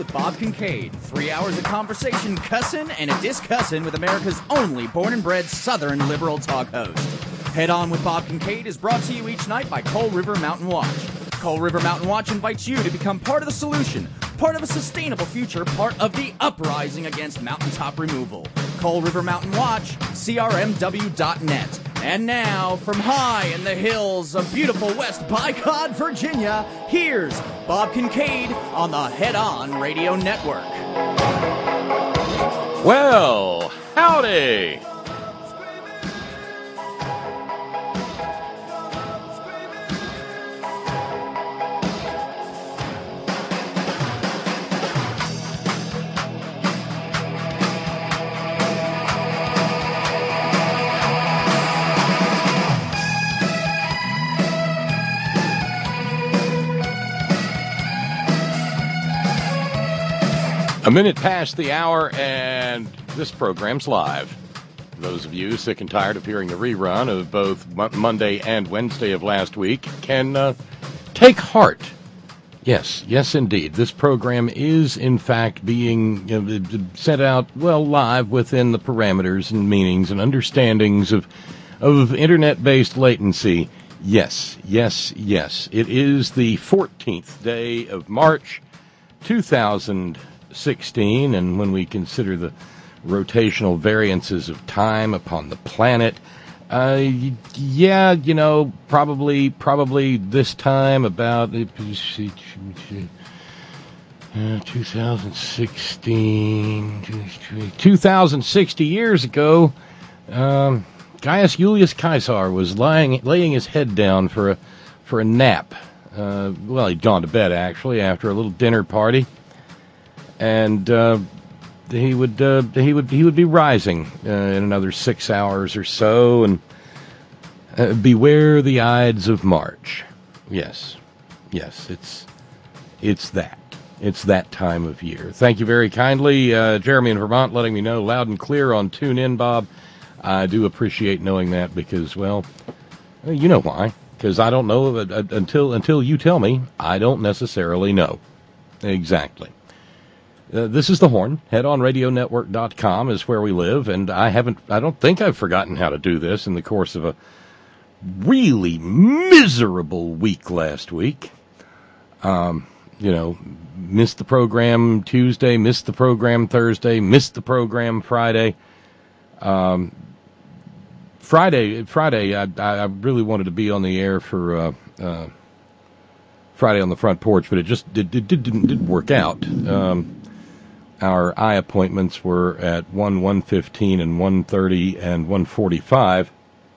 with Bob Kincaid. 3 hours of conversation, cussin' and a discussin' with America's only born and bred Southern liberal talk host. Head On with Bob Kincaid is brought to you each night by Coal River Mountain Watch. Coal River Mountain Watch invites you to become part of the solution, part of a sustainable future, part of the uprising against mountaintop removal. Coal River Mountain Watch, crmw.net. And now, from high in the hills of beautiful West Bicod, Virginia, here's Bob Kincaid on the Head On Radio Network. Well, howdy! A minute past the hour, and this program's live. Those of you sick and tired of hearing the rerun of both Monday and Wednesday of last week can take heart. Yes, indeed. This program is, in fact, being sent out, live within the parameters and meanings and understandings of Internet-based latency. Yes. It is the 14th day of March, 2016, and when we consider the rotational variances of time upon the planet, probably this time about 2060 years ago, Gaius Julius Caesar was laying his head down for a nap. He'd gone to bed actually after a little dinner party. And he would be rising in another 6 hours or so, and beware the Ides of March. Yes, it's that time of year. Thank you very kindly, Jeremy in Vermont, letting me know loud and clear on TuneIn, Bob. I do appreciate knowing that because, you know why? Because I don't know until you tell me. I don't necessarily know exactly. This is The Horn. HeadOnRadioNetwork.com is where we live, and I don't think I've forgotten how to do this in the course of a really miserable week last week. Missed the program Tuesday, missed the program Thursday, missed the program Friday. Friday, I really wanted to be on the air for Friday on the Front Porch, but it didn't work out. Our eye appointments were at 1:15 and 1:30 and 1:45.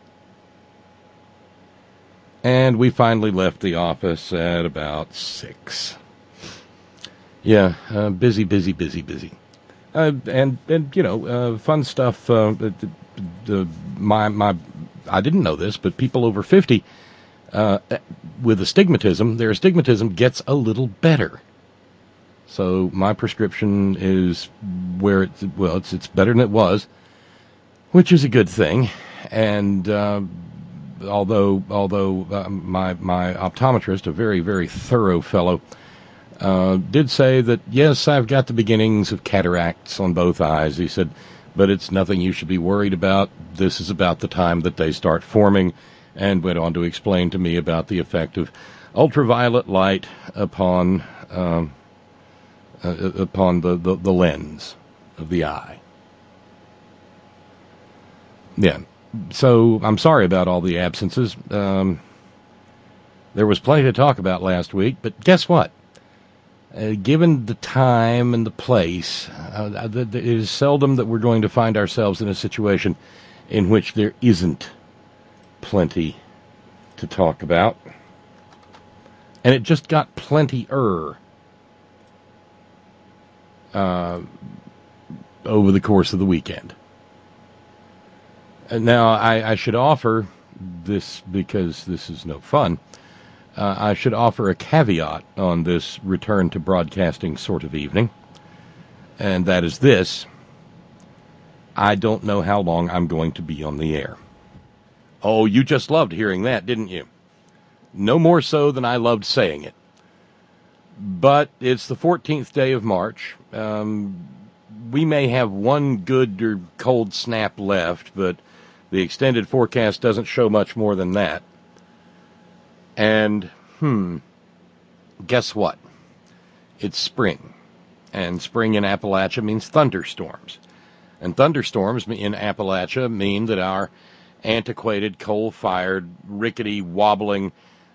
And we finally left the office at about 6. Yeah, busy. And fun stuff. I didn't know this, but people over 50 with astigmatism, their astigmatism gets a little better. So my prescription is where it's better than it was, which is a good thing. And although my optometrist, a very, very thorough fellow, did say that yes, I've got the beginnings of cataracts on both eyes. He said, but it's nothing you should be worried about. This is about the time that they start forming, and went on to explain to me about the effect of ultraviolet light upon the lens of the eye. Yeah, so I'm sorry about all the absences. There was plenty to talk about last week, but guess what? Given the time and the place, it is seldom that we're going to find ourselves in a situation in which there isn't plenty to talk about. And it just got plenty-er over the course of the weekend. Now, I should offer this, because this is no fun, I should offer a caveat on this return to broadcasting sort of evening, and that is this: I don't know how long I'm going to be on the air. Oh, you just loved hearing that, didn't you? No more so than I loved saying it. But it's the 14th day of March. We may have one good or cold snap left, but the extended forecast doesn't show much more than that. And, guess what? It's spring. And spring in Appalachia means thunderstorms. And thunderstorms in Appalachia mean that our antiquated, coal-fired, rickety, wobbling,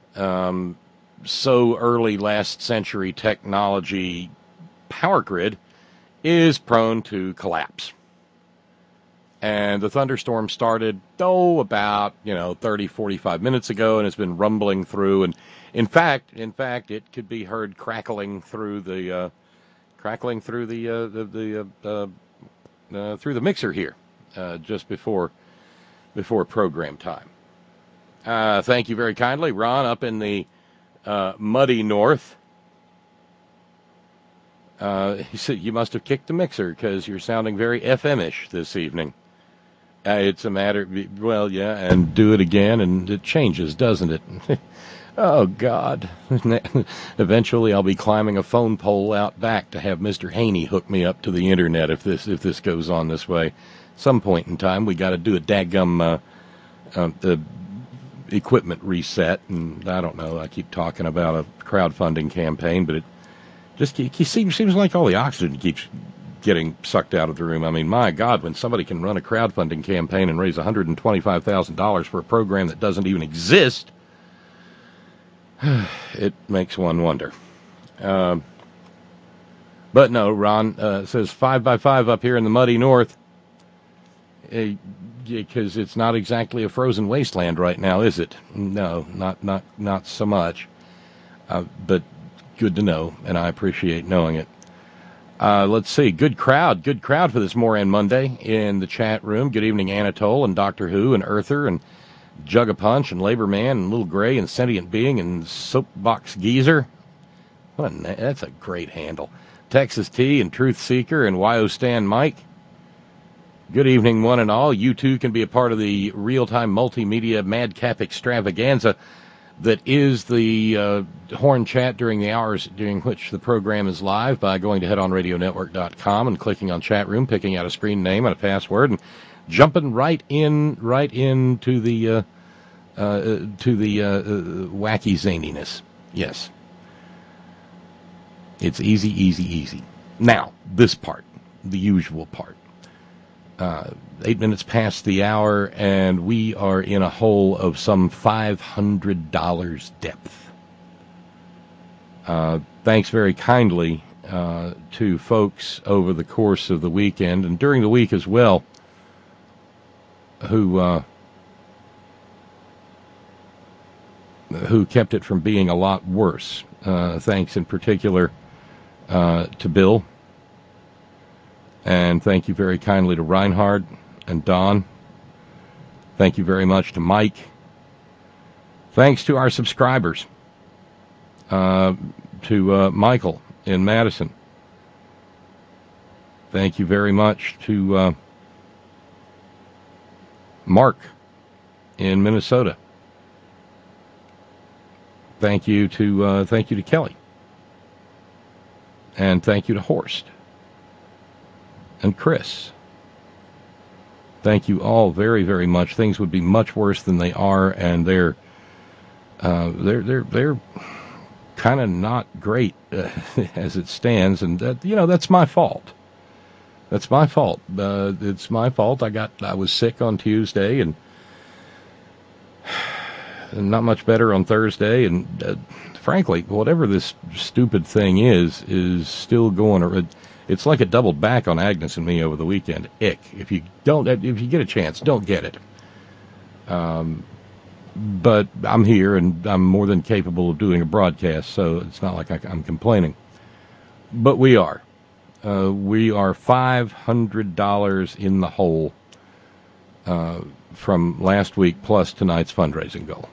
so early last century technology power grid is prone to collapse. And the thunderstorm started, about, 30, 45 minutes ago, and it's been rumbling through. And in fact, it could be heard crackling through the mixer here, just before program time. Thank you very kindly, Ron, up in the muddy north. He said, you must have kicked the mixer because you're sounding very FM-ish this evening. It's a matter, and do it again, and it changes, doesn't it? Oh, God. Eventually I'll be climbing a phone pole out back to have Mr. Haney hook me up to the internet if this goes on this way. Some point in time we got to do a dadgum the equipment reset, and I don't know, I keep talking about a crowdfunding campaign, but it just seems like all the oxygen keeps getting sucked out of the room. I mean, my God, when somebody can run a crowdfunding campaign and raise $125,000 for a program that doesn't even exist, it makes one wonder. But no, Ron says 5x5 up here in the muddy north. Because it's not exactly a frozen wasteland right now, is it? No, not so much. But good to know, and I appreciate knowing it. Let's see. Good crowd for this Moran Monday in the chat room. Good evening, Anatole and Doctor Who and Earther and Jug a Punch and Labor Man and Little Gray and Sentient Being and Soapbox Geezer. That's a great handle. Texas T and Truth Seeker and YO Stan Mike. Good evening, one and all. You too can be a part of the real-time multimedia madcap extravaganza that is the Horn Chat during the hours during which the program is live by going to headonradionetwork.com and clicking on chat room, picking out a screen name and a password, and jumping right into the wacky zaniness. Yes. It's easy. Now, this part, the usual part. 8 minutes past the hour, and we are in a hole of some $500 depth. Thanks very kindly to folks over the course of the weekend and during the week as well who kept it from being a lot worse. Thanks in particular to Bill. And thank you very kindly to Reinhard and Don. Thank you very much to Mike. Thanks to our subscribers. To Michael in Madison. Thank you very much to Mark in Minnesota. Thank you to Kelly. And thank you to Horst. And Chris. Thank you all very, very much. Things would be much worse than they are, and they're kind of not great as it stands, and that's my fault. It's my fault. I was sick on Tuesday, and not much better on Thursday, and frankly, whatever this stupid thing is still going. It's like it doubled back on Agnes and me over the weekend. Ick. If you get a chance, don't get it. But I'm here, and I'm more than capable of doing a broadcast, so it's not like I'm complaining. But we are. We are $500 in the hole from last week plus tonight's fundraising goal.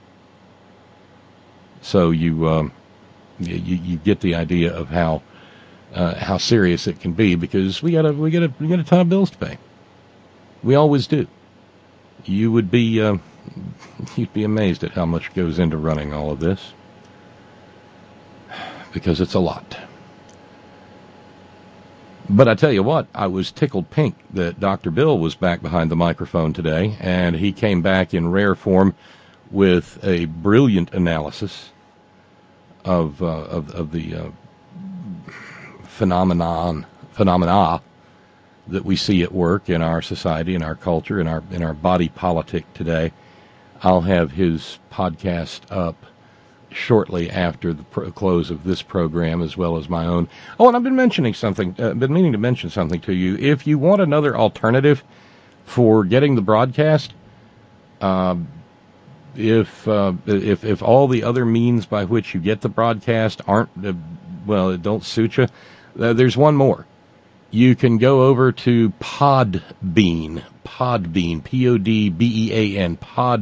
So you get the idea of how serious it can be, because we got a ton of bills to pay. We always do. You'd be amazed at how much goes into running all of this. because it's a lot. But I tell you what, I was tickled pink that Dr. Bill was back behind the microphone today, and he came back in rare form with a brilliant analysis of the phenomena that we see at work in our society, in our culture, in our body politic today. I'll have his podcast up shortly after the close of this program, as well as my own. Oh, and I've been mentioning something. Been meaning to mention something to you. If you want another alternative for getting the broadcast, if all the other means by which you get the broadcast aren't don't suit you, there's one more. You can go over to Podbean, Podbean,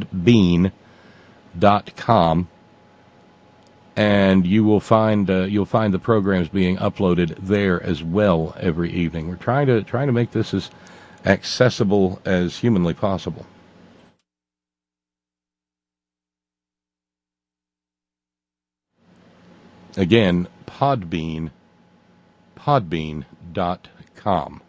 Podbean.com. And you'll find the programs being uploaded there as well every evening. We're trying to make this as accessible as humanly possible. Again, Podbean.com.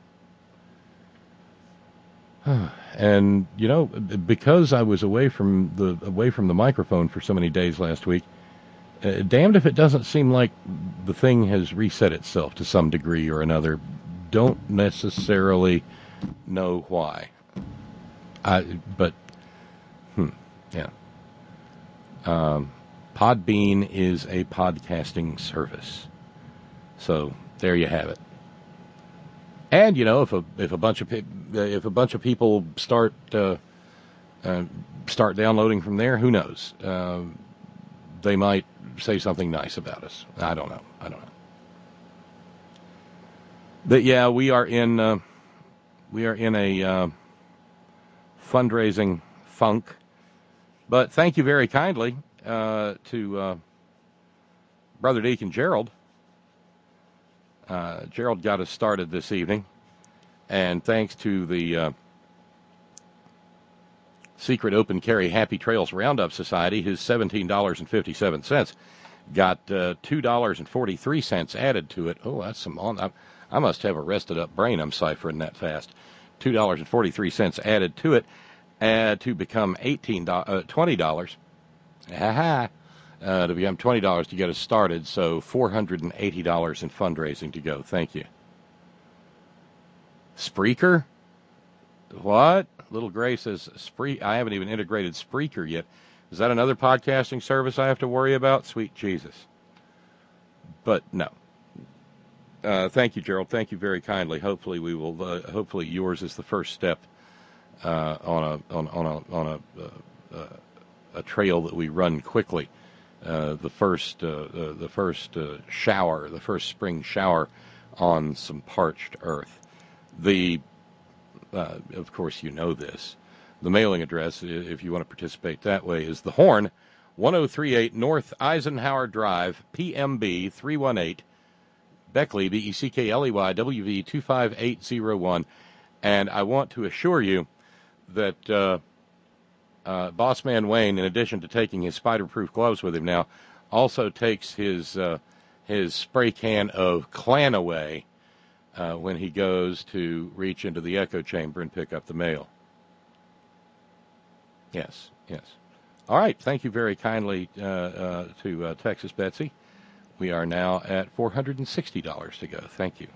And because I was away from the microphone for so many days last week. Damned if it doesn't seem like the thing has reset itself to some degree or another. Don't necessarily know why. Podbean is a podcasting service, so there you have it. And if a bunch of people start downloading from there, who knows? They might say something nice about us. I don't know. But yeah, we are in a fundraising funk. But thank you very kindly to Brother Deacon Gerald. Gerald got us started this evening, and thanks to the Secret Open Carry Happy Trails Roundup Society, his $17.57 got $2.43 added to it. Oh, that's some on. I must have a rested up brain. I'm ciphering that fast. $2.43 added to it to become $20. To become $20 to get us started. So $480 in fundraising to go. Thank you. Spreaker? What? Little Gray says, I haven't even integrated Spreaker yet. Is that another podcasting service I have to worry about? Sweet Jesus. But no. Thank you, Gerald. Thank you very kindly. Hopefully we will. Hopefully yours is the first step on a trail that we run quickly. The first shower, the first spring shower on some parched earth. Of course, you know this. The mailing address, if you want to participate that way, is The Horn, 1038 North Eisenhower Drive, PMB 318, Beckley, Beckley, WV 25801. And I want to assure you that Bossman Wayne, in addition to taking his spider-proof gloves with him now, also takes his spray can of Clanaway when he goes to reach into the echo chamber and pick up the mail. Yes. All right. Thank you very kindly to Texas Betsy. We are now at $460 to go. Thank you.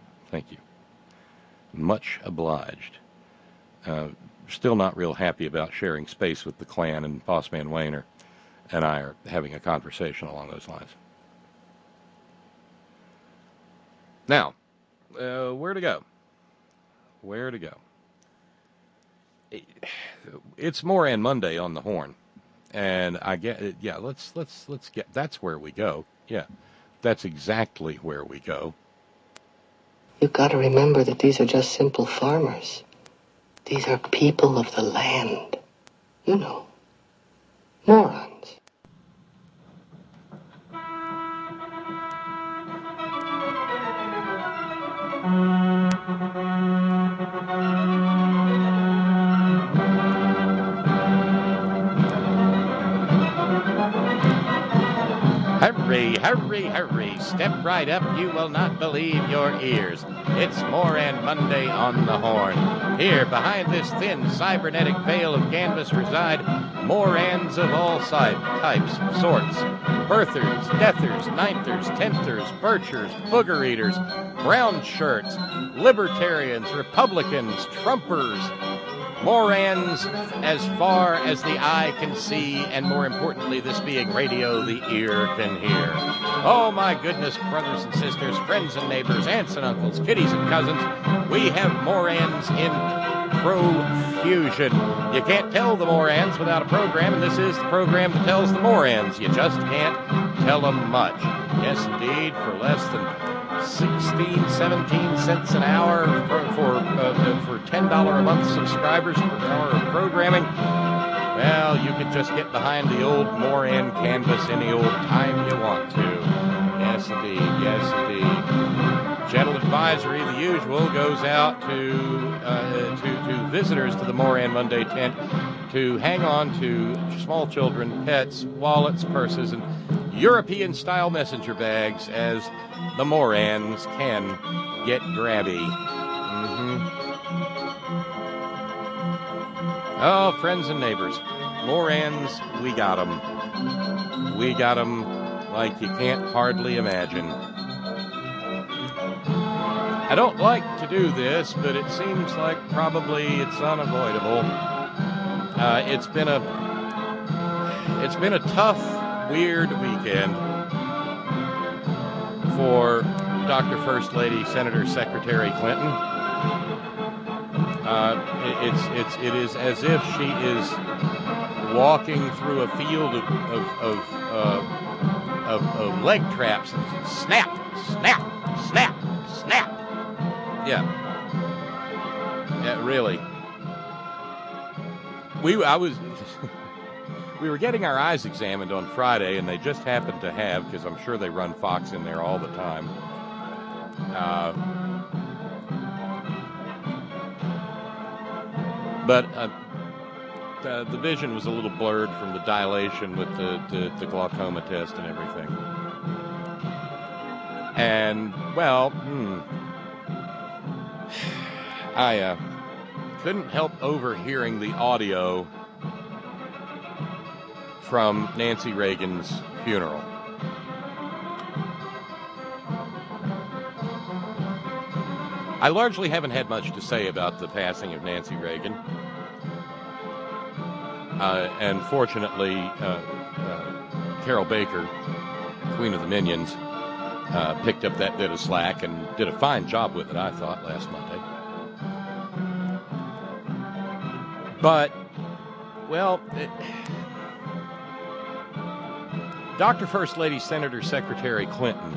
Much obliged. Still not real happy about sharing space with the Klan, and Bossman Wayne and I are having a conversation along those lines. Now, where to go? It's Moran Monday on the Horn, and I get let's get. That's where we go. Yeah, that's exactly where we go. You've got to remember that these are just simple farmers. These are people of the land. You know, morons. Hurry, hurry, hurry. Step right up, you will not believe your ears. It's Moran Monday on the horn. Here, behind this thin cybernetic veil of canvas reside Morans of all types, sorts. Birthers, deathers, ninthers, tenthers, birchers, booger eaters, brown shirts, libertarians, Republicans, Trumpers, Morans as far as the eye can see, and more importantly, this being radio, the ear can hear. Oh my goodness, brothers and sisters, friends and neighbors, aunts and uncles, kiddies and cousins, we have Morans in profusion. You can't tell the Morans without a program, and this is the program that tells the Morans. You just can't tell them much. Yes, indeed, for less than 16, 17 cents an hour for $10 a month subscribers per hour of programming. Well, you could just get behind the old Moran canvas any old time you want to. Yes, indeed. Yes, indeed. Gentle advisory, the usual, goes out to visitors to the Moran Monday tent to hang on to small children, pets, wallets, purses, and European-style messenger bags as the Morans can get grabby. Oh, friends and neighbors, Morans, we got 'em. We got 'em like you can't hardly imagine. I don't like to do this, but it seems like probably it's unavoidable. It's been a tough, weird weekend for Dr. First Lady, Senator Secretary Clinton. It is as if she is walking through a field of leg traps. Snap, snap, snap, snap. Yeah, really. We were getting our eyes examined on Friday, and they just happened to have, because I'm sure they run Fox in there all the time. But the vision was a little blurred from the dilation with the glaucoma test and everything. And, well, I couldn't help overhearing the audio from Nancy Reagan's funeral. I largely haven't had much to say about the passing of Nancy Reagan. And fortunately, Carol Baker, Queen of the Minions, picked up that bit of slack and did a fine job with it, I thought, last Monday. But, well, Dr. First Lady, Senator Secretary Clinton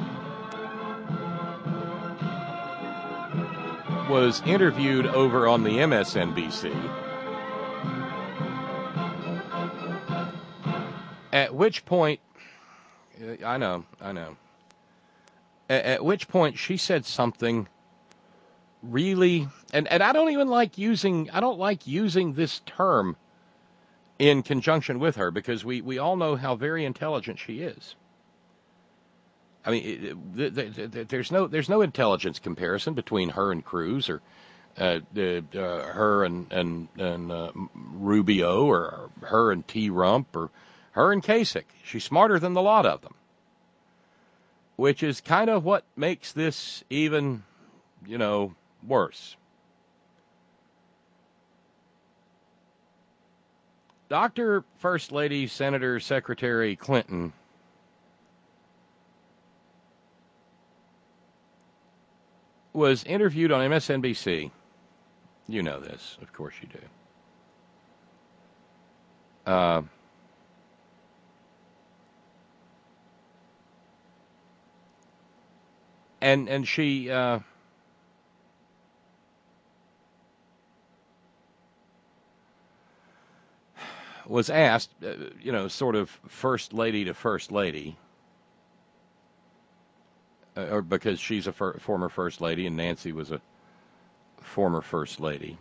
was interviewed over on the MSNBC, at which point, I know, at which point she said something really, and I don't like using this term in conjunction with her, because we all know how very intelligent she is. I mean, there's no intelligence comparison between her and Cruz, or her and Rubio, or her and T. Rump, or her and Kasich. She's smarter than the lot of them, which is kind of what makes this even, worse. Dr. First Lady, Senator Secretary Clinton was interviewed on MSNBC. You know this, of course you do. And she was asked, sort of first lady to first lady, or because she's a former first lady and Nancy was a former first lady.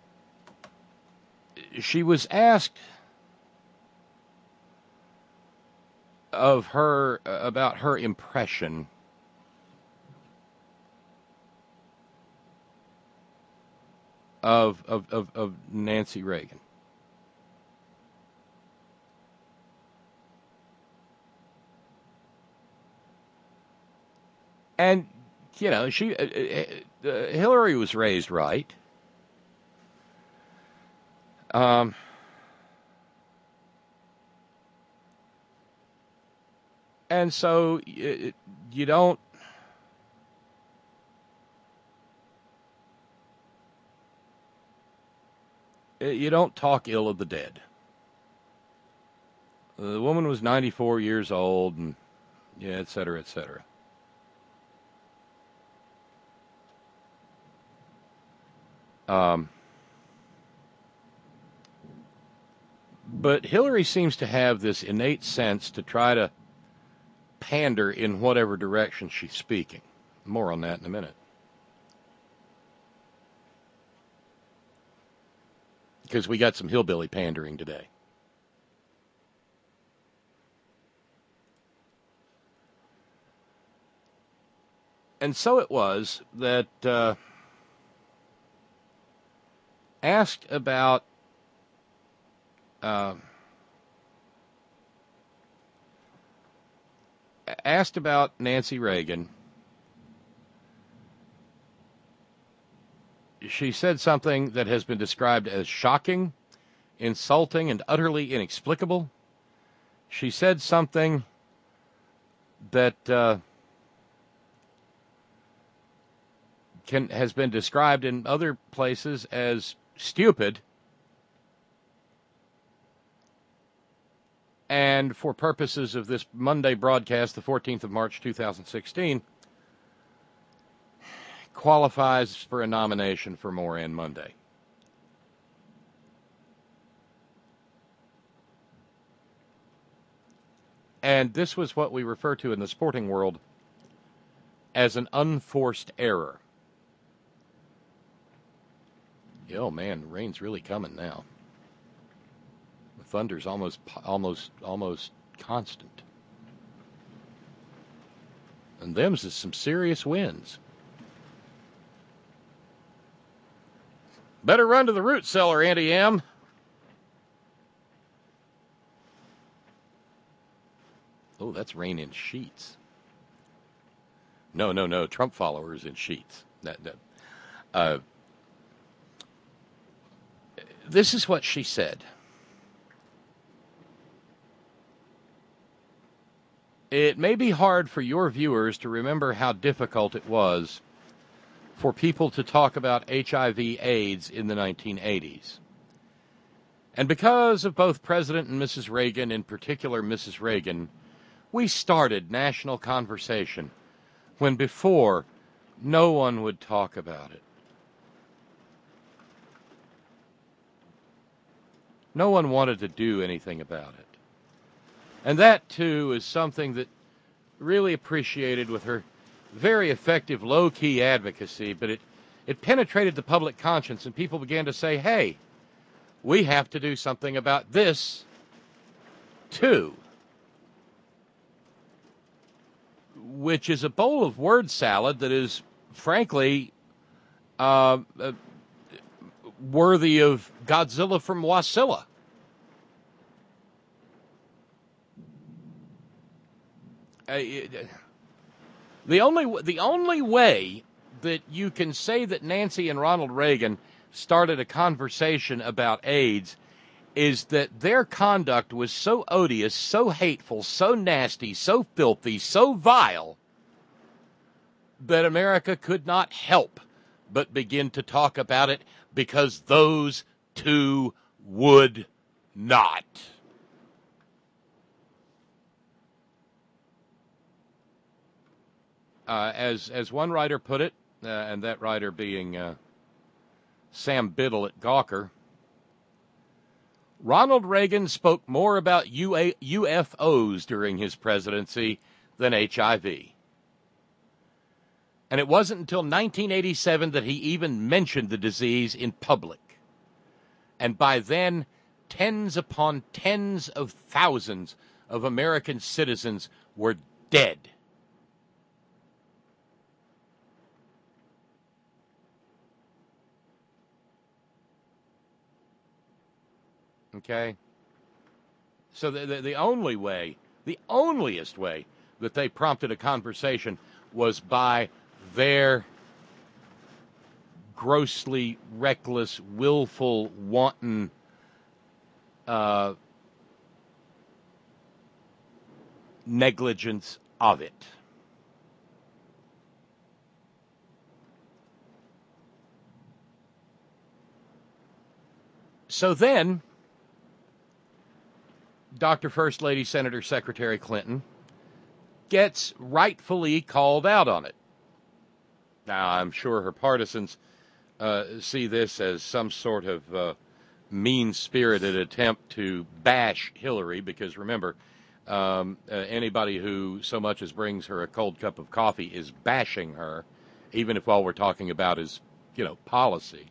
She was asked of her, about her impression of Nancy Reagan. And, you know, Hillary was raised right. And so you don't talk ill of the dead. The woman was 94 years old, and yeah, et cetera, et cetera. But Hillary seems to have this innate sense to try to pander in whatever direction she's speaking. More on that in a minute. Because we got some hillbilly pandering today. And so it was that asked about Nancy Reagan, she said something that has been described as shocking, insulting, and utterly inexplicable. She said something that has been described in other places as stupid. And for purposes of this Monday broadcast, the 14th of March, 2016, qualifies for a nomination for Moran Monday. And this was what we refer to in the sporting world as an unforced error. Oh man, the rain's really coming now. The thunder's almost constant. And them's is some serious winds. Better run to the root cellar, Andy M. Oh, that's rain in sheets. No. Trump followers in sheets. This is what she said. It may be hard for your viewers to remember how difficult it was for people to talk about HIV/AIDS in the 1980s. And because of both President and Mrs. Reagan, in particular Mrs. Reagan, we started national conversation when before no one would talk about it. No one wanted to do anything about it. And that, too, is something that really appreciated with her very effective low-key advocacy, but it penetrated the public conscience, and people began to say, hey, we have to do something about this, too. Which is a bowl of word salad that is, frankly, worthy of Godzilla from Wasilla. The only way that you can say that Nancy and Ronald Reagan started a conversation about AIDS is that their conduct was so odious, so hateful, so nasty, so filthy, so vile, that America could not help but begin to talk about it because those two would not. As one writer put it, and that writer being Sam Biddle at Gawker, Ronald Reagan spoke more about UFOs during his presidency than HIV. And it wasn't until 1987 that he even mentioned the disease in public. And by then, tens upon tens of thousands of American citizens were dead. Okay? So the only way, the onlyest way that they prompted a conversation was by their grossly reckless, willful, wanton negligence of it. So then, Dr. First Lady Senator Secretary Clinton gets rightfully called out on it. Now, I'm sure her partisans see this as some sort of mean-spirited attempt to bash Hillary, because remember, anybody who so much as brings her a cold cup of coffee is bashing her, even if all we're talking about is, policy.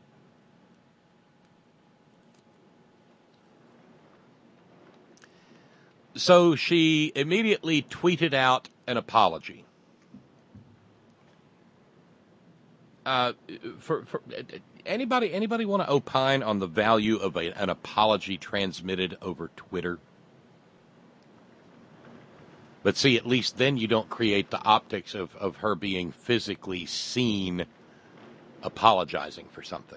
So she immediately tweeted out an apology. For anybody want to opine on the value of an apology transmitted over Twitter? But see, at least then you don't create the optics of her being physically seen apologizing for something.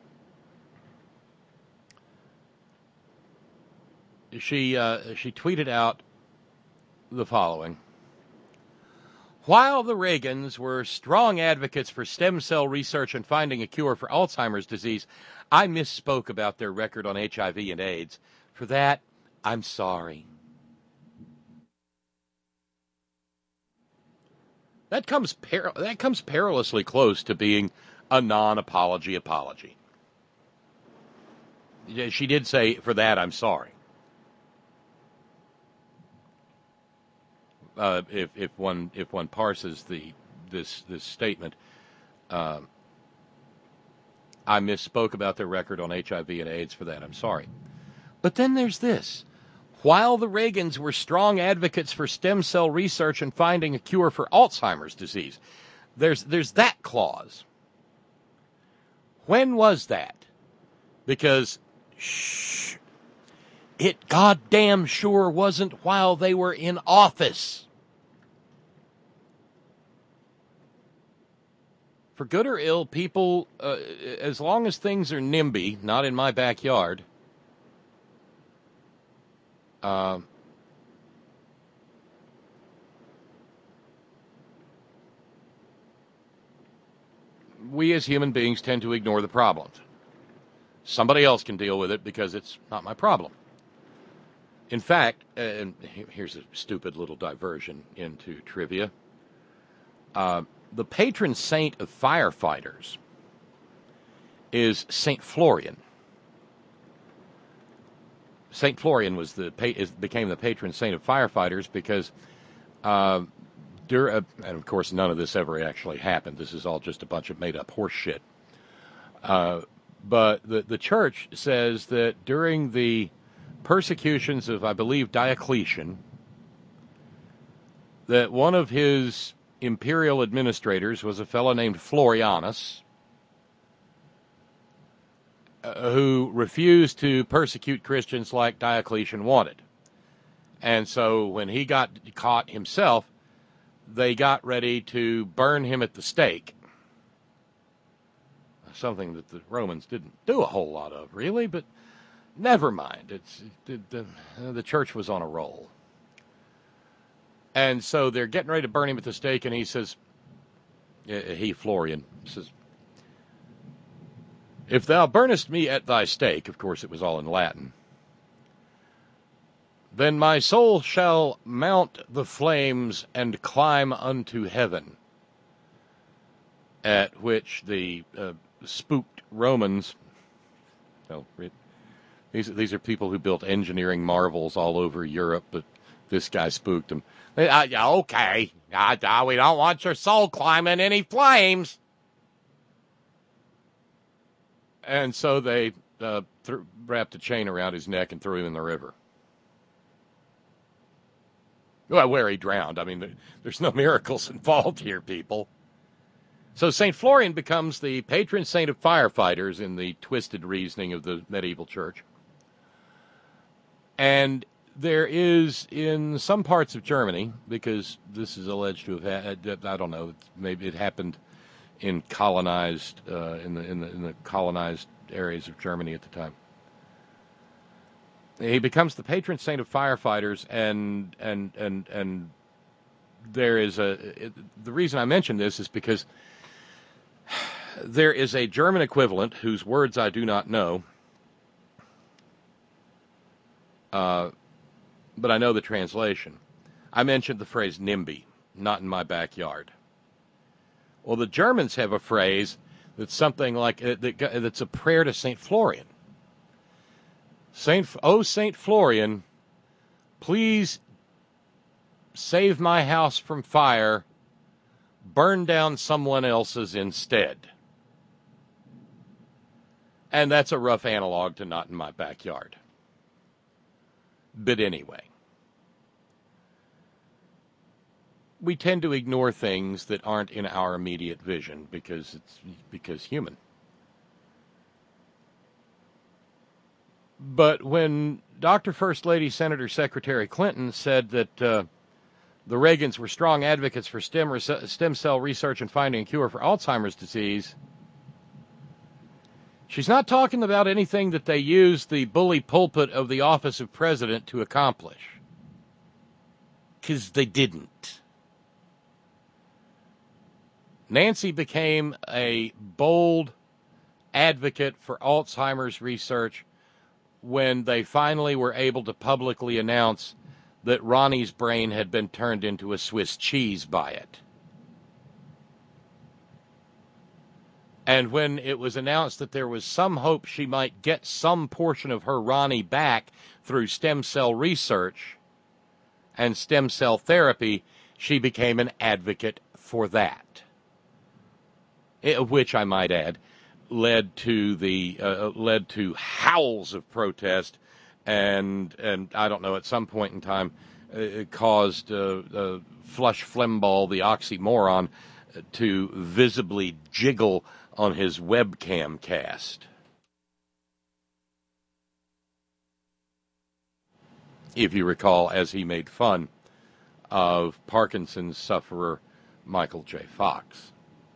She tweeted out the following. While the Reagans were strong advocates for stem cell research and finding a cure for Alzheimer's disease, I misspoke about their record on HIV and AIDS. For that, I'm sorry. That comes perilously close to being a non-apology apology. She did say, for that, I'm sorry. If one parses this statement, I misspoke about their record on HIV and AIDS. For that, I'm sorry. But then there's this. While the Reagans were strong advocates for stem cell research and finding a cure for Alzheimer's disease, there's that clause. When was that? Because, it goddamn sure wasn't while they were in office. For good or ill, people, as long as things are NIMBY, not in my backyard, we as human beings tend to ignore the problems. Somebody else can deal with it because it's not my problem. In fact, and here's a stupid little diversion into trivia. The patron saint of firefighters is Saint Florian. Saint Florian became the patron saint of firefighters because, and of course none of this ever actually happened. This is all just a bunch of made-up horse shit. But the church says that during the persecutions of, I believe, Diocletian, that one of his imperial administrators was a fellow named Florianus, who refused to persecute Christians like Diocletian wanted. And so when he got caught himself, they got ready to burn him at the stake. Something that the Romans didn't do a whole lot of, really, but never mind. The church was on a roll. And so they're getting ready to burn him at the stake, and he says, Florian, says, if thou burnest me at thy stake, of course it was all in Latin, then my soul shall mount the flames and climb unto heaven. At which the spooked Romans, these are people who built engineering marvels all over Europe, but this guy spooked them. Okay, we don't want your soul climbing any flames. And so they wrapped a chain around his neck and threw him in the river. Well, where he drowned. I mean, there's no miracles involved here, people. So St. Florian becomes the patron saint of firefighters in the twisted reasoning of the medieval church. And there is, in some parts of Germany, because this is alleged to have had, I don't know, maybe it happened in colonized, in the colonized areas of Germany at the time. He becomes the patron saint of firefighters, and there is the reason I mention this is because there is a German equivalent whose words I do not know, but I know the translation. I mentioned the phrase NIMBY, not in my backyard. Well, the Germans have a phrase that's something like, that's a prayer to St. Florian. Saint Florian, please save my house from fire, burn down someone else's instead. And that's a rough analog to not in my backyard. But anyway, we tend to ignore things that aren't in our immediate vision because human. But when Dr. First Lady Senator Secretary Clinton said that the Reagans were strong advocates for stem cell research and finding a cure for Alzheimer's disease, she's not talking about anything that they used the bully pulpit of the office of president to accomplish. Because they didn't. Nancy became a bold advocate for Alzheimer's research when they finally were able to publicly announce that Ronnie's brain had been turned into a Swiss cheese by it. And when it was announced that there was some hope she might get some portion of her Ronnie back through stem cell research and stem cell therapy, she became an advocate for that. Which, I might add, led to howls of protest, and I don't know, at some point in time, it caused Flush Flimbaugh, the oxymoron, to visibly jiggle on his webcam cast. If you recall, as he made fun of Parkinson's sufferer Michael J. Fox.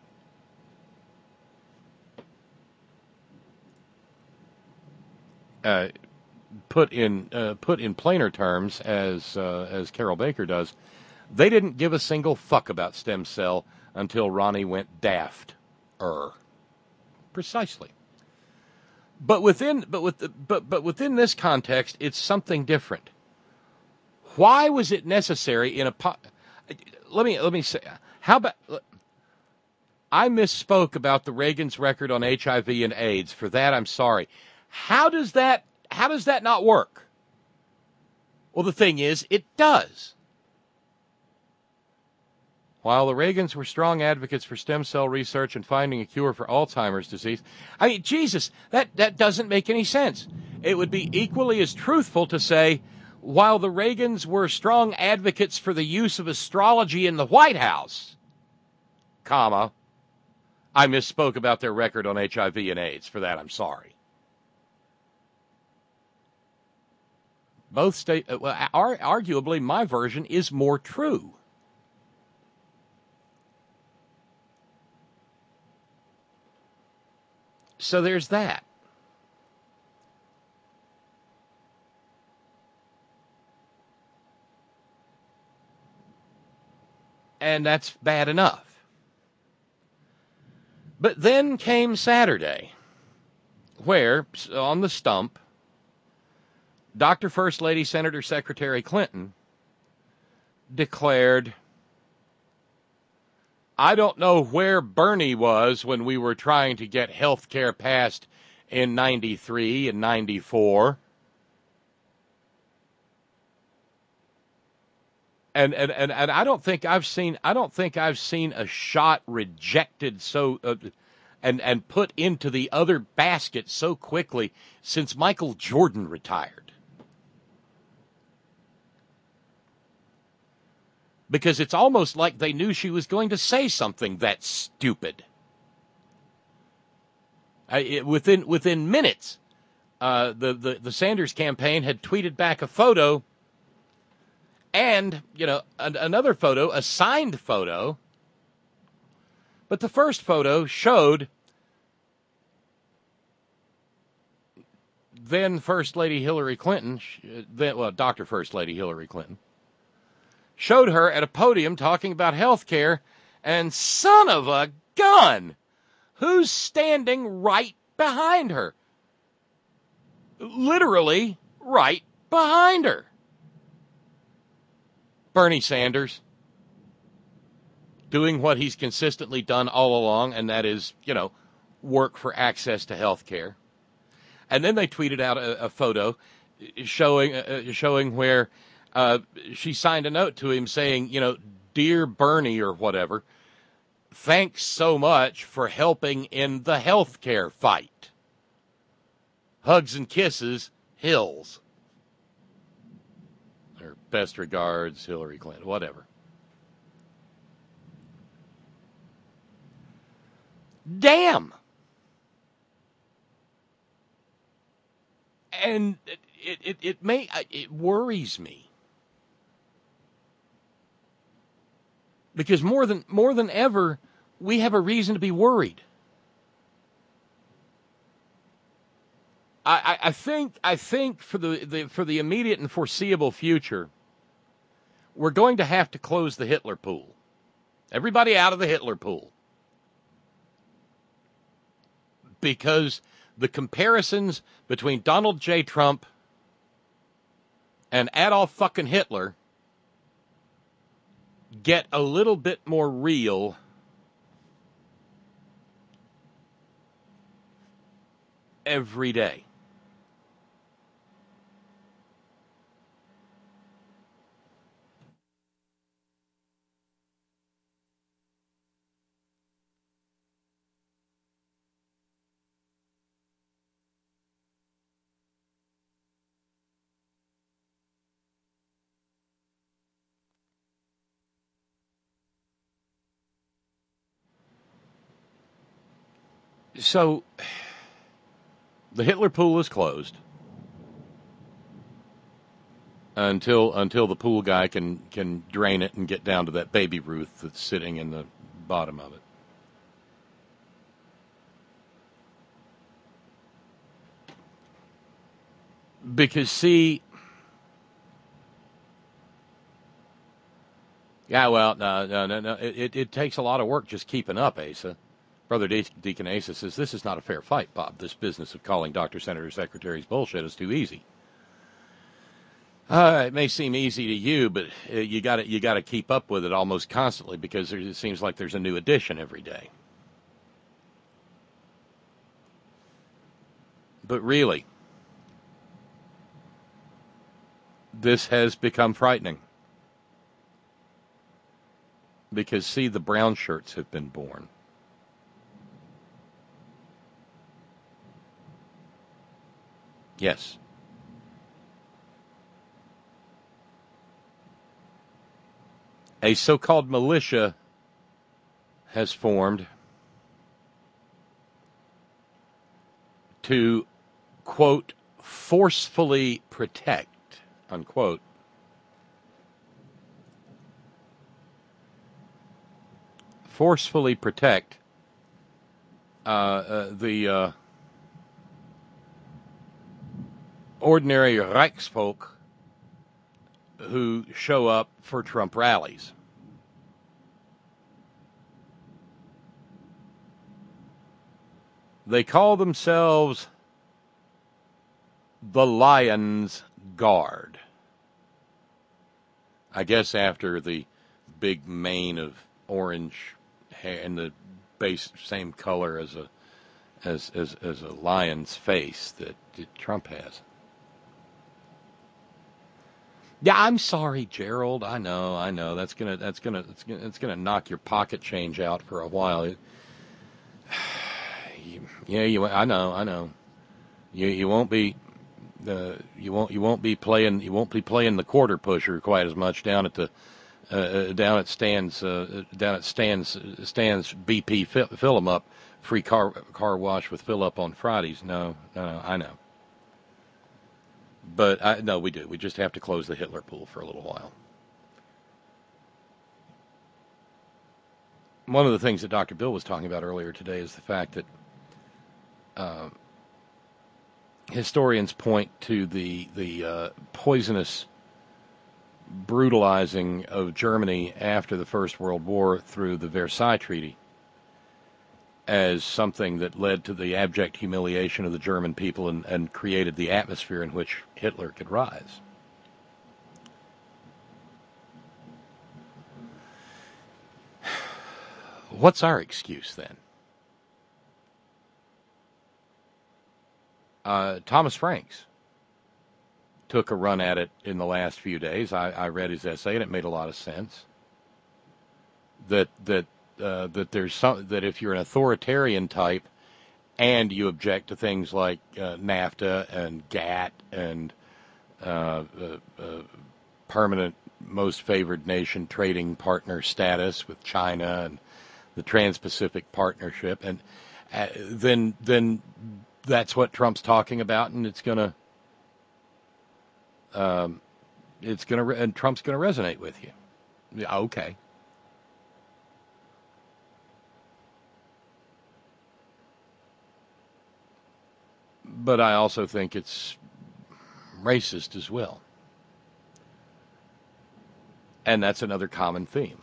Put in plainer terms, as Carol Baker does, they didn't give a single fuck about stem cell until Ronnie went daft. Precisely. But within this context, it's something different. Why was it necessary in a? Let me say. How about? I misspoke about the Reagan's record on HIV and AIDS. For that, I'm sorry. How does that not work? Well, the thing is, it does. While the Reagans were strong advocates for stem cell research and finding a cure for Alzheimer's disease, I mean, Jesus, that doesn't make any sense. It would be equally as truthful to say, while the Reagans were strong advocates for the use of astrology in the White House, comma, I misspoke about their record on HIV and AIDS. For that, I'm sorry. Both state, arguably, my version is more true. So there's that. And that's bad enough. But then came Saturday, where, on the stump, Dr. First Lady Senator Secretary Clinton declared, I don't know where Bernie was when we were trying to get health care passed in 93 and 94. And I don't think I've seen a shot rejected so and put into the other basket so quickly since Michael Jordan retired. because it's almost like they knew she was going to say something that stupid. Within minutes, the Sanders campaign had tweeted back a photo and, another photo, a signed photo. But the first photo showed then First Lady Hillary Clinton, Dr. First Lady Hillary Clinton, showed her at a podium talking about health care, and son of a gun, who's standing right behind her? Literally right behind her. Bernie Sanders, doing what he's consistently done all along, and that is, work for access to health care. And then they tweeted out a photo showing where she signed a note to him saying, "Dear Bernie," or whatever, "thanks so much for helping in the health care fight. Hugs and kisses, Hills." Or best regards, Hillary Clinton, whatever. Damn. And it worries me, because more than ever, we have a reason to be worried. I think for the immediate and foreseeable future, we're going to have to close the Hitler pool. Everybody out of the Hitler pool. Because the comparisons between Donald J. Trump and Adolf fucking Hitler get a little bit more real every day. So, the Hitler pool is closed until the pool guy can drain it and get down to that Baby Ruth that's sitting in the bottom of it. Because, see, no. It takes a lot of work just keeping up, Asa. Brother Deacon Asa says, "This is not a fair fight, Bob. This business of calling doctor, senator, secretaries bullshit is too easy." It may seem easy to you, but you got to keep up with it almost constantly, because it seems like there's a new edition every day. But really, this has become frightening. Because, see, the brown shirts have been born. Yes. A so-called militia has formed to, quote, forcefully protect, unquote, the ordinary Reichsfolk who show up for Trump rallies. They call themselves the Lions Guard. I guess after the big mane of orange hair and the base same color as a lion's face that Trump has. Yeah, I'm sorry, Gerald. I know. That's gonna knock your pocket change out for a while. I know. You won't be playing the quarter pusher quite as much down at the down at Stan's BP fill 'em up, free car wash with fill up on Fridays. No, I know. But no, we do. We just have to close the Hitler pool for a little while. One of the things that Dr. Bill was talking about earlier today is the fact that historians point to the poisonous brutalizing of Germany after the First World War through the Versailles Treaty as something that led to the abject humiliation of the German people and created the atmosphere in which Hitler could rise. What's our excuse then? Thomas Franks took a run at it in the last few days. I read his essay and it made a lot of sense. That there's that if you're an authoritarian type and you object to things like NAFTA and GATT and permanent most favored nation trading partner status with China and the Trans-Pacific Partnership, and then that's what Trump's talking about, and and Trump's gonna resonate with you. Yeah, okay. But I also think it's racist as well. And that's another common theme.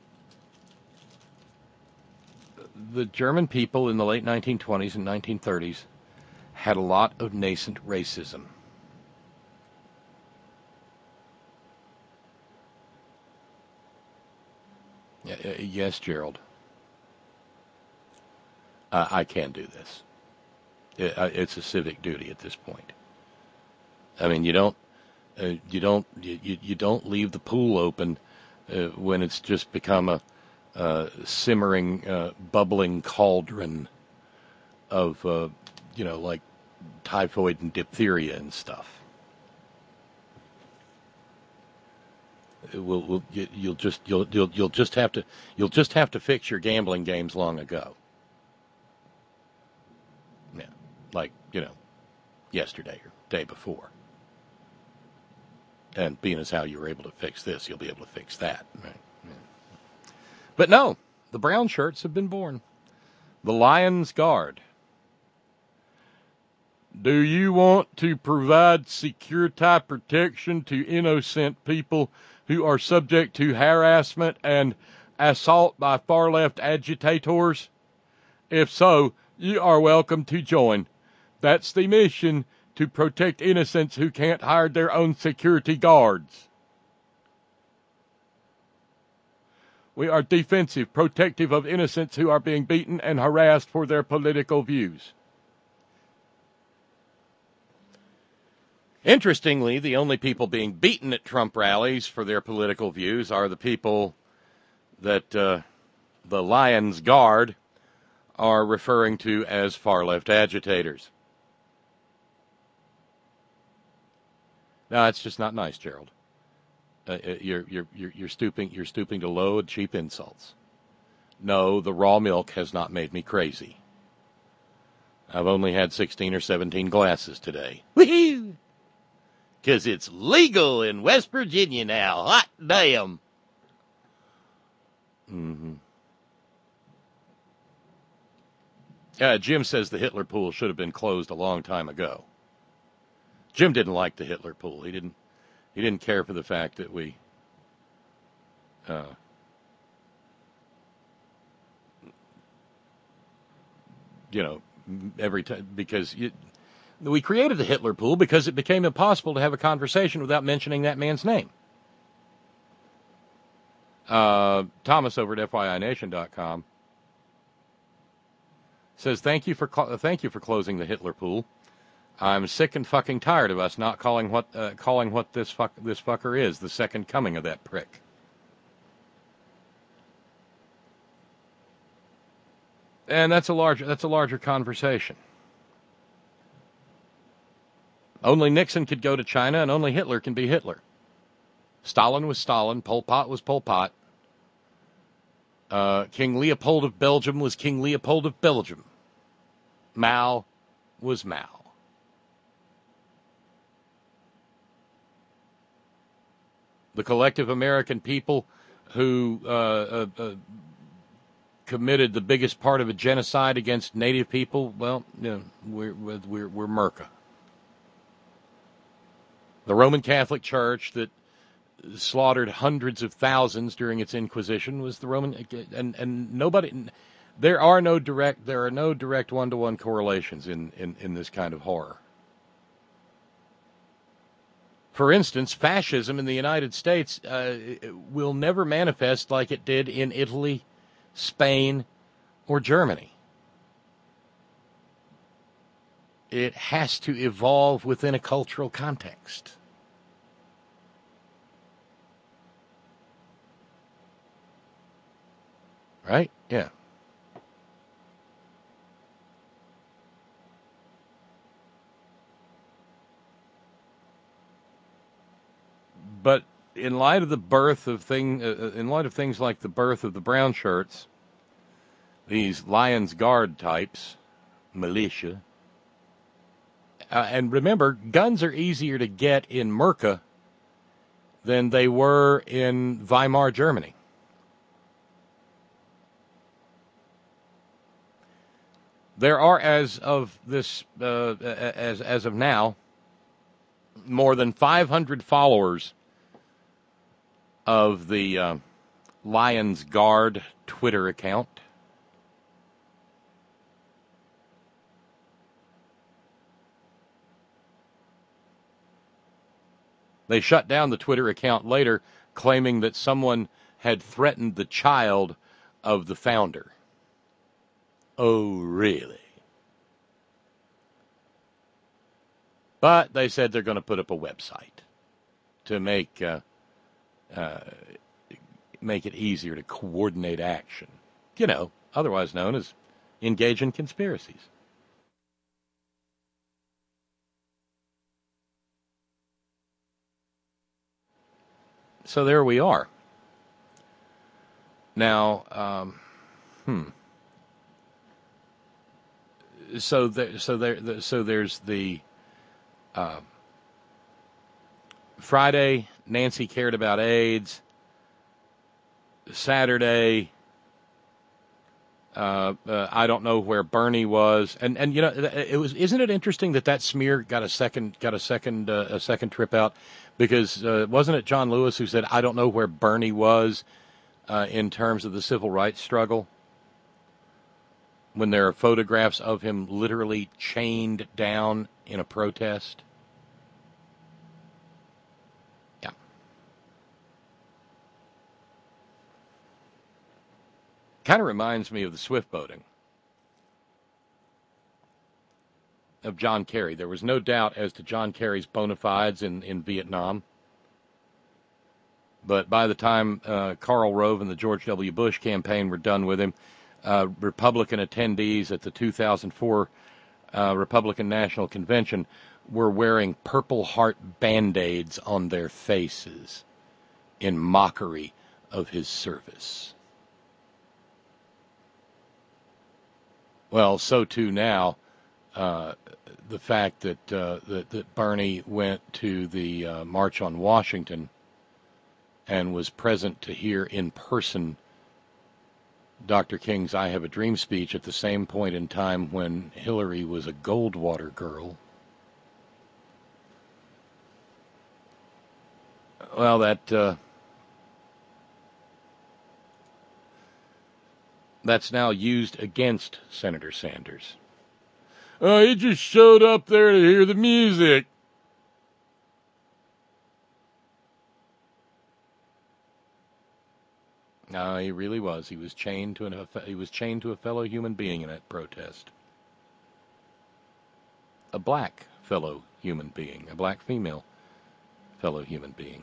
The German people in the late 1920s and 1930s had a lot of nascent racism. Yes, Gerald. I can do this. It's a civic duty at this point. I mean, you don't leave the pool open when it's just become a simmering, bubbling cauldron of like typhoid and diphtheria and stuff. You'll just have to fix your gambling games long ago. Yeah, like yesterday or day before. And being as how you were able to fix this, you'll be able to fix that. Right? Yeah. But no, the brown shirts have been born. The Lions Guard. Do you want to provide security protection to innocent people who are subject to harassment and assault by far-left agitators? If so, you are welcome to join. That's the mission, to protect innocents who can't hire their own security guards. We are defensive, protective of innocents who are being beaten and harassed for their political views. Interestingly, the only people being beaten at Trump rallies for their political views are the people that the Lions Guard are referring to as far-left agitators. No, it's just not nice, Gerald. You're stooping to low, cheap insults. No, the raw milk has not made me crazy. I've only had 16 or 17 glasses today. Woohoo! 'Cause it's legal in West Virginia now. Hot damn. Mm-hmm. Jim says the Hitler pool should have been closed a long time ago. Jim didn't like the Hitler pool. He didn't care for the fact that we every time, because we created the Hitler pool because it became impossible to have a conversation without mentioning that man's name. Thomas over at FYINation.com says, thank you for closing the Hitler pool. I'm sick and fucking tired of us not calling what this fucker is, the second coming of that prick. And that's a larger conversation. Only Nixon could go to China, and only Hitler can be Hitler. Stalin was Stalin. Pol Pot was Pol Pot. King Leopold of Belgium was King Leopold of Belgium. Mao was Mao. The collective American people who committed the biggest part of a genocide against native people, well, you know, we're Merca. The Roman Catholic Church that slaughtered hundreds of thousands during its Inquisition was the Roman, and nobody. There are no direct one-to-one correlations in this kind of horror. For instance, fascism in the United States will never manifest like it did in Italy, Spain, or Germany. It has to evolve within a cultural context. Right? Yeah. But in light of the birth of things like the birth of the brown shirts, these Lions Guard types, militia, and remember, guns are easier to get in Merca than they were in Weimar Germany. There are, as of now, more than 500 followers of the Lions Guard Twitter account. They shut down the Twitter account later, claiming that someone had threatened the child of the founder. Oh, really? But they said they're going to put up a website to make it easier to coordinate action. You know, otherwise known as engage in conspiracies. So there we are. Now, So there's the Friday, Nancy cared about AIDS. Saturday, I don't know where Bernie was, and you know, isn't it interesting that smear got a second trip out, because wasn't it John Lewis who said, I don't know where Bernie was in terms of the civil rights struggle, when there are photographs of him literally chained down in a protest? Yeah. Kind of reminds me of the swift boating of John Kerry. There was no doubt as to John Kerry's bona fides in Vietnam. But by the time Karl Rove and the George W. Bush campaign were done with him, Republican attendees at the 2004 Republican National Convention were wearing Purple Heart Band-Aids on their faces in mockery of his service. Well, so too now, the fact that Bernie went to the March on Washington and was present to hear in person Dr. King's I Have a Dream speech at the same point in time when Hillary was a Goldwater girl. Well, that's now used against Senator Sanders. Oh, he just showed up there to hear the music. No, he really was. He was chained to a fellow human being in that protest. A black fellow human being, a black female fellow human being.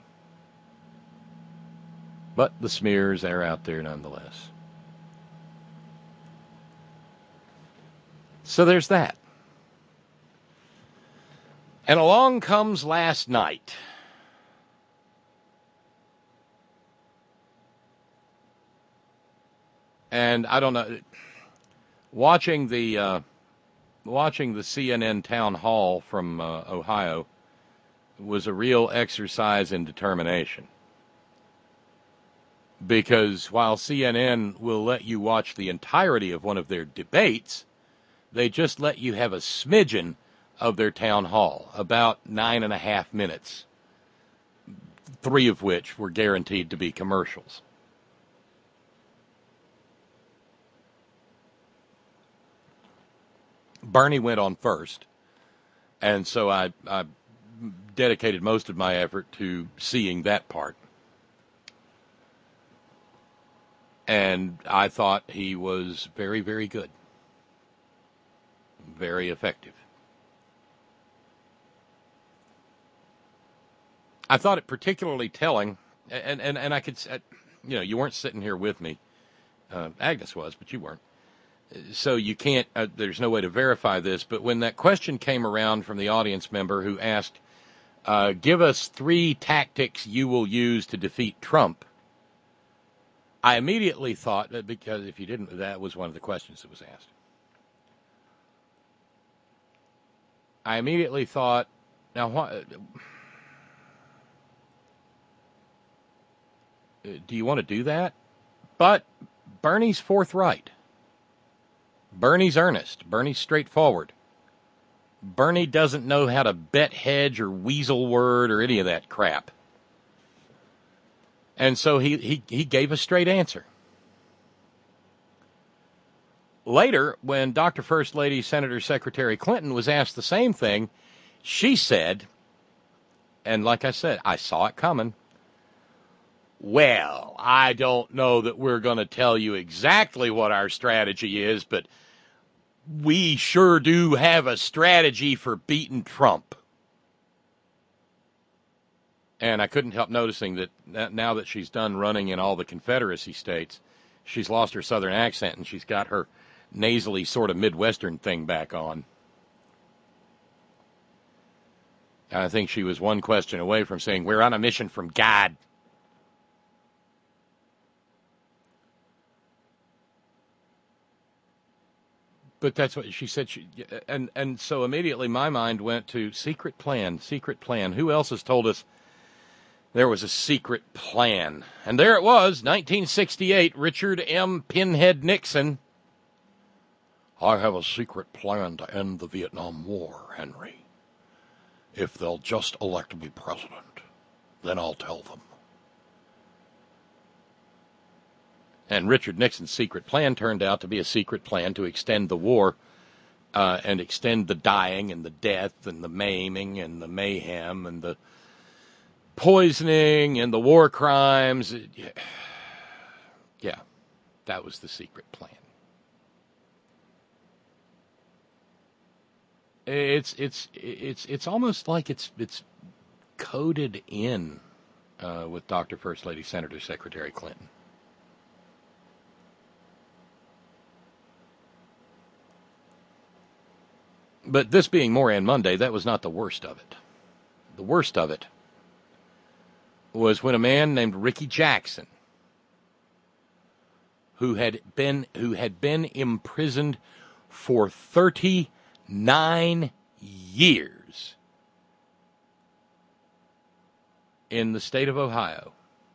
But the smears are out there nonetheless. So there's that. And along comes last night. And I don't know, watching the CNN town hall from Ohio was a real exercise in determination. Because while CNN will let you watch the entirety of one of their debates, they just let you have a smidgen of their town hall, about 9.5 minutes, 3 of which were guaranteed to be commercials. Bernie went on first, and so I dedicated most of my effort to seeing that part. And I thought he was very, very good. Very effective. I thought it particularly telling, and I could, you weren't sitting here with me. Agnes was, but you weren't. So you can't, there's no way to verify this, but when that question came around from the audience member who asked, give us 3 tactics you will use to defeat Trump, I immediately thought, because if you didn't, that was one of the questions that was asked. I immediately thought, now what, do you want to do that? But Bernie's forthright. Bernie's earnest. Bernie's straightforward. Bernie doesn't know how to bet, hedge, or weasel word or any of that crap. And so he gave a straight answer. Later, when Dr. First Lady Senator Secretary Clinton was asked the same thing, she said, and like I said, I saw it coming, well, I don't know that we're going to tell you exactly what our strategy is, but we sure do have a strategy for beating Trump. And I couldn't help noticing that now that she's done running in all the Confederacy states, she's lost her Southern accent and she's got her nasally sort of Midwestern thing back on. And I think she was one question away from saying, we're on a mission from God. But that's what she said. And so immediately my mind went to secret plan. Who else has told us there was a secret plan? And there it was, 1968, Richard M. Pinhead Nixon. I have a secret plan to end the Vietnam War, Henry. If they'll just elect me president, then I'll tell them. And Richard Nixon's secret plan turned out to be a secret plan to extend the war and extend the dying and the death and the maiming and the mayhem and the poisoning and the war crimes. Yeah, that was the secret plan. It's almost like it's coded in with Dr. First Lady Senator Secretary Clinton. But this being Moran Monday, that was not the worst of it. The worst of it was when a man named Ricky Jackson, who had been imprisoned for 39 years in the state of Ohio,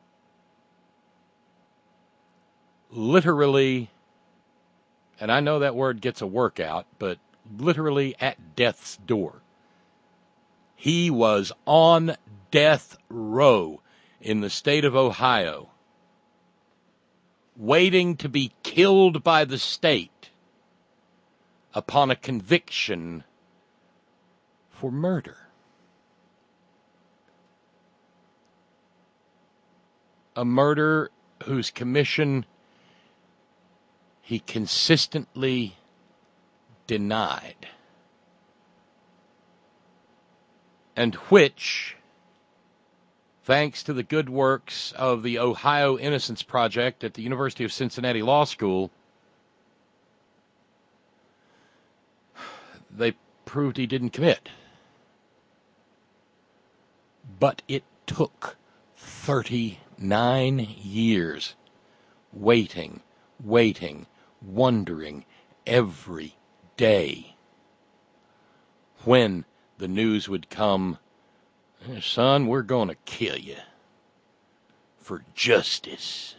literally, and I know that word gets a workout, but literally at death's door. He was on death row in the state of Ohio, waiting to be killed by the state upon a conviction for murder. A murder whose commission he consistently denied, and which, thanks to the good works of the Ohio Innocence Project at the University of Cincinnati Law School, they proved he didn't commit. But it took 39 years waiting waiting, wondering every day when the news would come, son, we're going to kill you for justice.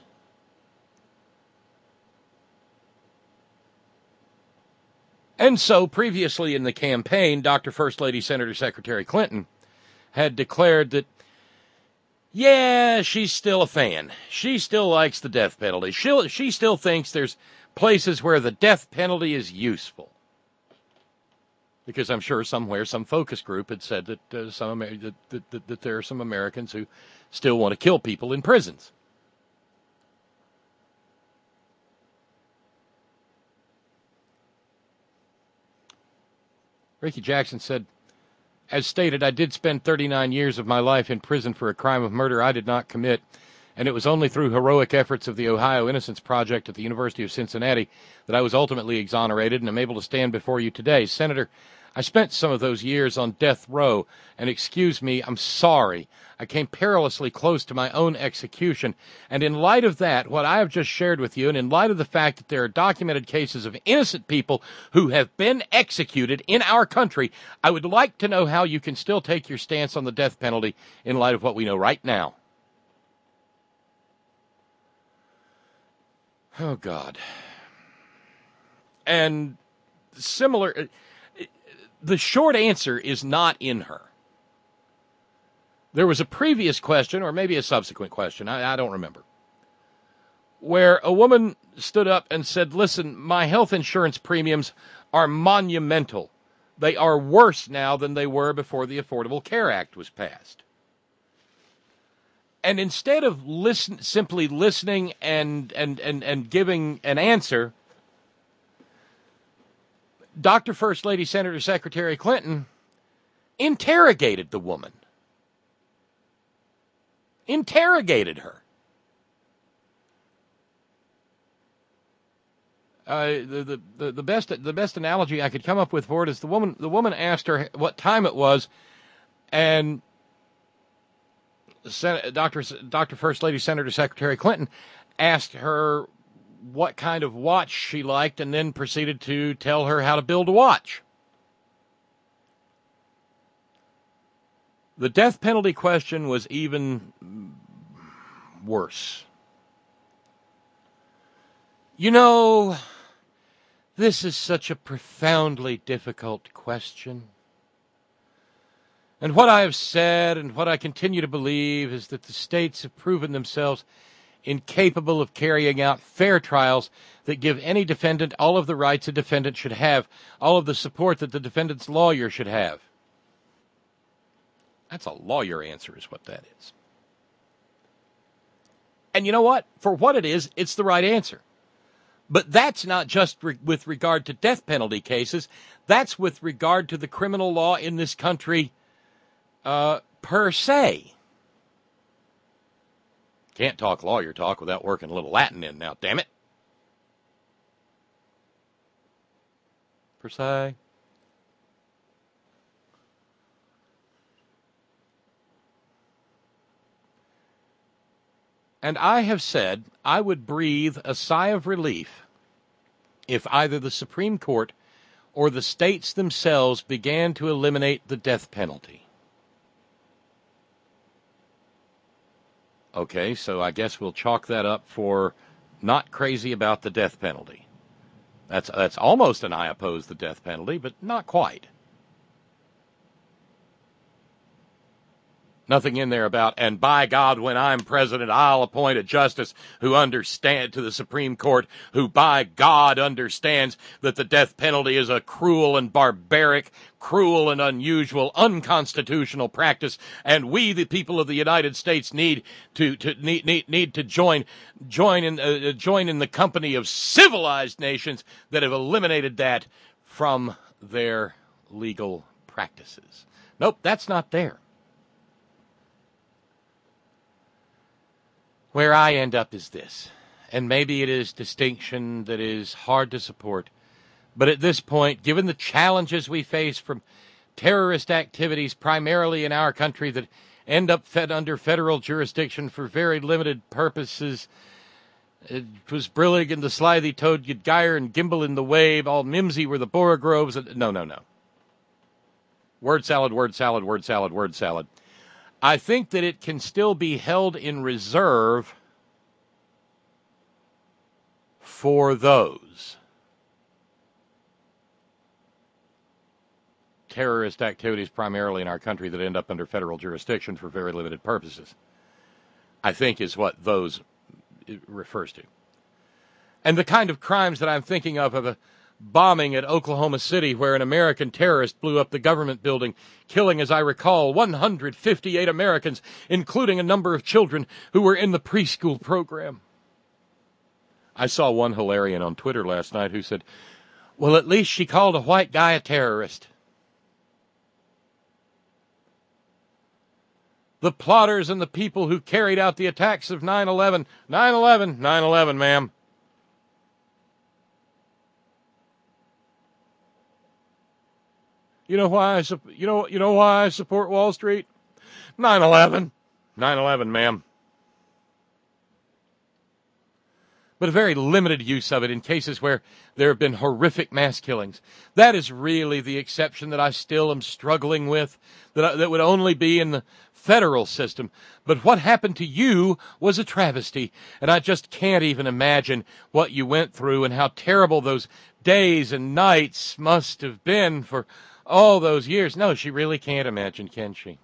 And so previously in the campaign, Dr. First Lady Senator Secretary Clinton had declared that, yeah, she's still a fan. She still likes the death penalty. She still thinks there's places where the death penalty is useful. Because I'm sure somewhere some focus group had said that that there are some Americans who still want to kill people in prisons. Ricky Jackson said, as stated, I did spend 39 years of my life in prison for a crime of murder I did not commit, and it was only through heroic efforts of the Ohio Innocence Project at the University of Cincinnati that I was ultimately exonerated and am able to stand before you today. Senator, I spent some of those years on death row, and excuse me, I'm sorry. I came perilously close to my own execution, and in light of that, what I have just shared with you, and in light of the fact that there are documented cases of innocent people who have been executed in our country, I would like to know how you can still take your stance on the death penalty in light of what we know right now. Oh, God. And similar, the short answer is not in her. There was a previous question, or maybe a subsequent question, I don't remember, where a woman stood up and said, listen, my health insurance premiums are monumental. They are worse now than they were before the Affordable Care Act was passed. And instead of simply listening and giving an answer, Dr. First Lady Senator Secretary Clinton interrogated the woman. Interrogated her. The best analogy I could come up with for it is the woman asked her what time it was, and Dr. First Lady Senator Secretary Clinton asked her what kind of watch she liked, and then proceeded to tell her how to build a watch. The death penalty question was even worse. You know, this is such a profoundly difficult question. And what I have said and what I continue to believe is that the states have proven themselves incapable of carrying out fair trials that give any defendant all of the rights a defendant should have, all of the support that the defendant's lawyer should have. That's a lawyer answer is what that is. And you know what? For what it is, it's the right answer. But that's not just with regard to death penalty cases. That's with regard to the criminal law in this country per se. Can't talk lawyer talk without working a little Latin in now, damn it. Per se. And I have said I would breathe a sigh of relief if either the Supreme Court or the states themselves began to eliminate the death penalty. Okay, so I guess we'll chalk that up for not crazy about the death penalty. That's almost an I oppose the death penalty, but not quite. Nothing in there about, and by God, when I'm president, I'll appoint a justice who understands to the Supreme Court, who by God understands that the death penalty is a cruel and barbaric, cruel and unusual, unconstitutional practice, and we, the people of the United States, need to join in the company of civilized nations that have eliminated that from their legal practices. Nope, that's not there. Where I end up is this, and maybe it is distinction that is hard to support, but at this point, given the challenges we face from terrorist activities primarily in our country that end up fed under federal jurisdiction for very limited purposes, It was brillig and the slithy toad, you'd gyre and gimble in the wave, all mimsy were the borogroves. No. Word salad, word salad, word salad, word salad. I think that it can still be held in reserve for those terrorist activities primarily in our country that end up under federal jurisdiction for very limited purposes, I think is what those it refers to. And the kind of crimes that I'm thinking of a bombing at Oklahoma City where an American terrorist blew up the government building, killing, as I recall, 158 Americans, including a number of children who were in the preschool program. I saw one Hilarion on Twitter last night who said, well, at least she called a white guy a terrorist. The plotters and the people who carried out the attacks of 9/11, 9/11, 9/11, ma'am. You know why I support Wall Street? 9/11. 9/11, ma'am. But a very limited use of it in cases where there have been horrific mass killings. That is really the exception that I still am struggling with, that would only be in the federal system. But what happened to you was a travesty, and I just can't even imagine what you went through and how terrible those days and nights must have been for all those years. No, she really can't imagine, can she?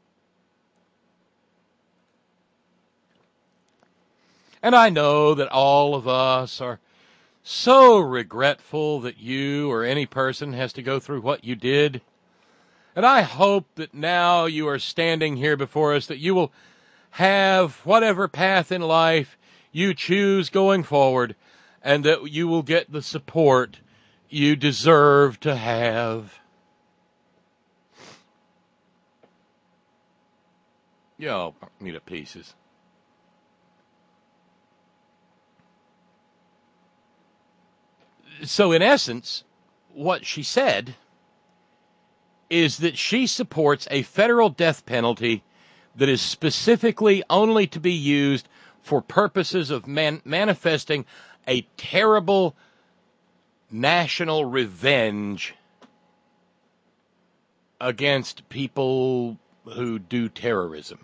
And I know that all of us are so regretful that you or any person has to go through what you did. And I hope that now you are standing here before us, that you will have whatever path in life you choose going forward, and that you will get the support you deserve to have. Yo, me to pieces. So in essence, what she said is that she supports a federal death penalty that is specifically only to be used for purposes of manifesting a terrible national revenge against people who do terrorism.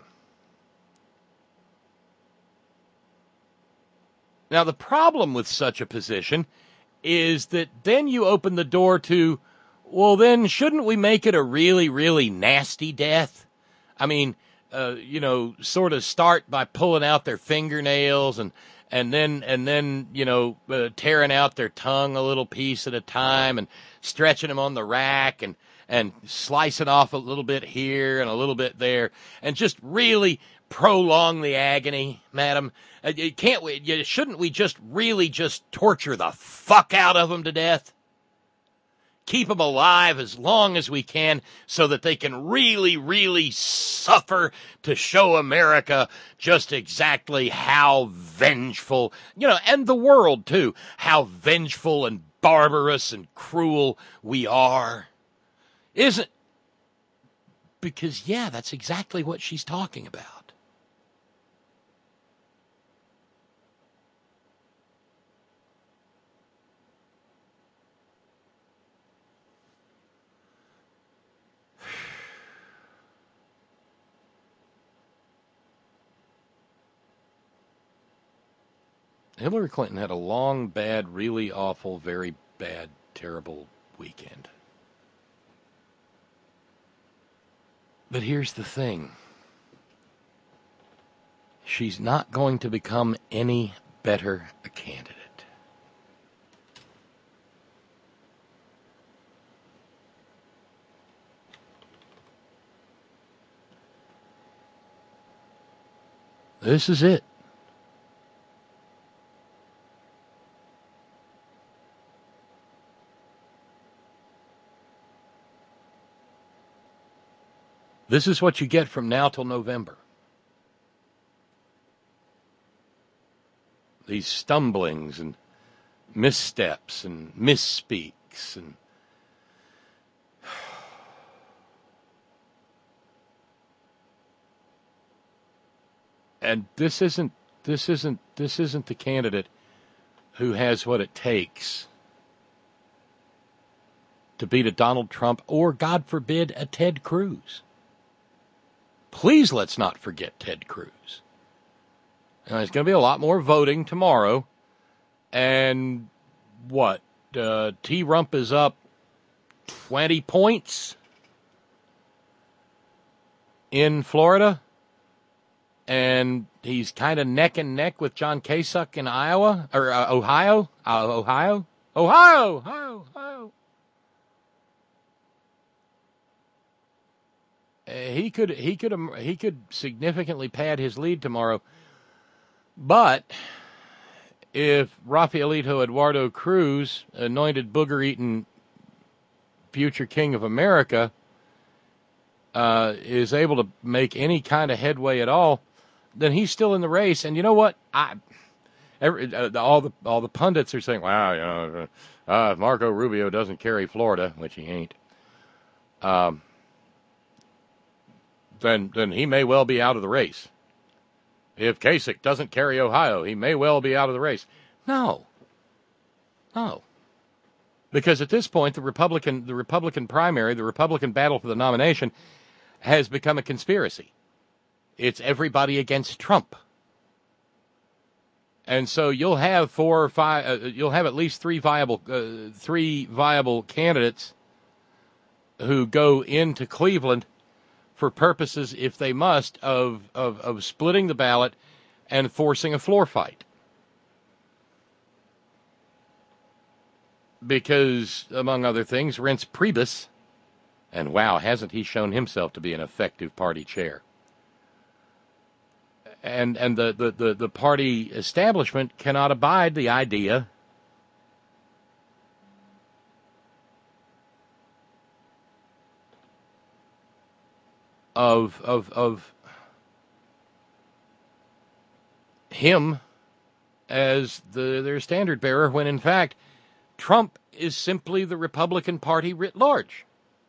Now, the problem with such a position is that then you open the door to, well, then shouldn't we make it a really, really nasty death? I mean, sort of start by pulling out their fingernails and then tearing out their tongue a little piece at a time and stretching them on the rack and slicing off a little bit here and a little bit there and just really prolong the agony, madam. Shouldn't we just really just torture the fuck out of them to death? Keep them alive as long as we can so that they can really, really suffer to show America just exactly how vengeful, and the world too, how vengeful and barbarous and cruel we are. Isn't? Because, yeah, that's exactly what she's talking about. Hillary Clinton had a long, bad, really awful, very bad, terrible weekend. But here's the thing. She's not going to become any better a candidate. This is it. This is what you get from now till November. These stumblings and missteps and misspeaks and this isn't This isn't the candidate who has what it takes to beat a Donald Trump or, God forbid, a Ted Cruz. Please let's not forget Ted Cruz. Now, there's going to be a lot more voting tomorrow. And what? T-Rump is up 20 points in Florida. And he's kind of neck and neck with John Kasich in Iowa, or Ohio. He could significantly pad his lead tomorrow. But if Rafaelito Eduardo Cruz, anointed booger-eating future king of America, is able to make any kind of headway at all, then he's still in the race. And you know what? All the pundits are saying, "Wow, if Marco Rubio doesn't carry Florida, which he ain't, then he may well be out of the race. If Kasich doesn't carry Ohio, he may well be out of the race." No. Because at this point, the Republican primary, the Republican battle for the nomination, has become a conspiracy. It's everybody against Trump. And so you'll have you'll have at least three viable candidates who go into Cleveland for purposes, if they must, of splitting the ballot and forcing a floor fight. Because, among other things, Reince Priebus, and wow, hasn't he shown himself to be an effective party chair? And the party establishment cannot abide the idea of him as their standard bearer, when in fact Trump is simply the Republican Party writ large.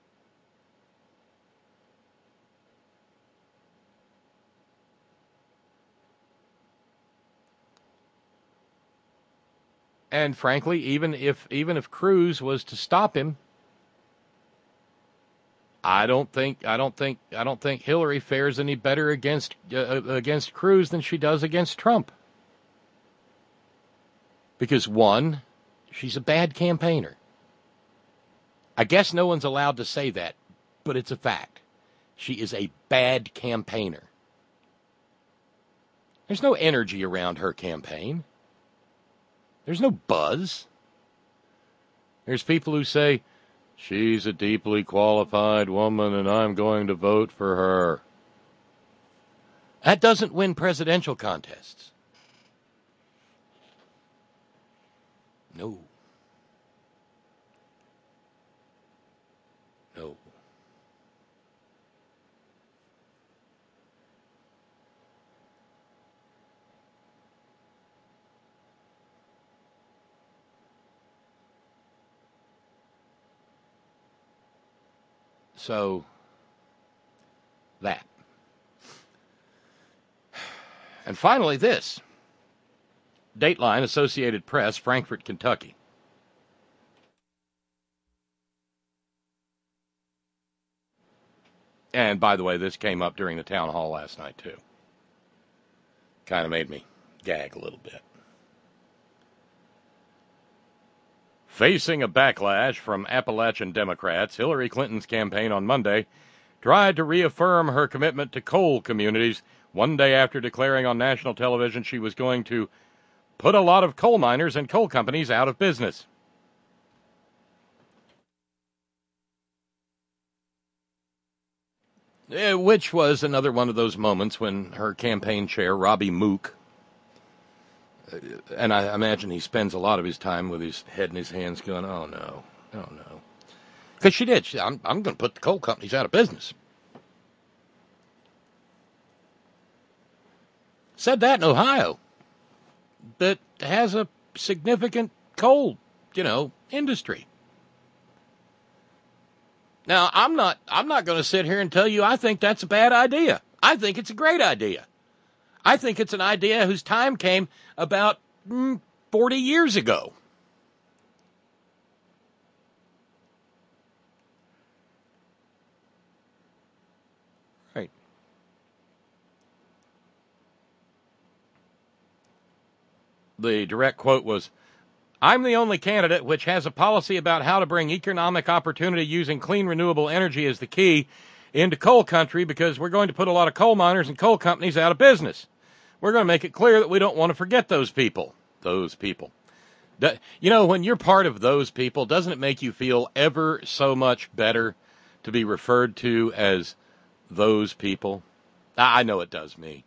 And frankly, even if Cruz was to stop him, I don't think Hillary fares any better against Cruz than she does against Trump. Because one, she's a bad campaigner. I guess no one's allowed to say that, but it's a fact. She is a bad campaigner. There's no energy around her campaign. There's no buzz. There's people who say, "She's a deeply qualified woman and I'm going to vote for her." That doesn't win presidential contests. No. So, that. And finally, this. Dateline, Associated Press, Frankfort, Kentucky. And, by the way, this came up during the town hall last night, too. Kind of made me gag a little bit. Facing a backlash from Appalachian Democrats, Hillary Clinton's campaign on Monday tried to reaffirm her commitment to coal communities one day after declaring on national television she was going to put a lot of coal miners and coal companies out of business. Which was another one of those moments when her campaign chair, Robbie Mook, and I imagine he spends a lot of his time with his head in his hands going, oh no. Because she did. I'm going to put the coal companies out of business. Said that in Ohio, that has a significant coal, industry. Now, I'm not going to sit here and tell you I think that's a bad idea. I think it's a great idea. I think it's an idea whose time came about 40 years ago. Right. The direct quote was, "I'm the only candidate which has a policy about how to bring economic opportunity using clean renewable energy as the key into coal country, because we're going to put a lot of coal miners and coal companies out of business. We're going to make it clear that we don't want to forget those people." Those people. You know, when you're part of those people, doesn't it make you feel ever so much better to be referred to as those people? I know it does me.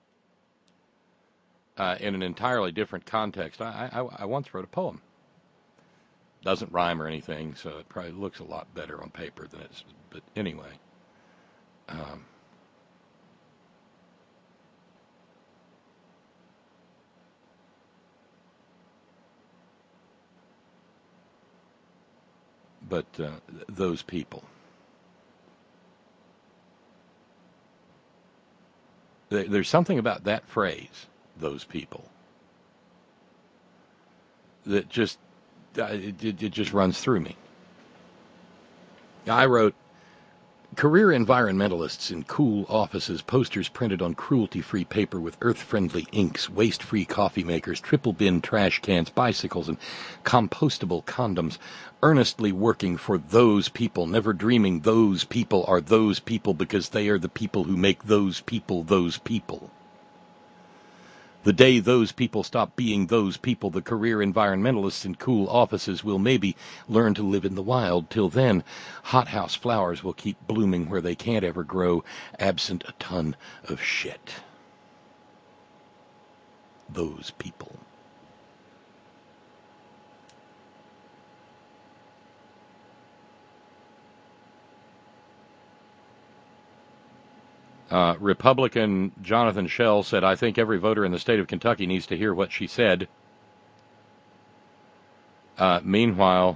In an entirely different context. I once wrote a poem. Doesn't rhyme or anything, so it probably looks a lot better on paper than it's. But anyway. But those people. There's something about that phrase, those people, that just, it just runs through me. I wrote, "Career environmentalists in cool offices, posters printed on cruelty-free paper with earth-friendly inks, waste-free coffee makers, triple-bin trash cans, bicycles, and compostable condoms, earnestly working for those people, never dreaming those people are those people because they are the people who make those people those people. The day those people stop being those people, the career environmentalists in cool offices will maybe learn to live in the wild. Till then, hothouse flowers will keep blooming where they can't ever grow, absent a ton of shit." Those people. Republican Jonathan Schell said, "I think every voter in the state of Kentucky needs to hear what she said." Meanwhile,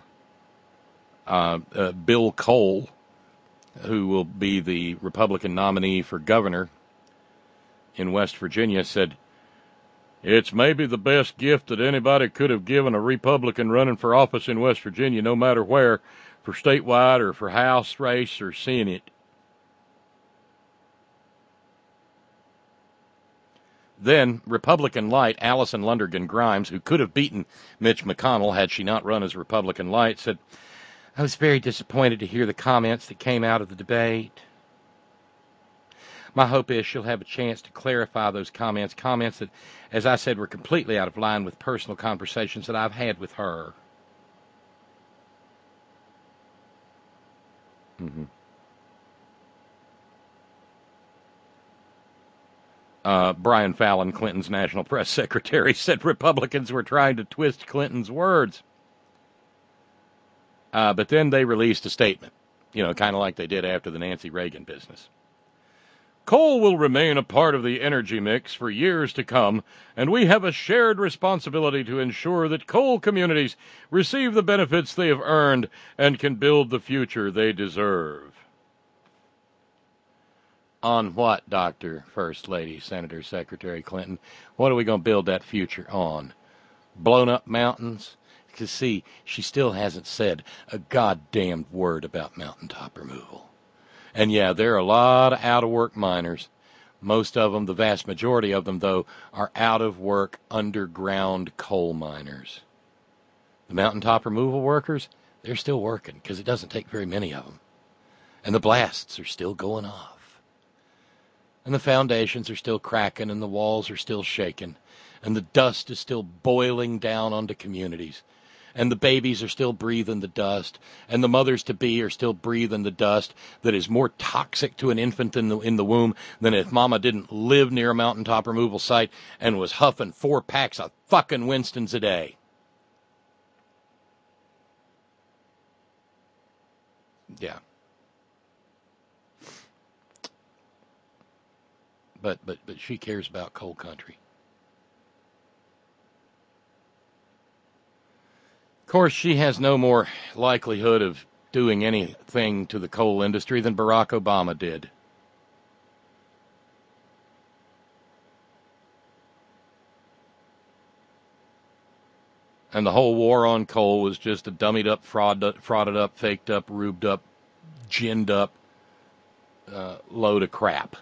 Bill Cole, who will be the Republican nominee for governor in West Virginia, said, "It's maybe the best gift that anybody could have given a Republican running for office in West Virginia, no matter where, for statewide or for House race or Senate." Then, Republican light Allison Lundergan Grimes, who could have beaten Mitch McConnell had she not run as Republican light, said, "I was very disappointed to hear the comments that came out of the debate. My hope is she'll have a chance to clarify those comments that, as I said, were completely out of line with personal conversations that I've had with her." Brian Fallon, Clinton's national press secretary, said Republicans were trying to twist Clinton's words. But then they released a statement, kind of like they did after the Nancy Reagan business. "Coal will remain a part of the energy mix for years to come, and we have a shared responsibility to ensure that coal communities receive the benefits they have earned and can build the future they deserve." On what, Dr. First Lady, Senator, Secretary Clinton? What are we going to build that future on? Blown up mountains? Because, see, she still hasn't said a goddamn word about mountaintop removal. And, yeah, there are a lot of out-of-work miners. Most of them, the vast majority of them, though, are out-of-work underground coal miners. The mountaintop removal workers, they're still working because it doesn't take very many of them. And the blasts are still going off. And the foundations are still cracking, and the walls are still shaking, and the dust is still boiling down onto communities, and the babies are still breathing the dust, and the mothers-to-be are still breathing the dust that is more toxic to an infant in the womb than if mama didn't live near a mountaintop removal site and was huffing 4 packs of fucking Winstons a day. Yeah. But she cares about coal country. Of course, she has no more likelihood of doing anything to the coal industry than Barack Obama did. And the whole war on coal was just a dummied up, frauded up, faked up, rubed up, ginned up load of crap.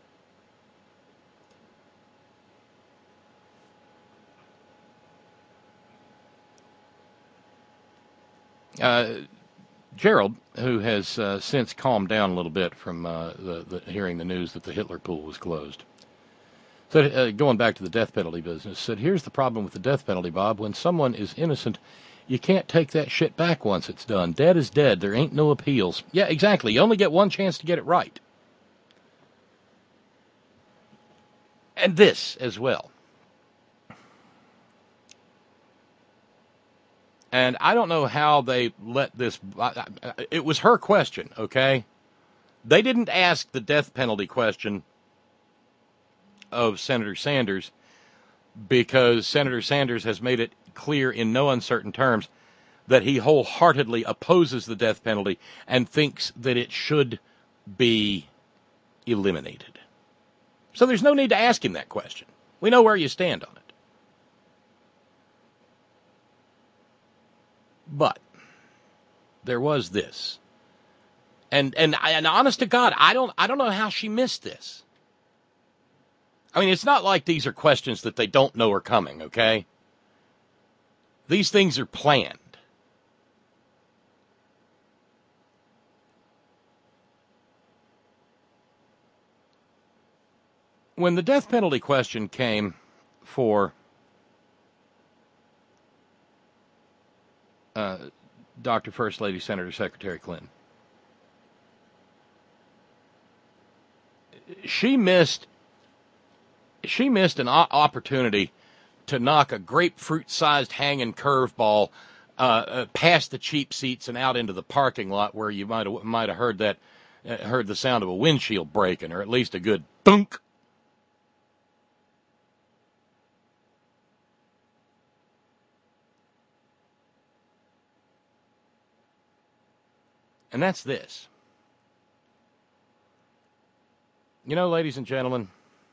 Gerald, who has since calmed down a little bit from the hearing the news that the Hitler pool was closed, said, going back to the death penalty business, said, here's the problem with the death penalty, Bob. When someone is innocent, you can't take that shit back once it's done. Dead is dead. There ain't no appeals. Yeah, exactly. You only get one chance to get it right. And this as well. And I don't know how they let this... It was her question, okay? They didn't ask the death penalty question of Senator Sanders because Senator Sanders has made it clear in no uncertain terms that he wholeheartedly opposes the death penalty and thinks that it should be eliminated. So there's no need to ask him that question. We know where you stand on it. But there was this. And honest to God, I don't know how she missed this. I mean, it's not like these are questions that they don't know are coming, okay? These things are planned. When the death penalty question came for Dr. First Lady Senator Secretary Clinton, she missed an opportunity to knock a grapefruit-sized hanging curveball past the cheap seats and out into the parking lot, where you might have heard the sound of a windshield breaking, or at least a good thunk. And that's this. You know, ladies and gentlemen,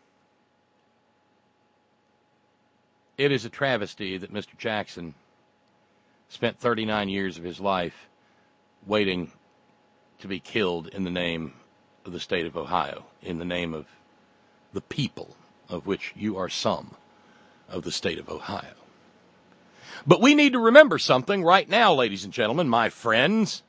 it is a travesty that Mr. Jackson spent 39 years of his life waiting to be killed in the name of the state of Ohio, in the name of the people of which you are some of the state of Ohio. But we need to remember something right now, ladies and gentlemen, my friends.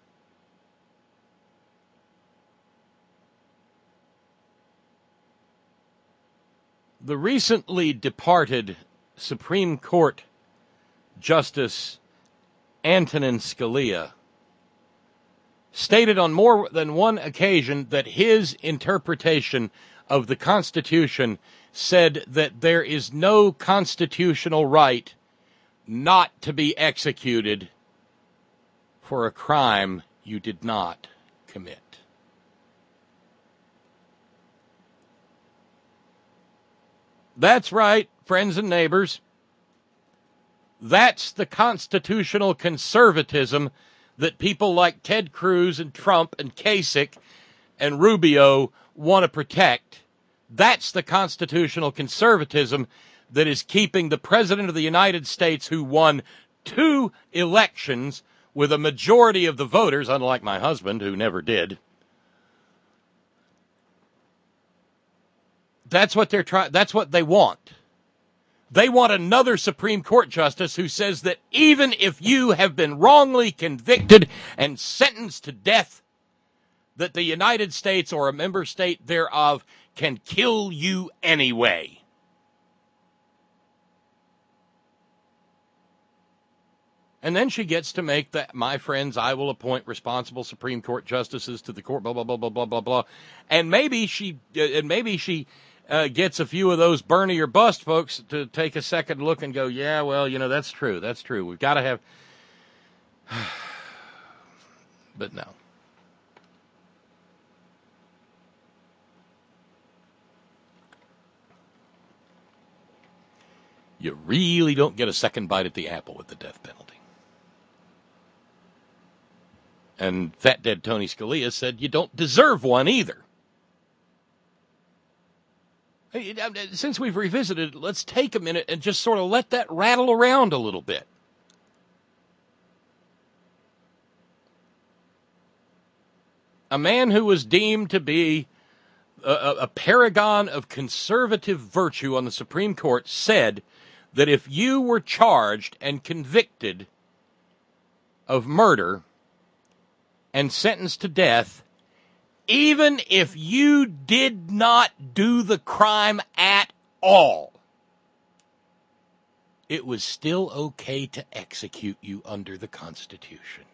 The recently departed Supreme Court Justice Antonin Scalia stated on more than one occasion that his interpretation of the Constitution said that there is no constitutional right not to be executed for a crime you did not commit. That's right, friends and neighbors. That's the constitutional conservatism that people like Ted Cruz and Trump and Kasich and Rubio want to protect. That's the constitutional conservatism that is keeping the President of the United States, who won 2 elections with a majority of the voters, unlike my husband, who never did. That's what they're trying. That's what they want. They want another Supreme Court justice who says that even if you have been wrongly convicted and sentenced to death, that the United States or a member state thereof can kill you anyway. And then she gets to make that, my friends, I will appoint responsible Supreme Court justices to the court, blah, blah, blah, blah, blah, blah, blah. And maybe she gets a few of those Bernie or bust folks to take a second look and go, yeah, well, you know, that's true. That's true. We've got to have... But no. You really don't get a second bite at the apple with the death penalty. And Fat Dead Tony Scalia said you don't deserve one either. Since we've revisited, let's take a minute and just sort of let that rattle around a little bit. a man who was deemed to be a paragon of conservative virtue on the Supreme Court, said that if you were charged and convicted of murder and sentenced to death, even if you did not do the crime at all, it was still okay to execute you under the Constitution.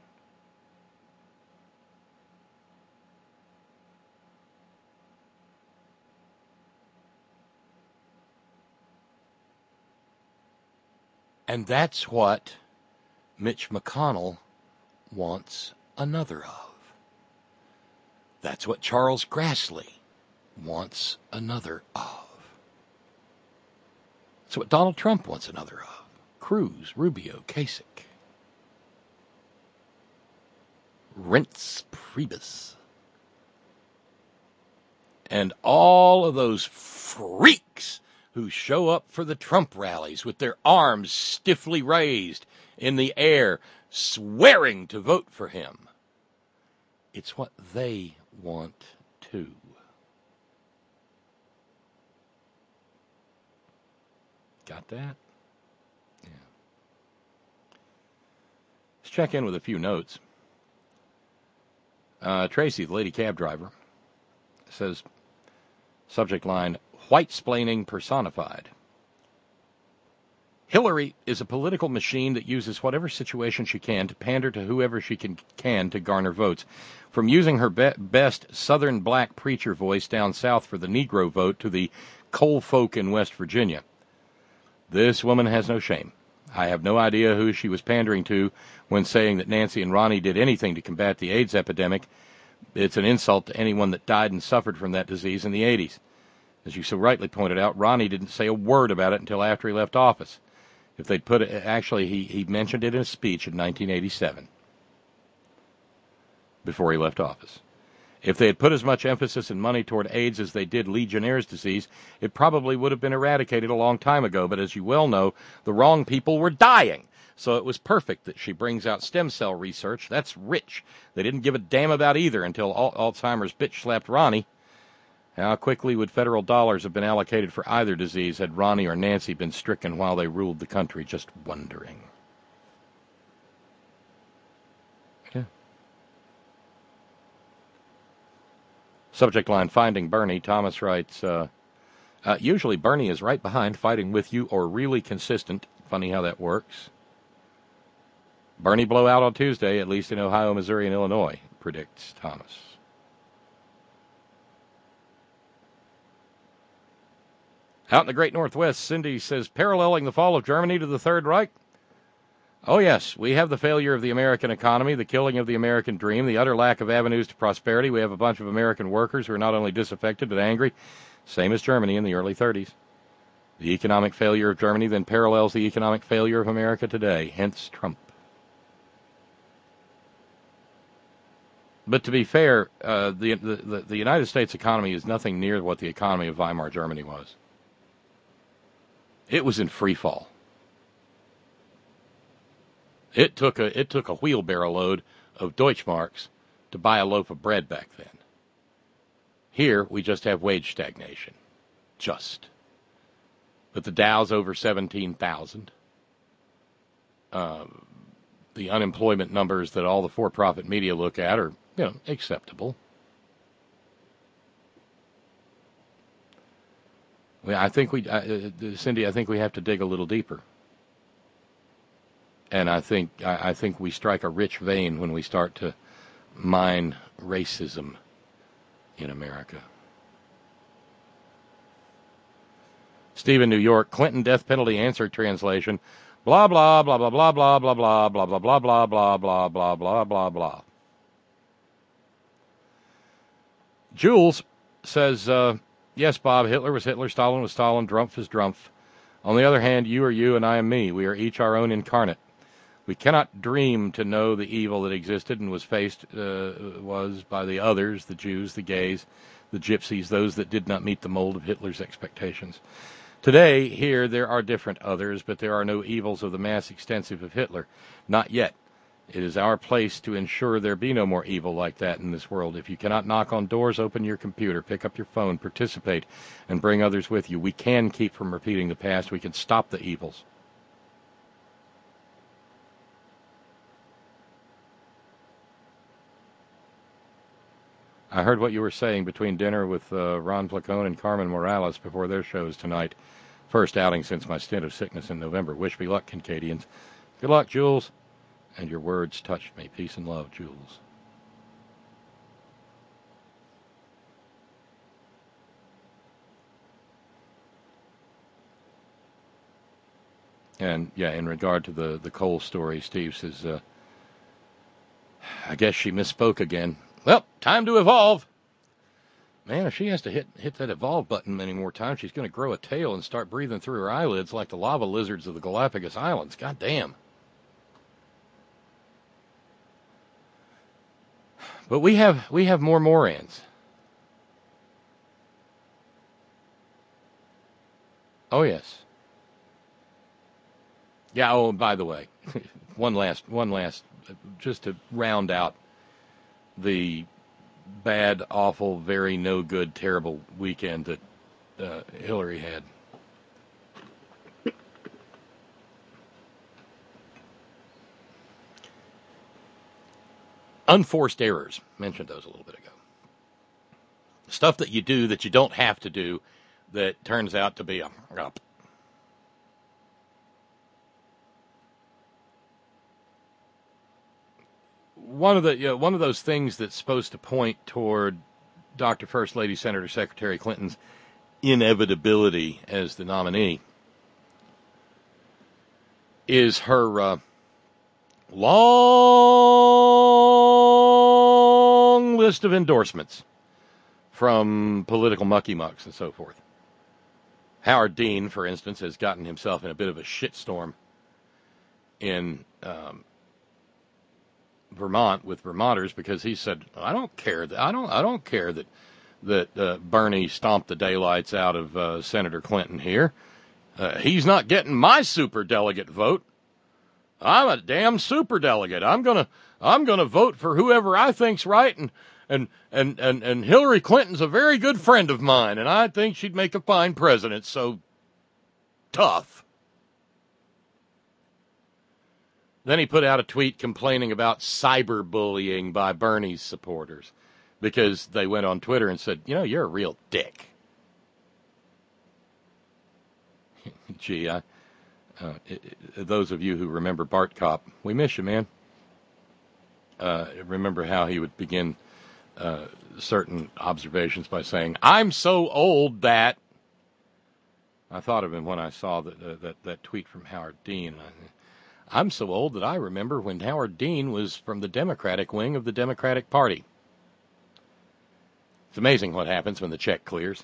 And that's what Mitch McConnell wants another of. That's what Charles Grassley wants another of. That's what Donald Trump wants another of. Cruz, Rubio, Kasich. Reince Priebus. And all of those freaks who show up for the Trump rallies with their arms stiffly raised in the air, swearing to vote for him. It's what they want too. Got that? Yeah. Let's check in with a few notes. Tracy, the lady cab driver, says, subject line, white-splaining personified. Hillary is a political machine that uses whatever situation she can to pander to whoever she can to garner votes. From using her best Southern black preacher voice down south for the Negro vote to the coal folk in West Virginia. This woman has no shame. I have no idea who she was pandering to when saying that Nancy and Ronnie did anything to combat the AIDS epidemic. It's an insult to anyone that died and suffered from that disease in the 80s. As you so rightly pointed out, Ronnie didn't say a word about it until after he left office. If they'd put it, actually, he mentioned it in a speech in 1987, before he left office. If they had put as much emphasis and money toward AIDS as they did Legionnaire's disease, it probably would have been eradicated a long time ago. But as you well know, the wrong people were dying. So it was perfect that she brings out stem cell research. That's rich. They didn't give a damn about either until Alzheimer's bitch slapped Ronnie. How quickly would federal dollars have been allocated for either disease had Ronnie or Nancy been stricken while they ruled the country? Just wondering. Yeah. Subject line, Finding Bernie. Thomas writes, usually Bernie is right behind fighting with you or really consistent. Funny how that works. Bernie blowout on Tuesday, at least in Ohio, Missouri, and Illinois, predicts Thomas. Out in the great Northwest, Cindy says, paralleling the fall of Germany to the Third Reich? Oh, yes, we have the failure of the American economy, the killing of the American dream, the utter lack of avenues to prosperity. We have a bunch of American workers who are not only disaffected but angry, same as Germany in the early 30s. The economic failure of Germany then parallels the economic failure of America today, hence Trump. But to be fair, the United States economy is nothing near what the economy of Weimar Germany was. It was in free fall. It took a wheelbarrow load of Deutschmarks to buy a loaf of bread back then. Here we just have wage stagnation. But the Dow's over 17,000. The unemployment numbers that all the for-profit media look at are, acceptable. Cindy, I think we have to dig a little deeper. And I think we strike a rich vein when we start to mine racism in America. Steve in New York, Clinton death penalty answer translation. Blah, blah, blah, blah, blah, blah, blah, blah, blah, blah, blah, blah, blah, blah, blah, blah, blah, blah. Jules says, yes, Bob, Hitler was Hitler, Stalin was Stalin, Drumpf is Drumpf. On the other hand, you are you and I am me. We are each our own incarnate. We cannot dream to know the evil that existed and was by the others, the Jews, the gays, the gypsies, those that did not meet the mold of Hitler's expectations. Today, here, there are different others, but there are no evils of the mass extensive of Hitler. Not yet. It is our place to ensure there be no more evil like that in this world. If you cannot knock on doors, open your computer, pick up your phone, participate, and bring others with you. We can keep from repeating the past. We can stop the evils. I heard what you were saying between dinner with Ron Placone and Carmen Morales before their shows tonight. First outing since my stint of sickness in November. Wish me luck, Kincadians. Good luck, Jules. And your words touched me. Peace and love, Jules. And, yeah, in regard to the Cole story, Steve says, I guess she misspoke again. Well, time to evolve. Man, if she has to hit that evolve button many more times, she's going to grow a tail and start breathing through her eyelids like the lava lizards of the Galapagos Islands. God damn. But we have more Morans. Oh, yes. Yeah, oh, and by the way, one last, just to round out the bad, awful, very no good, terrible weekend that Hillary had. Unforced errors. Mentioned those a little bit ago. Stuff that you do that you don't have to do that turns out to be a one of those things that's supposed to point toward Dr. First Lady Senator Secretary Clinton's inevitability as the nominee is her long list of endorsements from political mucky-mucks and so forth. Howard Dean, for instance, has gotten himself in a bit of a shitstorm in Vermont with Vermonters because he said, I don't care that Bernie stomped the daylights out of Senator Clinton here. He's not getting my superdelegate vote. I'm a damn superdelegate. I'm gonna vote for whoever I think's right, and Hillary Clinton's a very good friend of mine, and I think she'd make a fine president. So tough. Then he put out a tweet complaining about cyberbullying by Bernie's supporters because they went on Twitter and said, you're a real dick. Gee, those of you who remember Bart Kopp, we miss you, man. Remember how he would begin certain observations by saying, I'm so old that... I thought of him when I saw that tweet from Howard Dean. I'm so old that I remember when Howard Dean was from the Democratic wing of the Democratic Party. It's amazing what happens when the check clears.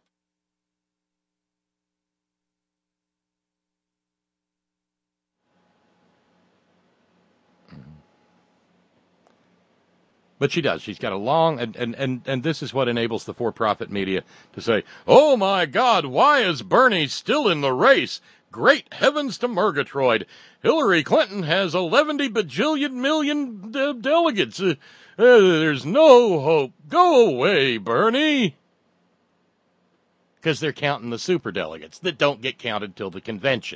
But she does. She's got a long, and this is what enables the for-profit media to say, oh my God, why is Bernie still in the race? Great heavens to Murgatroyd. Hillary Clinton has 11 bajillion million delegates. There's no hope. Go away, Bernie. Because they're counting the superdelegates that don't get counted till the convention.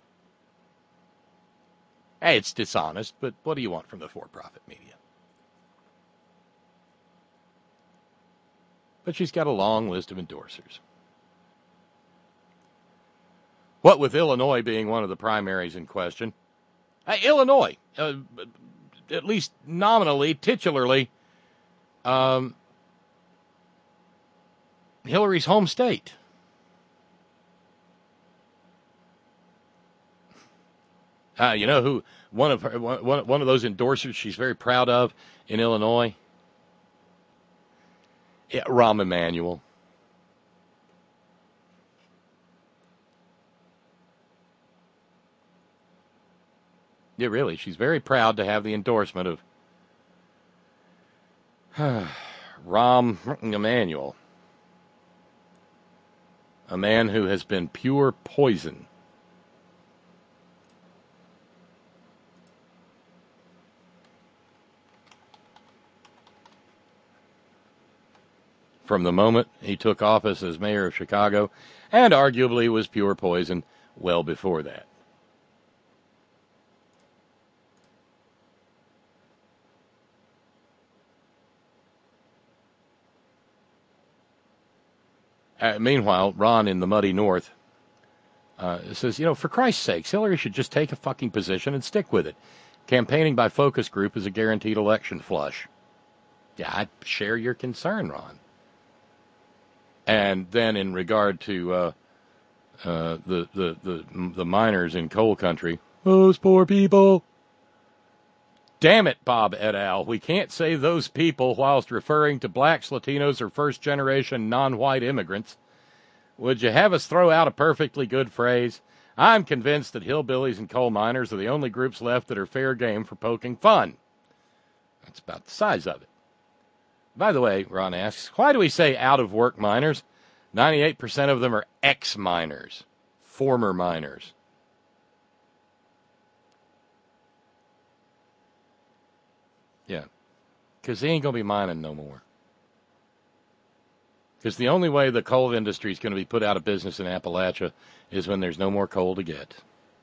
Hey, it's dishonest, but what do you want from the for-profit media? But she's got a long list of endorsers. What with Illinois being one of the primaries in question. Illinois, at least nominally, titularly, Hillary's home state. You know who one of those endorsers she's very proud of in Illinois? Yeah, Rahm Emanuel. Yeah, really, she's very proud to have the endorsement of Rahm Emanuel, a man who has been pure poison. from the moment he took office as mayor of Chicago, and arguably was pure poison well before that. Meanwhile, Ron in the muddy north says, for Christ's sakes, Hillary should just take a fucking position and stick with it. Campaigning by focus group is a guaranteed election flush. Yeah, I share your concern, Ron. And then in regard to the miners in coal country, those poor people. Damn it, Bob et al. We can't say those people whilst referring to blacks, Latinos, or first-generation non-white immigrants. Would you have us throw out a perfectly good phrase? I'm convinced that hillbillies and coal miners are the only groups left that are fair game for poking fun. That's about the size of it. By the way, Ron asks, why do we say out-of-work miners? 98% of them are ex-miners, former miners. Yeah, because they ain't going to be mining no more. Because the only way the coal industry is going to be put out of business in Appalachia is when there's no more coal to get.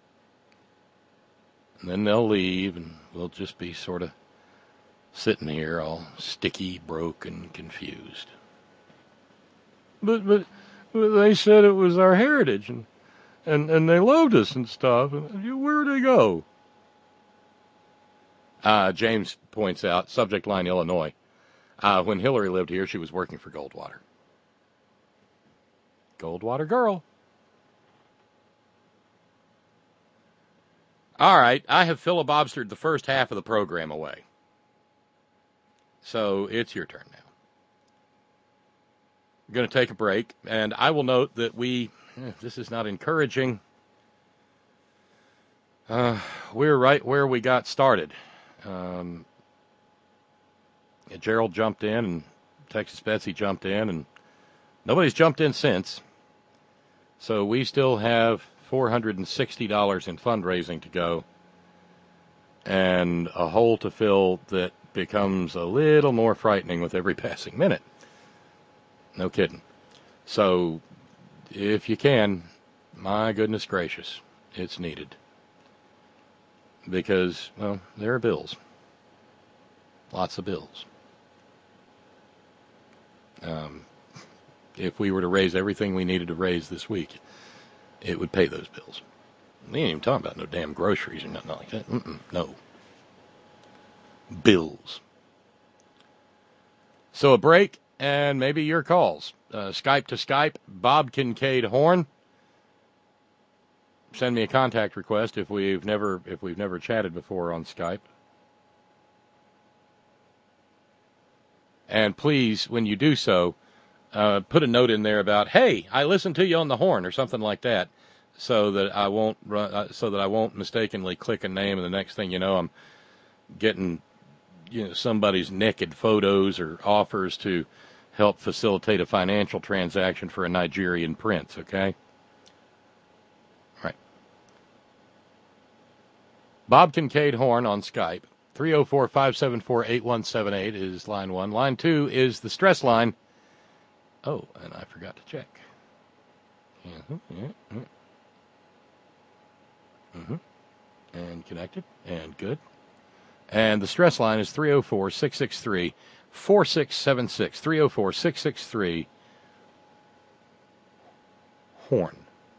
And then they'll leave, and we'll just be sort of sitting here all sticky, broke, and confused. But they said it was our heritage, and they loved us and stuff. And where'd they go? James points out, subject line Illinois. When Hillary lived here, she was working for Goldwater. Goldwater girl. All right, I have filibustered the first half of the program away. So it's your turn now. We're going to take a break, and I will note that this is not encouraging. We're right where we got started. Gerald jumped in, and Texas Betsy jumped in, and nobody's jumped in since. So we still have $460 in fundraising to go, and a hole to fill that becomes a little more frightening with every passing minute. No kidding. So if you can, my goodness gracious, it's needed. Because, well, there are bills. Lots of bills. If we were to raise everything we needed to raise this week, it would pay those bills. We ain't even talking about no damn groceries or nothing like that. No. Bills. So a break, and maybe your calls. Skype to Skype, Bob Kincaid Horn. Send me a contact request if we've never chatted before on Skype. And please, when you do so, put a note in there about, hey, I listened to you on the horn or something like that, so that I won't mistakenly click a name, and the next thing you know, I'm getting somebody's naked photos or offers to help facilitate a financial transaction for a Nigerian prince. Okay. Right. Bob Kincaid Horn on Skype. 304-574-8178 is line 1. Line 2 is the stress line. Oh, and I forgot to check. And connected. And good. And the stress line is 304-663-4676. 304-663 Horn.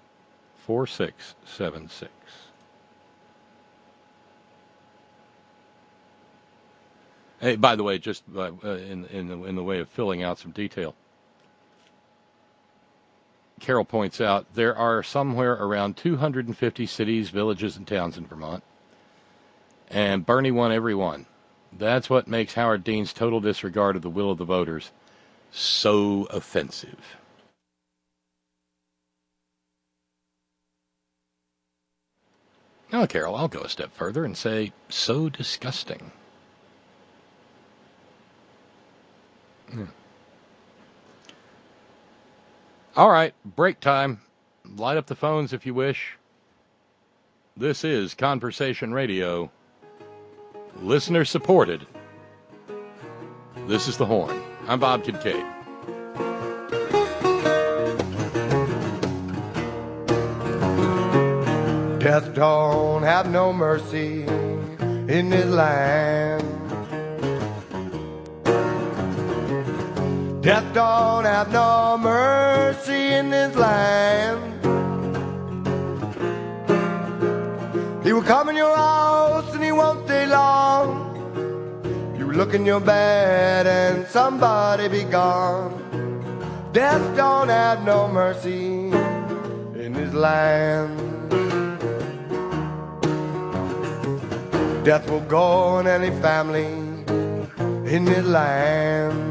4676. Hey, by the way, just in the way of filling out some detail, Carol points out there are somewhere around 250 cities, villages, and towns in Vermont, and Bernie won every one. That's what makes Howard Dean's total disregard of the will of the voters so offensive. Now, Carol, I'll go a step further and say so disgusting. Yeah. All right, break time. Light up the phones if you wish. This is Conversation Radio. Listener supported. This is The Horn. I'm Bob Kincaid. Death don't have no mercy in this land. Death don't have no mercy in this land. He will come in your house and he won't stay long. You look in your bed and somebody be gone. Death don't have no mercy in his land. Death will go in any family in this land.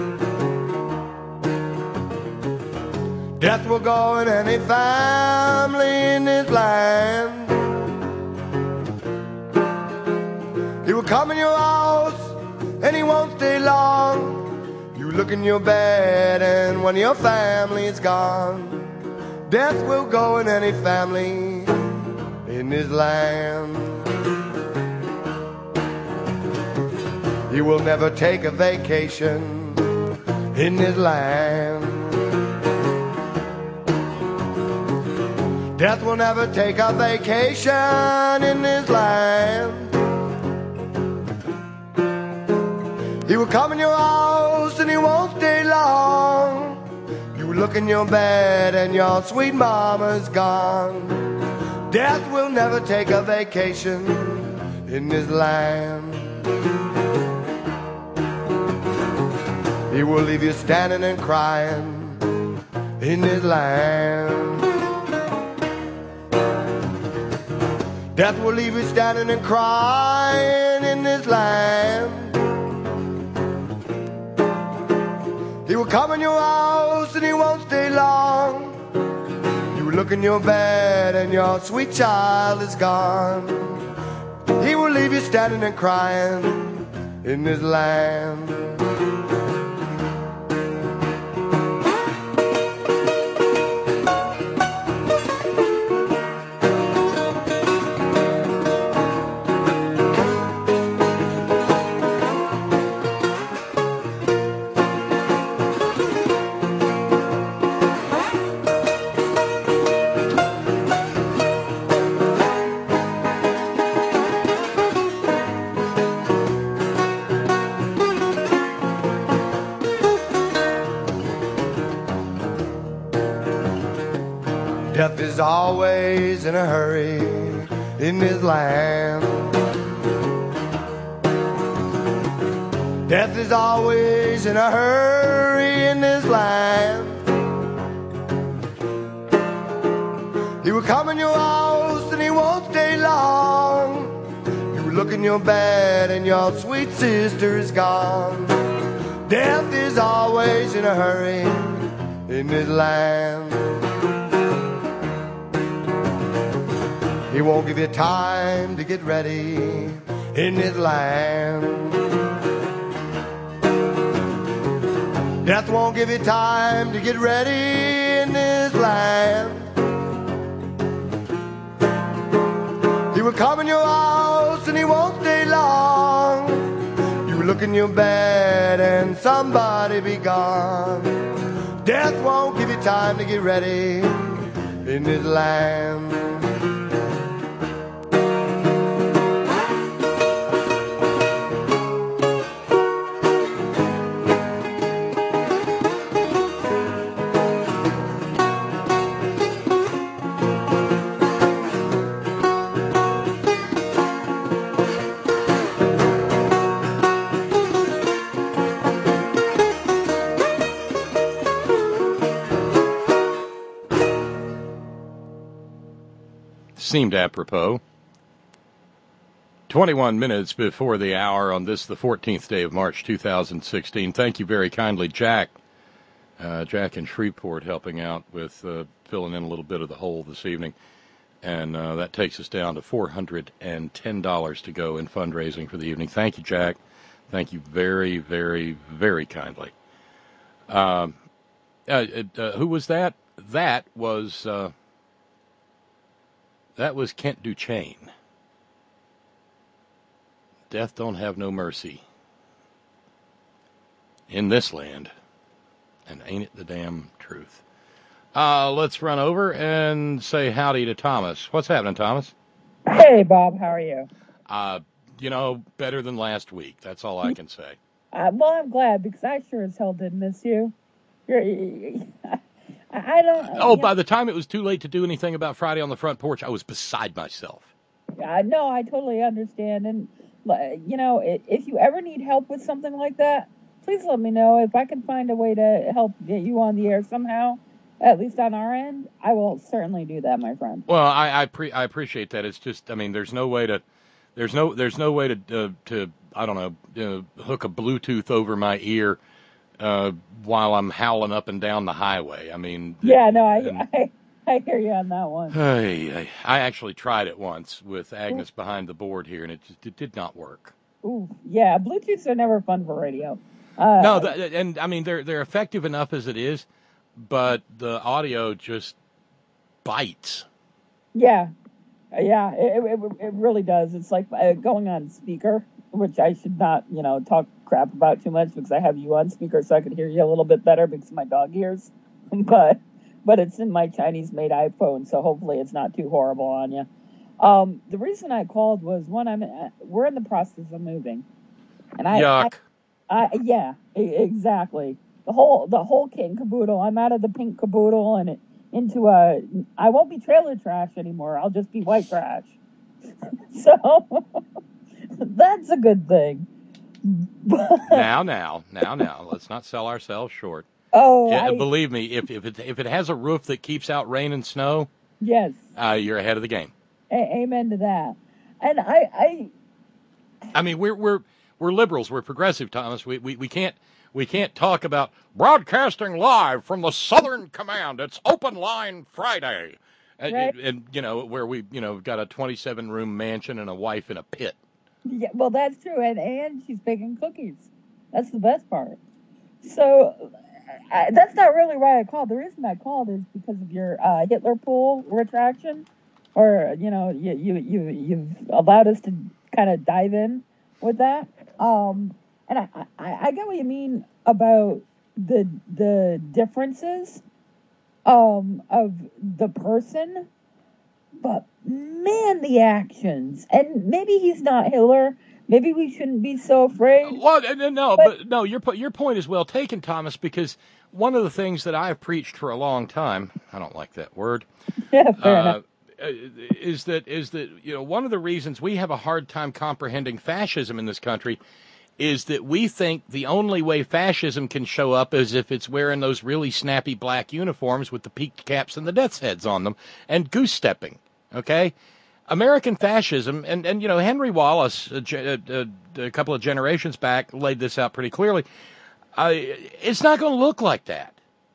Death will go in any family in this land. He will come in your house and he won't stay long. You look in your bed and when your family is gone, death will go in any family in this land. He will never take a vacation in this land. Death will never take a vacation in this land. He will come in your house and he won't stay long. You look in your bed and your sweet mama's gone. Death will never take a vacation in this land. He will leave you standing and crying in this land. Death will leave you standing and crying in this land. He will come in your house and he won't stay long. You look in your bed and your sweet child is gone. He will leave you standing and crying in this land. Death is always in a hurry in this land. Death is always in a hurry in this land. He will come in your house and he won't stay long. You look in your bed and your sweet sister is gone. Death is always in a hurry in this land. He won't give you time to get ready in this land. Death won't give you time to get ready in this land. He will come in your house and he won't stay long. You look in your bed and somebody be gone. Death won't give you time to get ready in this land. Seemed apropos. 21 minutes before the hour on this, the 14th day of March 2016. Thank you very kindly, Jack. Jack in Shreveport helping out with filling in a little bit of the hole this evening. And that takes us down to $410 to go in fundraising for the evening. Thank you, Jack. Thank you very, very, very kindly. Who was that? That was Kent Duchesne. Death don't have no mercy in this land. And ain't it the damn truth? Let's run over and say howdy to Thomas. What's happening, Thomas? Hey, Bob, how are you? Better than last week. That's all I can say. Well, I'm glad because I sure as hell did miss you. I don't. Oh, by the time it was too late to do anything about Friday on the Front Porch, I was beside myself. No, I totally understand. And, if you ever need help with something like that, please let me know. If I can find a way to help get you on the air somehow, at least on our end, I will certainly do that, my friend. Well, I appreciate that. It's just, I mean, there's no way to I don't know, hook a Bluetooth over my ear while I'm howling up and down the highway. I mean, yeah, no, I hear you on that one. I actually tried it once with Agnes behind the board here, and it did not work. Ooh, yeah, Bluetooths are never fun for radio. No, and I mean they're effective enough as it is, but the audio just bites. Yeah, it really does. It's like going on speaker, which I should not, talk crap about too much because I have you on speaker so I could hear you a little bit better because of my dog ears. But it's in my Chinese-made iPhone, so hopefully it's not too horrible on you. The reason I called was we're in the process of moving, and Yuck. Yeah, exactly. The whole kit and caboodle. I'm out of the pink caboodle and I won't be trailer trash anymore. I'll just be white trash. So that's a good thing. Now, let's not sell ourselves short. Oh, believe me, if it has a roof that keeps out rain and snow, yes, you're ahead of the game. Amen to that. And I mean, we're liberals, we're progressive, Thomas. We can't talk about broadcasting live from the Southern Command. It's Open Line Friday, right. and where we got a 27-room mansion and a wife in a pit. Yeah, well, that's true, and she's baking cookies. That's the best part. So that's not really why I called. The reason I called is because of your Hitler pool retraction, or you've allowed us to kind of dive in with that. And I get what you mean about the differences of the person, but man, the actions. And maybe he's not Hitler. Maybe we shouldn't be so afraid. Well, no. Your point is well taken, Thomas. Because one of the things that I've preached for a long time, I don't like that word. Yeah, fair enough. Is that one of the reasons we have a hard time comprehending fascism in this country is that we think the only way fascism can show up is if it's wearing those really snappy black uniforms with the peaked caps and the death's heads on them and goose stepping. Okay, American fascism, and Henry Wallace a couple of generations back laid this out pretty clearly. It's not going to look like that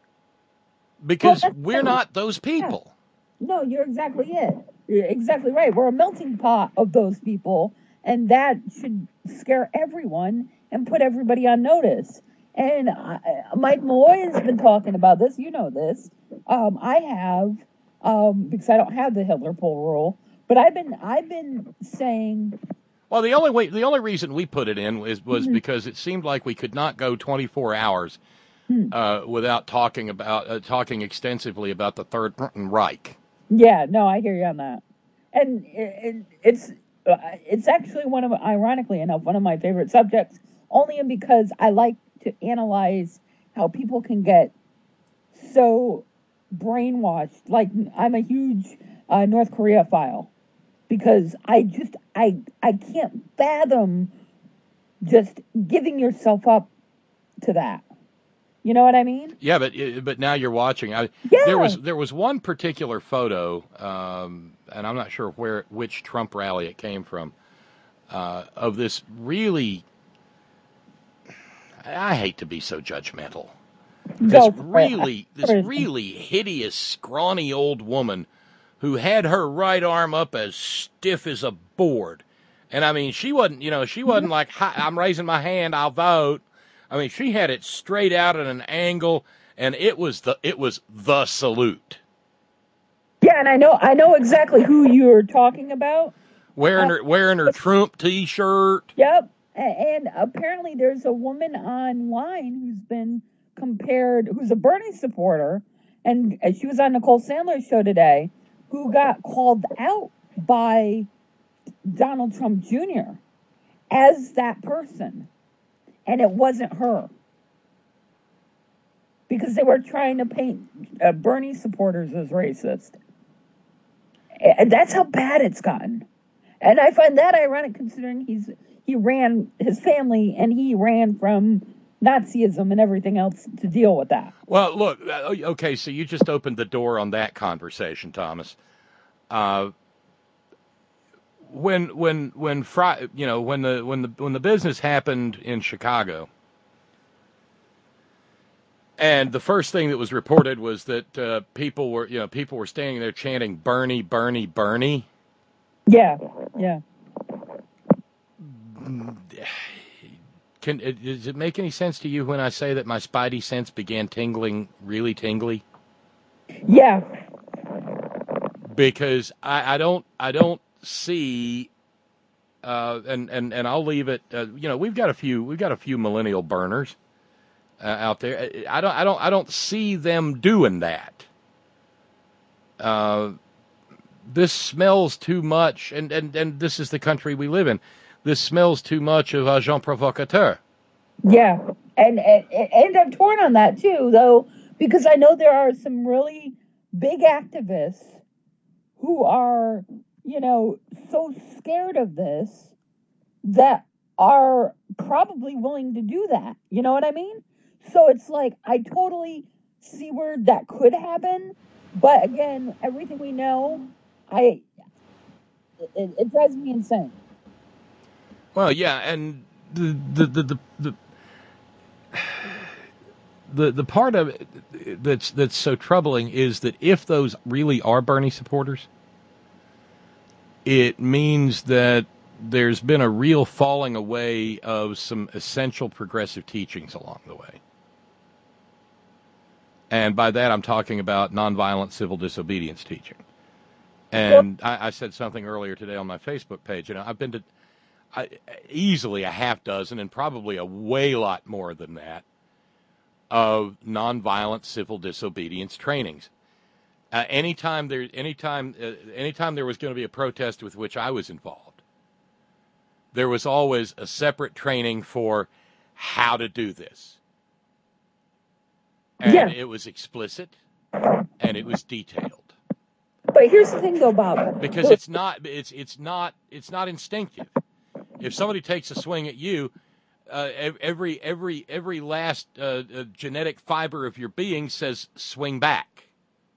because we're not those people. Yeah. No, you're exactly it. You're exactly right. We're a melting pot of those people, and that should scare everyone and put everybody on notice. And Mike Malloy has been talking about this. You know this. I have, because I don't have the Hitler poll rule, but I've been saying. Well, the only reason we put it in was because it seemed like we could not go 24 hours without talking extensively about the Third Reich. Yeah, no, I hear you on that, and it's actually ironically enough, one of my favorite subjects, only because I like to analyze how people can get so brainwashed. Like, I'm a huge North Korea file because I can't fathom just giving yourself up to that. You know what I mean? Yeah, but now you're watching. There was one particular photo, and I'm not sure which Trump rally it came from, of this really. I hate to be so judgmental. This really hideous, scrawny old woman who had her right arm up as stiff as a board, and I mean she wasn't like, I'm raising my hand, I'll vote. I mean, she had it straight out at an angle, and it was the salute. Yeah, and I know exactly who you're talking about. Wearing her Trump T-shirt. Yep, and apparently there's a woman online who's been compared, who's a Bernie supporter, and she was on Nicole Sandler's show today, who got called out by Donald Trump Jr. as that person, and it wasn't her. Because they were trying to paint Bernie supporters as racist. And that's how bad it's gotten. And I find that ironic considering he ran his family and he ran from Nazism and everything else to deal with that. Well, look, okay, so you just opened the door on that conversation, Thomas. When the business happened in Chicago, and the first thing that was reported was that people were standing there chanting "Bernie, Bernie, Bernie." Yeah. Does it make any sense to you when I say that my spidey sense began tingling, really tingly? Yeah. Because I don't see, and I'll leave it. We've got a few millennial burners out there. I don't see them doing that. This smells too much, and this is the country we live in. This smells too much of agent provocateur. Yeah, and I'm torn on that too, though, because I know there are some really big activists who are, so scared of this that are probably willing to do that. You know what I mean? So it's like, I totally see where that could happen. But again, everything we know, it drives me insane. Well, yeah, and the part of it that's so troubling is that if those really are Bernie supporters, it means that there's been a real falling away of some essential progressive teachings along the way. And by that, I'm talking about nonviolent civil disobedience teaching. And I said something earlier today on my Facebook page. I've been to easily a half dozen, and probably a way lot more than that, of nonviolent civil disobedience trainings. Anytime there was going to be a protest with which I was involved, there was always a separate training for how to do this. And It was explicit, and it was detailed. But here's the thing, though, Bob. Because it's not instinctive. If somebody takes a swing at you, every last genetic fiber of your being says swing back.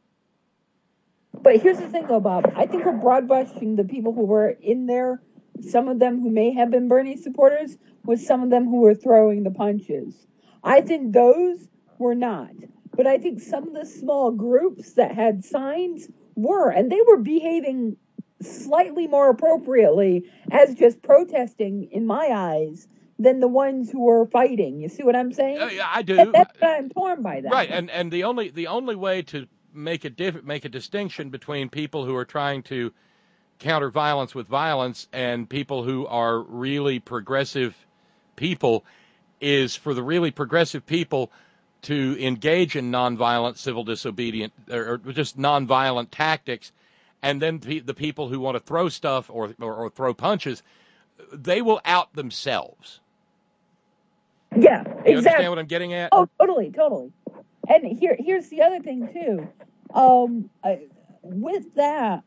But here's the thing, though, Bob. I think we're broad-brushing the people who were in there. Some of them who may have been Bernie supporters, with some of them who were throwing the punches. I think those were not. But I think some of the small groups that had signs were, and they were behaving slightly more appropriately as just protesting, in my eyes, than the ones who were fighting. You see what I'm saying? I do. That's why I'm torn by that. Right, and the only way to make a distinction between people who are trying to counter violence with violence and people who are really progressive people is for the really progressive people to engage in nonviolent civil disobedience or just nonviolent tactics, and then the people who want to throw stuff or throw punches, they will out themselves. Yeah, exactly. You understand what I'm getting at? Oh, totally. And here's the other thing too. With that,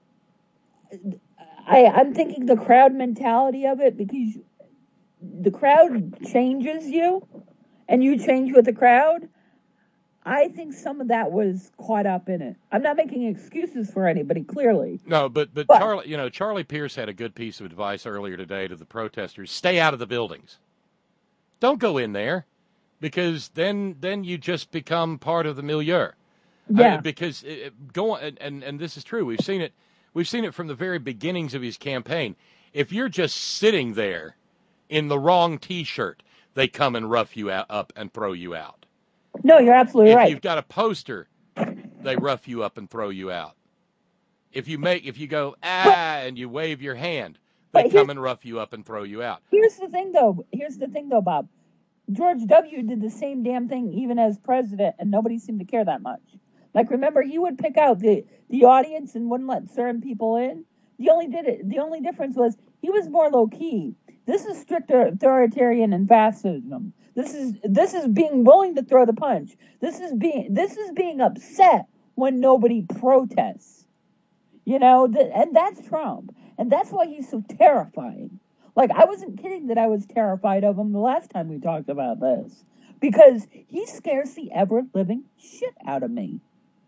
I'm thinking the crowd mentality of it, because the crowd changes you, and you change with the crowd. I think some of that was caught up in it. I'm not making excuses for anybody, clearly. No, but Charlie Pierce had a good piece of advice earlier today to the protesters: stay out of the buildings. Don't go in there, because then you just become part of the milieu. Yeah. Because and this is true. We've seen it from the very beginnings of his campaign. If you're just sitting there in the wrong T-shirt, they come and rough you up and throw you out. No, you're absolutely right. If you've got a poster, they rough you up and throw you out. If you go and you wave your hand, they come and rough you up and throw you out. Here's the thing, though, Bob. George W. did the same damn thing even as president, and nobody seemed to care that much. Like, remember, he would pick out the audience and wouldn't let certain people in The only difference was he was more low key. This is strict authoritarian and fascism. This is being willing to throw the punch. This is being upset when nobody protests. And that's Trump, and that's why he's so terrifying. Like, I wasn't kidding that I was terrified of him the last time we talked about this, because he scares the ever living shit out of me.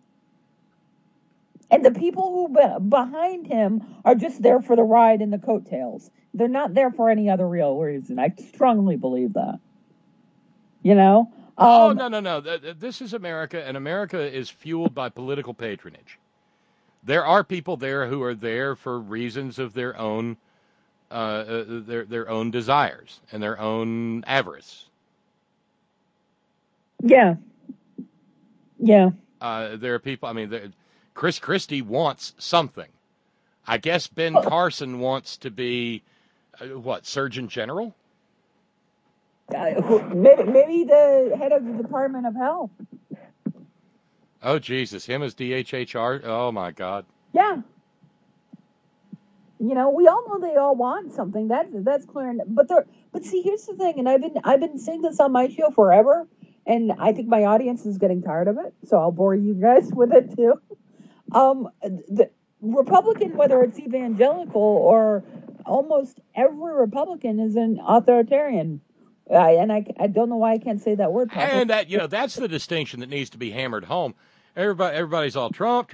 And the people who behind him are just there for the ride and the coattails. They're not there for any other real reason. I strongly believe that. No. This is America, and America is fueled by political patronage. There are people there who are there for reasons of their own, their own desires and their own avarice. Yeah. There are people. I mean, Chris Christie wants something. I guess Ben Carson wants to be, Surgeon General? Maybe the head of the Department of Health. Oh, Jesus, him as DHHR? Oh, my God. Yeah. We all know they all want something. That's clear. But see, here's the thing, and I've been saying this on my show forever, and I think my audience is getting tired of it, so I'll bore you guys with it too. The Republican, whether it's evangelical or almost every Republican, is an authoritarian. I don't know why I can't say that word properly. And that's the distinction that needs to be hammered home. Everybody's all Trump.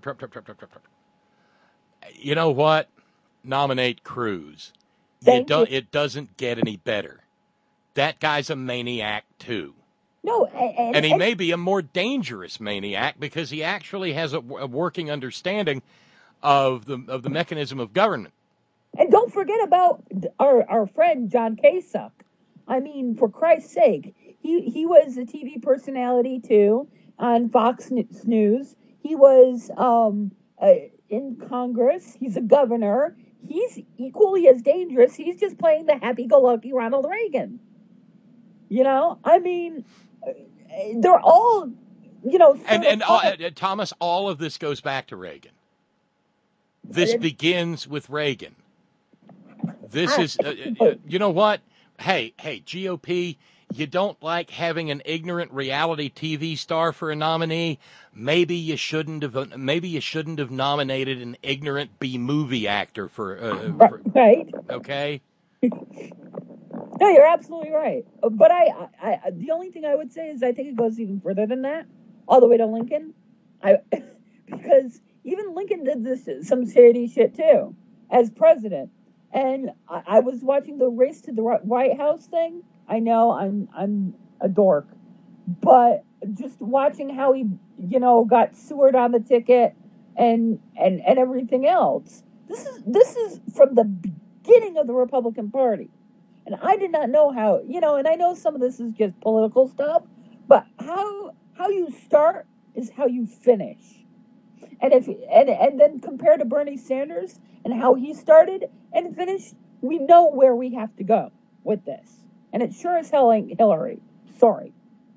You know what? Nominate Cruz. It doesn't get any better. That guy's a maniac too. No, and he may be a more dangerous maniac because he actually has a working understanding of the mechanism of government. And don't forget about our friend John Kasich. I mean, for Christ's sake, he was a TV personality too on Fox News. He was in Congress. He's a governor. He's equally as dangerous. He's just playing the happy-go-lucky Ronald Reagan. I mean, they're all, Thomas, all of this goes back to Reagan. This begins with Reagan. This is, you know what? Hey, GOP, you don't like having an ignorant reality TV star for a nominee? Maybe you shouldn't have nominated an ignorant B-movie actor for right. Okay. No, you're absolutely right. But I the only thing I would say is I think it goes even further than that, all the way to Lincoln. Because even Lincoln did some shady shit too as president. And I was watching the race to the White House thing. I know I'm a dork, but just watching how he, got Seward on the ticket and everything else. This is from the beginning of the Republican Party. And I did not know how, and I know some of this is just political stuff, but how you start is how you finish. And and then compared to Bernie Sanders and how he started and finished, we know where we have to go with this. And it sure as hell ain't Hillary. Sorry.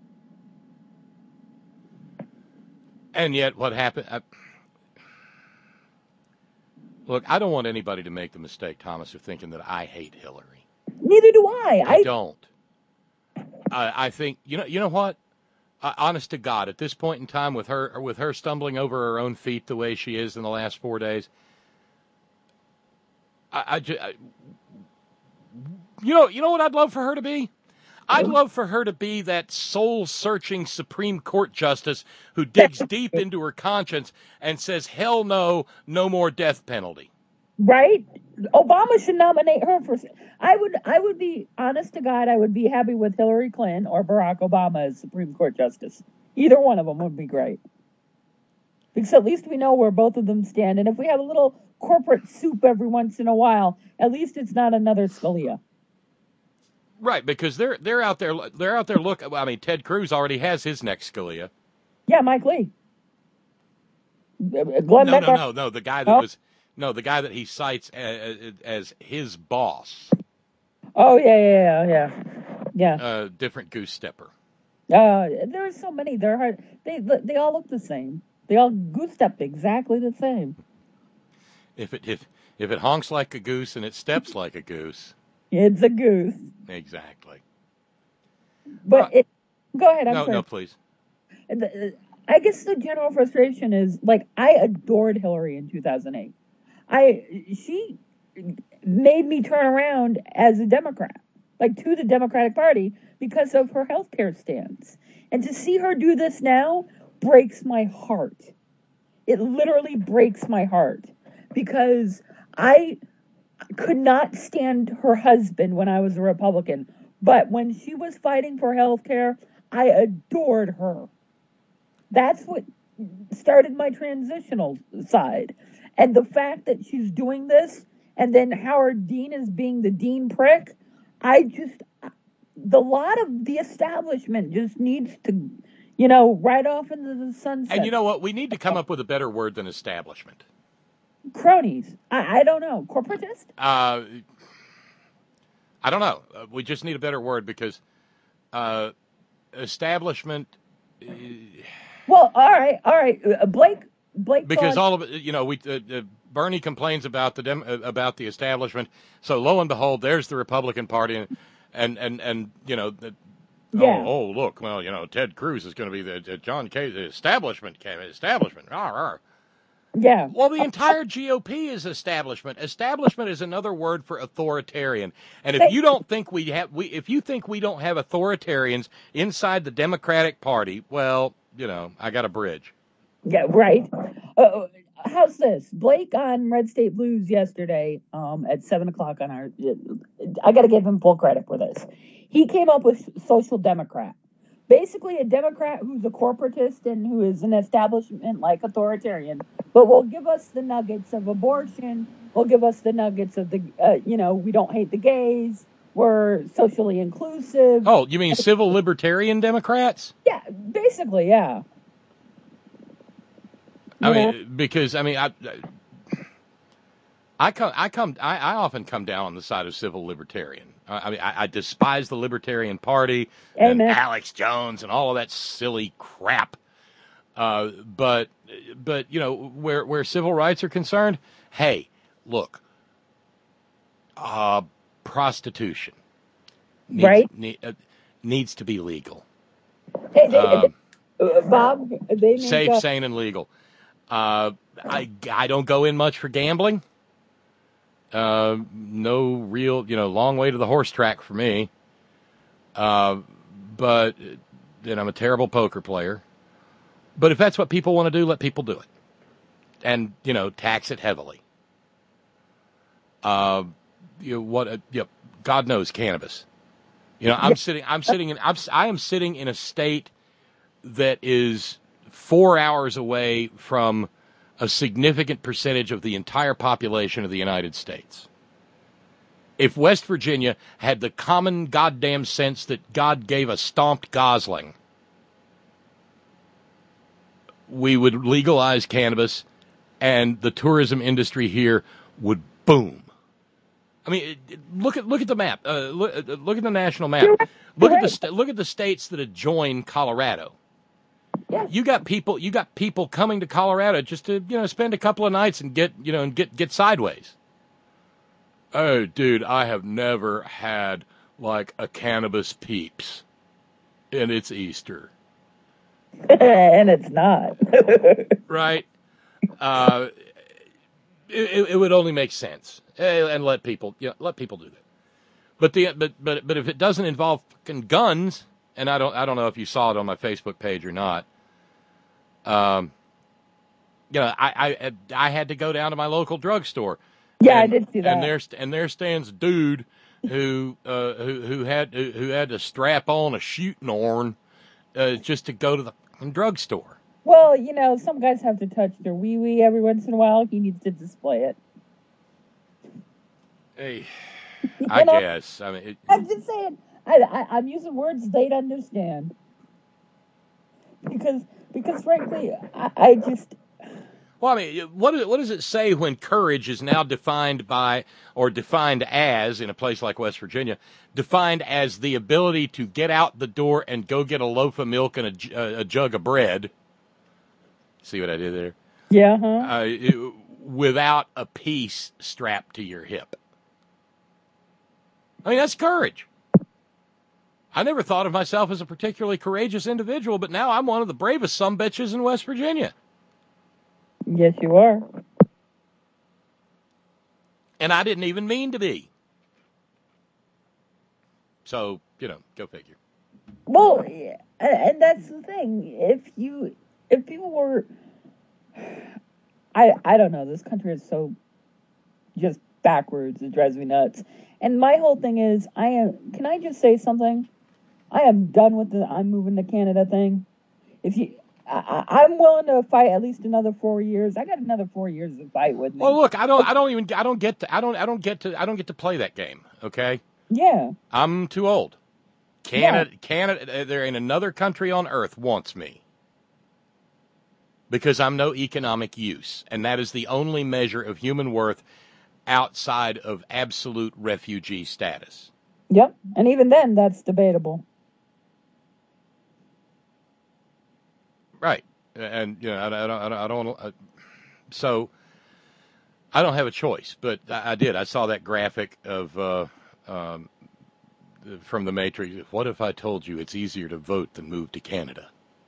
And yet what happened? Look, I don't want anybody to make the mistake, Thomas, of thinking that I hate Hillary. Neither do I. I don't. I think, you know what? Honest to God, at this point in time, with her stumbling over her own feet the way she is in the last 4 days, you know what I'd love for her to be? I'd love for her to be that soul-searching Supreme Court justice who digs deep into her conscience and says, hell no, no more death penalty. Right? Obama should nominate her for... I would be, honest to God, I would be happy with Hillary Clinton or Barack Obama as Supreme Court justice. Either one of them would be great. Because at least we know where both of them stand. And if we have a little corporate soup every once in a while, at least it's not another Scalia. Right, because they're out there. Look, I mean, Ted Cruz already has his next Scalia. Yeah, Mike Lee. No. The guy the guy that he cites as his boss. Oh yeah. Different goose stepper. There are so many. They're hard. They all look the same. They all goose step exactly the same. If it honks like a goose and it steps like a goose. It's a goose. Exactly. But go ahead. I'm sorry. No, please. I guess the general frustration is, like, I adored Hillary in 2008. She made me turn around as a Democrat, like, to the Democratic Party because of her healthcare stance. And to see her do this now breaks my heart. It literally breaks my heart because I could not stand her husband when I was a Republican. But when she was fighting for healthcare, I adored her. That's what started my transitional side. And the fact that she's doing this, and then Howard Dean is being the Dean prick, the lot of the establishment just needs to, ride off into the sunset. And you know what? We need to come up with a better word than establishment. Cronies. I don't know. Corporatist? I don't know. We just need a better word because establishment. Well, all right. Blake. Because all of it, Bernie complains about about the establishment. So lo and behold, there's the Republican Party, and yeah. Oh, look, well, Ted Cruz is going to be the John K. the establishment. Rawr, rawr. Yeah. Well, the entire GOP is establishment. Establishment is another word for authoritarian. And if you don't think if you think we don't have authoritarians inside the Democratic Party, well, I got a bridge. Yeah, right. How's this? Blake on Red State Blues yesterday at 7:00 on our. I got to give him full credit for this. He came up with social democrat. Basically, a Democrat who's a corporatist and who is an establishment-like authoritarian, but will give us the nuggets of abortion, will give us the nuggets of the, we don't hate the gays, we're socially inclusive. Oh, you mean civil libertarian Democrats? Yeah, basically, yeah. Because I often come down on the side of civil libertarian. I despise the Libertarian Party and Alex Jones and all of that silly crap. But where civil rights are concerned, hey, look, prostitution needs to be legal. Bob, they safe, sane, and legal. I don't go in much for gambling. No real, long way to the horse track for me. But then I'm a terrible poker player. But if that's what people want to do, let people do it. And, tax it heavily. God knows cannabis. I am sitting in a state that is 4 hours away from a significant percentage of the entire population of the United States. If West Virginia had the common goddamn sense that God gave a stomped gosling, we would legalize cannabis and the tourism industry here would boom. I mean, look at the map. Look at the national map. Look at the states that adjoin Colorado. Yeah. You got people coming to Colorado just to, spend a couple of nights and get sideways. Oh, dude, I have never had like a cannabis Peeps, and it's Easter. And it's not. Right. It would only make sense, and let people do that. But if it doesn't involve fucking guns, and I don't know if you saw it on my Facebook page or not. I had to go down to my local drugstore. Yeah, I did see that. And there stands a dude who had to strap on a shooting horn just to go to the drugstore. Well, some guys have to touch their wee-wee every once in a while. He needs to display it. Hey, I guess. I mean, I'm just saying. I'm using words they'd understand. Because frankly, I just... Well, I mean, what does it say when courage is now defined as, in a place like West Virginia, defined as the ability to get out the door and go get a loaf of milk and a jug of bread? See what I did there? Yeah, huh? without a piece strapped to your hip. I mean, that's courage. I never thought of myself as a particularly courageous individual, but now I'm one of the bravest sumbitches in West Virginia. Yes, you are. And I didn't even mean to be. So, go figure. Well, yeah, and that's the thing. If people were, I don't know. This country is so just backwards. It drives me nuts. And my whole thing is, can I just say something? I am done with the I'm moving to Canada thing. I'm willing to fight at least another 4 years. I got another 4 years to fight with me. Well, look, I don't get to play that game. Okay. Yeah. I'm too old. Canada, there ain't another country on earth wants me. Because I'm no economic use. And that is the only measure of human worth outside of absolute refugee status. Yep. And even then, that's debatable. Right. And, I don't so I don't have a choice, but I did. I saw that graphic of, from the Matrix. What if I told you it's easier to vote than move to Canada?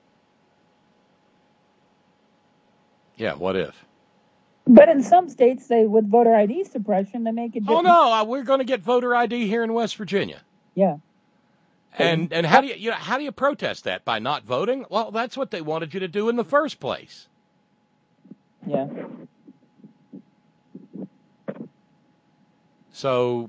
Yeah, what if? But in some states, with voter ID suppression, they make it. Oh no, we're going to get voter ID here in West Virginia. Yeah. And how do you protest that? By not voting? Well, that's what they wanted you to do in the first place. Yeah. So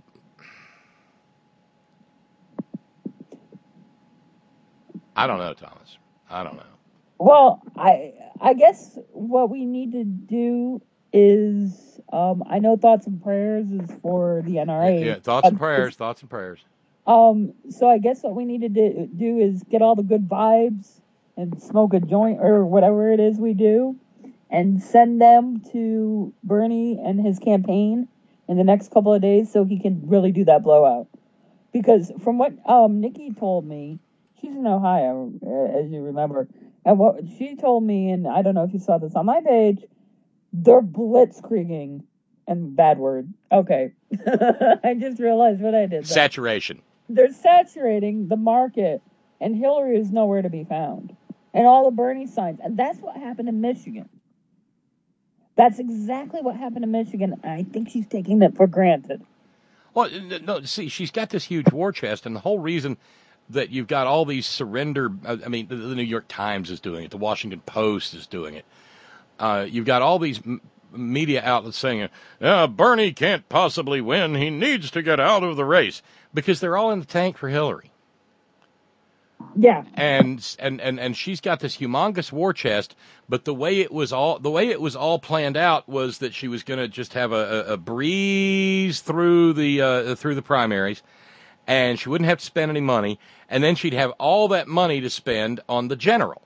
I don't know, Thomas. I don't know. Well, I guess what we need to do is, I know Thoughts and Prayers is for the NRA. Yeah, thoughts and prayers. So I guess what we need to do is get all the good vibes and smoke a joint or whatever it is we do and send them to Bernie and his campaign in the next couple of days so he can really do that blowout. Because from what Nikki told me, she's in Ohio, as you remember, and what she told me, and I don't know if you saw this on my page, they're blitzkrieging, and bad word. Okay. I just realized what I did. Saturation. They're saturating the market, and Hillary is nowhere to be found. And all the Bernie signs. And that's what happened in Michigan. That's exactly what happened in Michigan. I think she's taking it for granted. Well, no, see, she's got this huge war chest, and the whole reason that you've got all these surrender, I mean, the New York Times is doing it, the Washington Post is doing it. You've got all these media outlets saying, Bernie can't possibly win, he needs to get out of the race, because they're all in the tank for Hillary. Yeah. And she's got this humongous war chest, but the way it was all planned out was that she was going to just have a breeze through the primaries, and she wouldn't have to spend any money, and then she'd have all that money to spend on the general.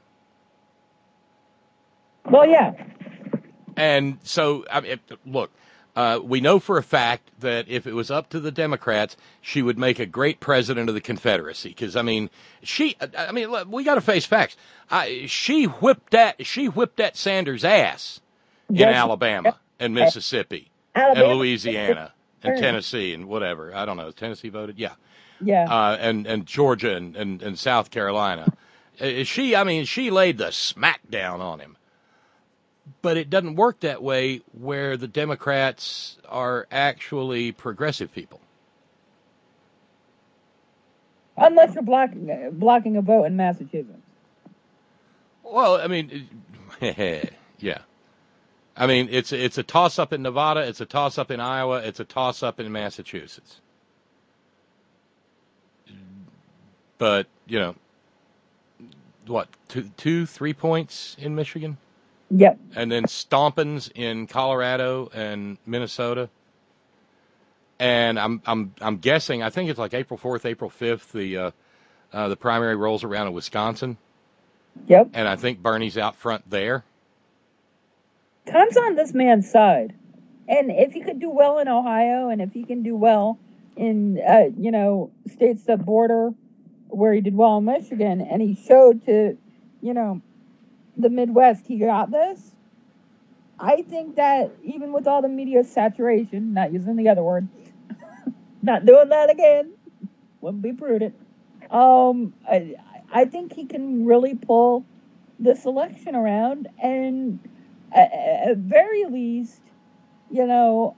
Well, yeah. And so, I mean, look, we know for a fact that if it was up to the Democrats, she would make a great president of the Confederacy. Because we got to face facts. She whipped that Sanders' ass in Alabama and Mississippi and Louisiana and Tennessee and whatever. I don't know. Tennessee voted, yeah. And Georgia and South Carolina. She laid the smackdown on him. But it doesn't work that way where the Democrats are actually progressive people. Unless you're blocking a vote in Massachusetts. Well, I mean, yeah. I mean, it's a toss-up in Nevada, it's a toss-up in Iowa, it's a toss-up in Massachusetts. But, what, 2-3 points in Michigan? Yep. And then stompings in Colorado and Minnesota. And I'm guessing, I think it's like April 4th, April 5th, the primary rolls around in Wisconsin. Yep. And I think Bernie's out front there. Time's on this man's side. And if he could do well in Ohio, and if he can do well in, states that border where he did well in Michigan, and he showed to, the Midwest, he got this, I think that even with all the media saturation, not using the other word, not doing that again, wouldn't be prudent. I think he can really pull this election around, and at very least, you know,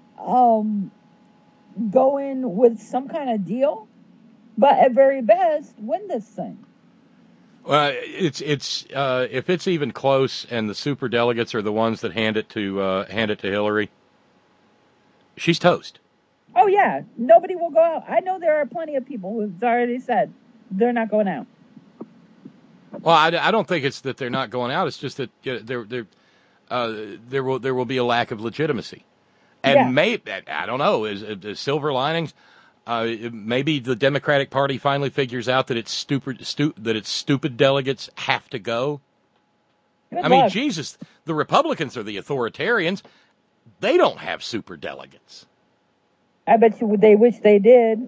go in with some kind of deal, but at very best, win this thing. Well, it's if it's even close, and the super delegates are the ones that hand it to Hillary, she's toast. Oh yeah, nobody will go out. I know there are plenty of people who've already said they're not going out. Well, I don't think it's that they're not going out. It's just that there will be a lack of legitimacy, and maybe, I don't know, is silver linings. Maybe the Democratic Party finally figures out that its stupid delegates have to go. Good I mean, luck. Jesus, the Republicans are the authoritarians. They don't have super delegates. I bet you they wish they did.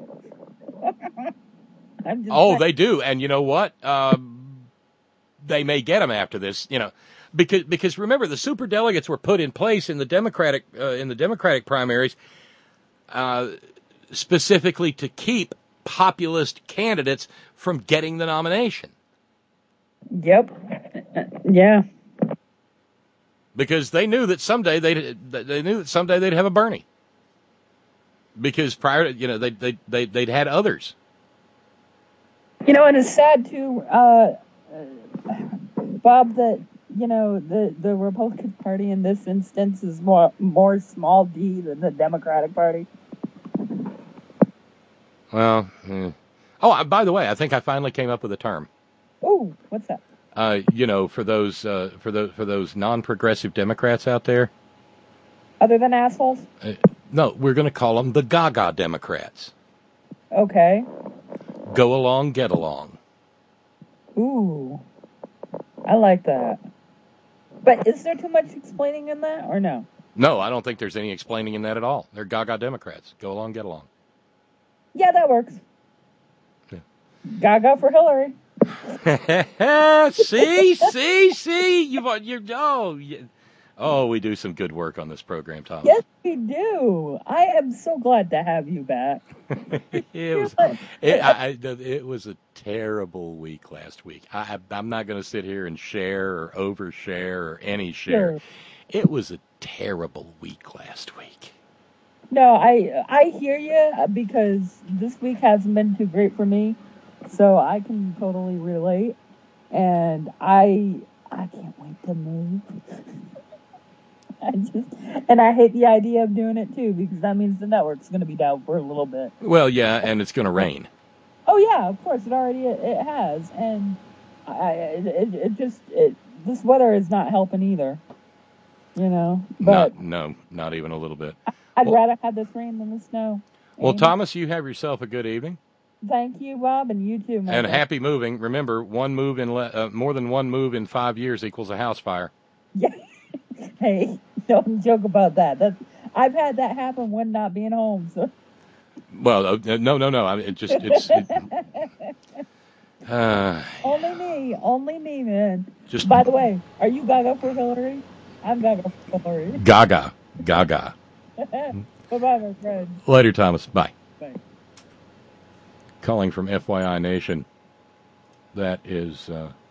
They do, and you know what? They may get them after this, because remember, the super delegates were put in place in the Democratic primaries, specifically to keep populist candidates from getting the nomination. Yep. Yeah. Because they knew that someday they'd have a Bernie. Because prior to, they'd had others. And it's sad too, Bob, that the Republican Party in this instance is more small d than the Democratic Party. Well, by the way, I think I finally came up with a term. Oh, what's that? For those non-progressive Democrats out there. Other than assholes? No, we're going to call them the Gaga Democrats. Okay. Go along, get along. Ooh, I like that. But is there too much explaining in that, or no? No, I don't think there's any explaining in that at all. They're Gaga Democrats. Go along, get along. Yeah, that works. Yeah. Gaga for Hillary. See. We do some good work on this program, Tom. Yes, we do. I am so glad to have you back. It was a terrible week last week. I'm not going to sit here and share or overshare or any share. Sure. It was a terrible week last week. No, I hear you, because this week hasn't been too great for me, so I can totally relate. And I can't wait to move. I hate the idea of doing it too, because that means the network's going to be down for a little bit. Well, yeah, and it's going to rain. Oh yeah, of course it has, and this weather is not helping either. But not even a little bit. I'd rather have this rain than the snow. Well, Thomas, you have yourself a good evening. Thank you, Bob, and you too, my And friend. happy moving. Remember, more than one move in 5 years equals a house fire. Yeah. Hey, don't joke about that. I've had that happen when not being home. So. Well, no. I mean, Only me, man. By the way, are you Gaga for Hillary? I'm Gaga for Hillary. Gaga. Bye-bye, my friend. Later, Thomas. Bye. Bye. Calling from FYI Nation. That's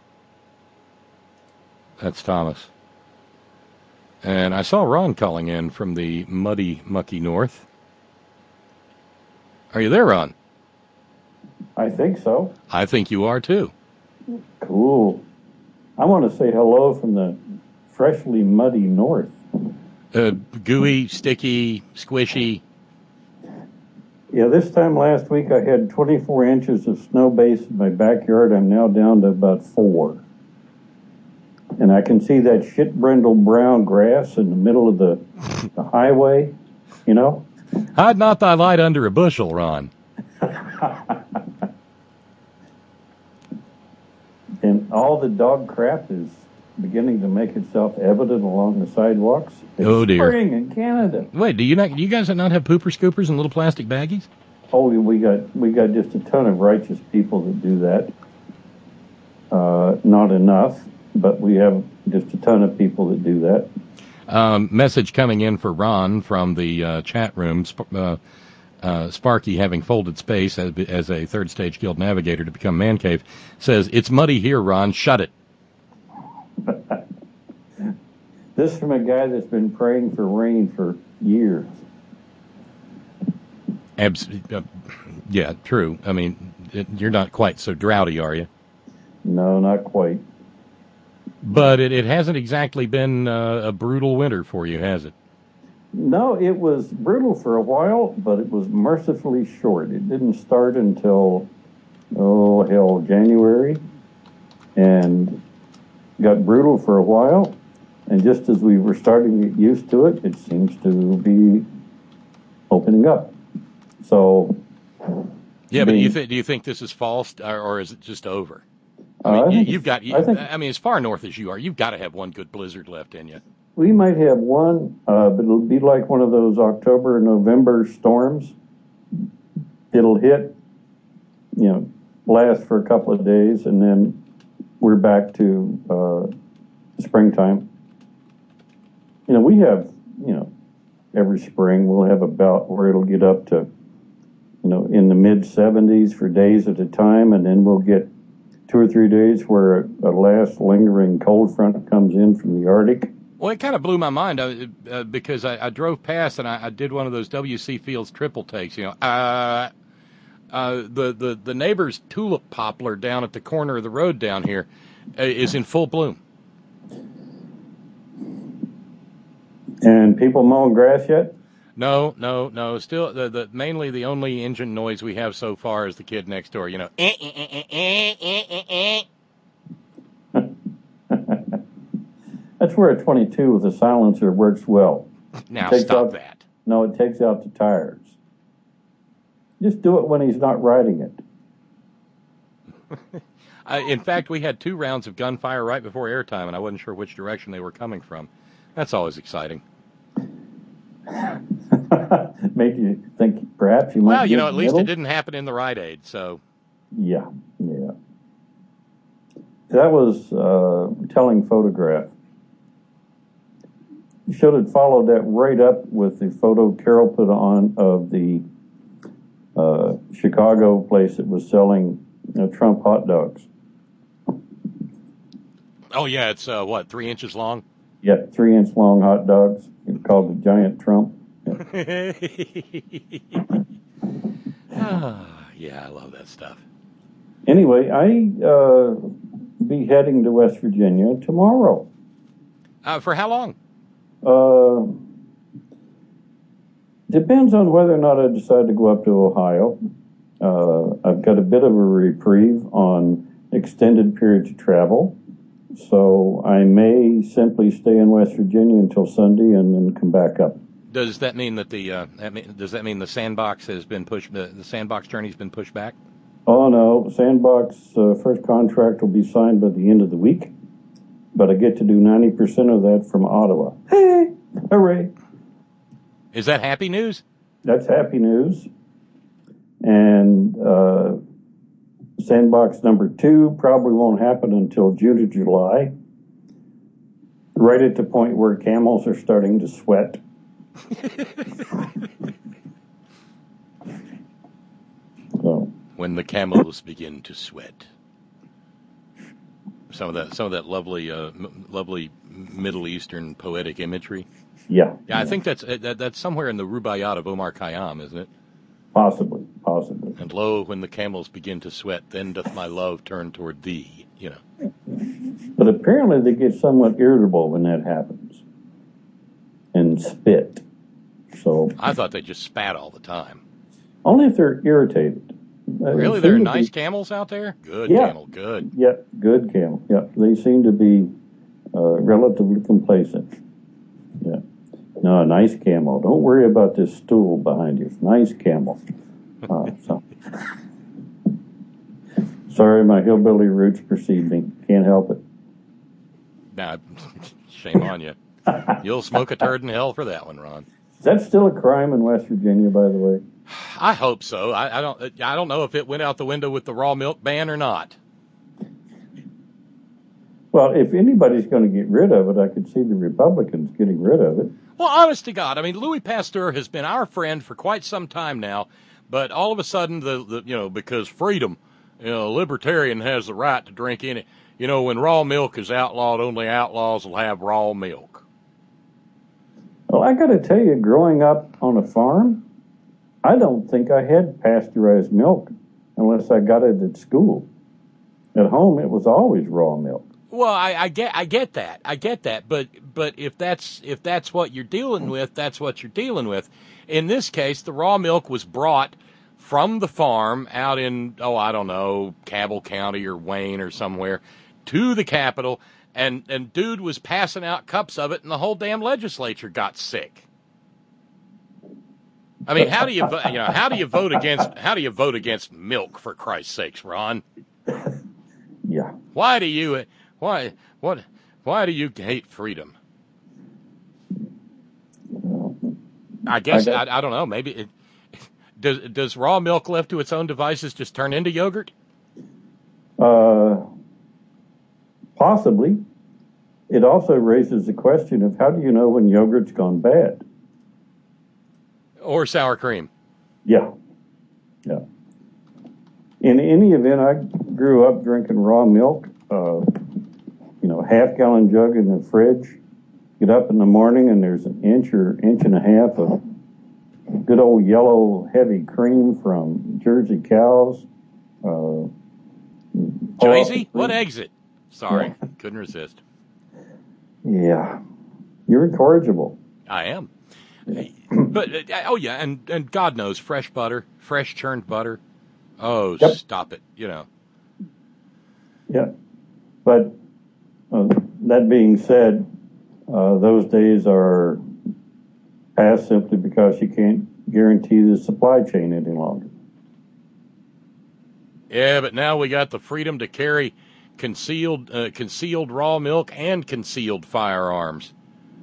Thomas. And I saw Ron calling in from the muddy, mucky north. Are you there, Ron? I think so. I think you are, too. Cool. I want to say hello from the freshly muddy north. Gooey, sticky, squishy. Yeah, this time last week I had 24 inches of snow base in my backyard. I'm now down to about 4. And I can see that shit brindle brown grass in the middle of the highway, Hide not thy light under a bushel, Ron. And all the dog crap is beginning to make itself evident along the sidewalks. It's dear. Spring in Canada. Wait, do you guys not have pooper scoopers and little plastic baggies? Oh, we got just a ton of righteous people that do that. Not enough, but we have just a ton of people that do that. Message coming in for Ron from the chat room. Sparky, having folded space as a third stage guild navigator to become man cave, says, "It's muddy here, Ron. Shut it." This from a guy that's been praying for rain for years. Yeah, true. I mean, you're not quite so droughty, are you? No, not quite. But it hasn't exactly been a brutal winter for you, has it? No, it was brutal for a while, but it was mercifully short. It didn't start until, January, and got brutal for a while. And just as we were starting to get used to it, it seems to be opening up. So, yeah, but do you think this is false, or is it just over? I mean, you've got. I mean, as far north as you are, you've got to have one good blizzard left in you. We might have one, but it'll be like one of those October, November storms. It'll hit, last for a couple of days, and then we're back to springtime. We have, every spring we'll have about where it'll get up to, in the mid 70s for days at a time, and then we'll get 2 or 3 days where a last lingering cold front comes in from the Arctic. Well, it kind of blew my mind because I drove past and I did one of those W.C. Fields triple takes. The neighbor's tulip poplar down at the corner of the road down here is in full bloom. And people mowing grass yet? No. Still, mainly the only engine noise we have so far is the kid next door. That's where a 22 with a silencer works well. Now stop that. No, it takes out the tires. Just do it when he's not riding it. In fact, we had 2 rounds of gunfire right before airtime, and I wasn't sure which direction they were coming from. That's always exciting. Make you think perhaps you might. Well, at least it didn't happen in the Rite Aid, so. Yeah. That was a telling photograph. You should have followed that right up with the photo Carol put on of the Chicago place that was selling Trump hot dogs. Oh, yeah, it's 3 inches long? Yeah, 3-inch long hot dogs. It's called the Giant Trump. Yeah. Yeah, I love that stuff. Anyway, I be heading to West Virginia tomorrow. For how long? Depends on whether or not I decide to go up to Ohio. I've got a bit of a reprieve on extended periods of travel. So I may simply stay in West Virginia until Sunday and then come back up. Does that mean that does that mean the sandbox has been pushed? The sandbox journey's been pushed back? Oh no, sandbox first contract will be signed by the end of the week, but I get to do 90% of that from Ottawa. Hey, hooray! Is that happy news? That's happy news. And sandbox number 2 probably won't happen until June or July, right at the point where camels are starting to sweat. So, when the camels begin to sweat. Some of that lovely Middle Eastern poetic imagery. Yeah. I think that's somewhere in the Rubaiyat of Omar Khayyam, isn't it? Possibly. And lo, when the camels begin to sweat, then doth my love turn toward thee. But apparently they get somewhat irritable when that happens, and spit. So I thought they just spat all the time. Only if they're irritated. Really, there are nice camels out there? Good camel, good. Yeah, good camel. Yeah, they seem to be relatively complacent. Yeah. No, nice camel. Don't worry about this stool behind you. Nice camel. Sorry, my hillbilly roots precede me. Can't help it. Nah, shame on you. You'll smoke a turd in hell for that one, Ron. Is that still a crime in West Virginia, by the way? I hope so. I don't know if it went out the window with the raw milk ban or not. Well, if anybody's going to get rid of it, I could see the Republicans getting rid of it. Well, honest to God, I mean, Louis Pasteur has been our friend for quite some time now, but all of a sudden, because freedom, libertarian has the right to drink any, when raw milk is outlawed, only outlaws will have raw milk. Well, I got to tell you, growing up on a farm, I don't think I had pasteurized milk unless I got it at school. At home, it was always raw milk. Well, I get that, but if that's what you're dealing with, that's what you're dealing with. In this case, the raw milk was brought from the farm out in, I don't know, Cabell County or Wayne or somewhere to the Capitol, and dude was passing out cups of it, and the whole damn legislature got sick. I mean, how do you vote against milk, for Christ's sakes, Ron? Yeah. Why do you hate freedom? I guess I don't know. Maybe does raw milk left to its own devices just turn into yogurt? Possibly. It also raises the question of how do you know when yogurt's gone bad? Or sour cream. Yeah. In any event, I grew up drinking raw milk, half-gallon jug in the fridge. Get up in the morning and there's an inch or inch and a half of good old yellow heavy cream from Jersey cows. Joycey, what exit? Sorry, couldn't resist. Yeah, you're incorrigible. I am. But, and God knows, fresh butter, fresh churned butter. Oh, yep. Stop it, Yeah, but that being said, those days are past simply because you can't guarantee the supply chain any longer. Yeah, but now we got the freedom to carry concealed raw milk and concealed firearms.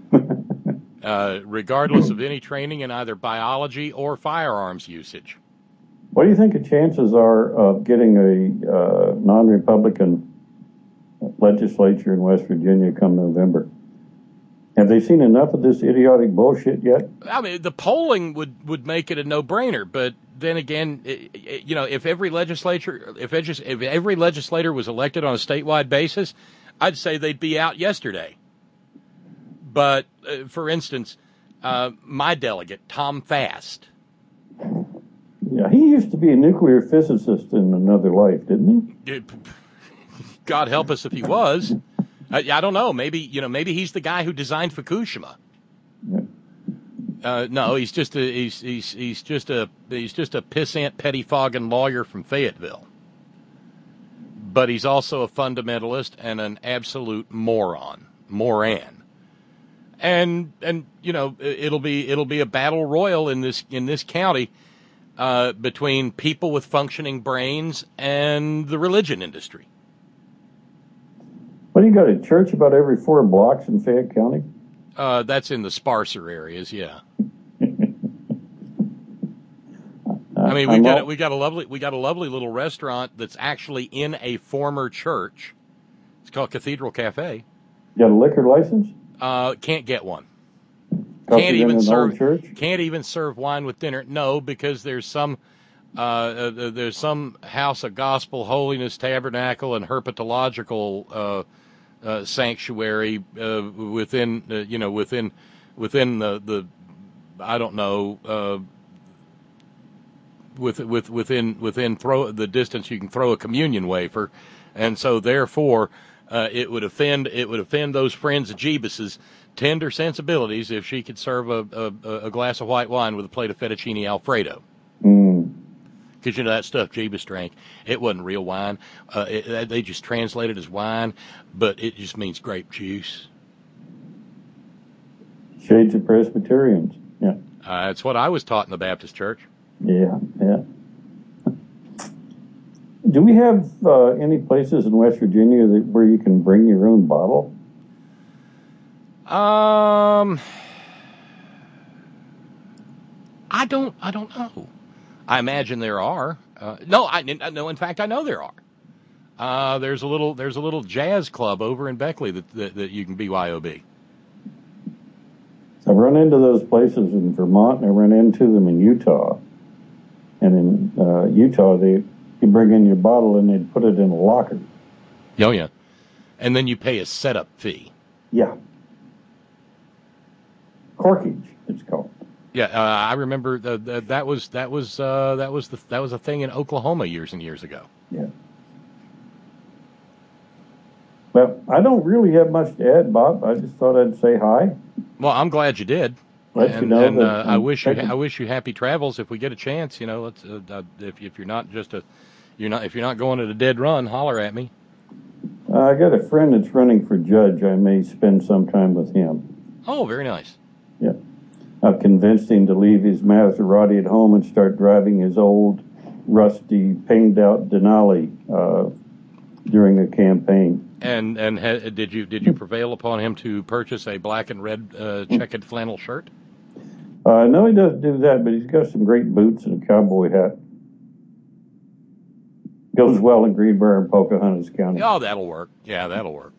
Regardless of any training in either biology or firearms usage. What do you think the chances are of getting a non-Republican legislature in West Virginia come November? Have they seen enough of this idiotic bullshit yet? I mean, the polling would make it a no-brainer, but then again, if every legislator was elected on a statewide basis, I'd say they'd be out yesterday. But, for instance, my delegate, Tom Fast. Yeah, he used to be a nuclear physicist in another life, didn't he? God help us if he was. I don't know. Maybe he's the guy who designed Fukushima. Yeah. No, he's just a pissant, pettifogging lawyer from Fayetteville. But he's also a fundamentalist and an absolute moran. And it'll be a battle royal in this county between people with functioning brains and the religion industry. What do you got, a church about every 4 blocks in Fayette County? That's in the sparser areas, yeah. I mean, we got a lovely little restaurant that's actually in a former church. It's called Cathedral Cafe. You got a liquor license? Can't get one. Can't even serve wine with dinner. No, because there's some House of Gospel Holiness Tabernacle and Herpetological sanctuary within the I don't know within throw the distance you can throw a communion wafer, and so therefore it would offend those friends of Jeebus's tender sensibilities if she could serve a glass of white wine with a plate of fettuccine Alfredo. Because that stuff Jeebus drank, it wasn't real wine. They just translate it as wine, but it just means grape juice. Shades of Presbyterians, yeah. That's what I was taught in the Baptist church. Yeah. Do we have any places in West Virginia where you can bring your own bottle? I don't know. I imagine there are. No, in fact, I know there are. There's a little jazz club over in Beckley that you can BYOB. I've run into those places in Vermont, and I run into them in Utah. And in Utah, you bring in your bottle and they put it in a locker. Oh, yeah. And then you pay a setup fee. Yeah. Corkage, it's called. Yeah, I remember that was a thing in Oklahoma years and years ago. Yeah. Well, I don't really have much to add, Bob. I just thought I'd say hi. Well, I'm glad you did. Let you know that I wish you happy travels if we get a chance. Let's if you're not going at a dead run, holler at me. I got a friend that's running for judge. I may spend some time with him. Oh, very nice. Yeah, I've convinced him to leave his Maserati at home and start driving his old, rusty, painted out Denali during the campaign. And did you prevail upon him to purchase a black and red checkered flannel shirt? No, he doesn't do that, but he's got some great boots and a cowboy hat. Goes well in Greenbrier and Pocahontas County. Oh, that'll work. Yeah, that'll work.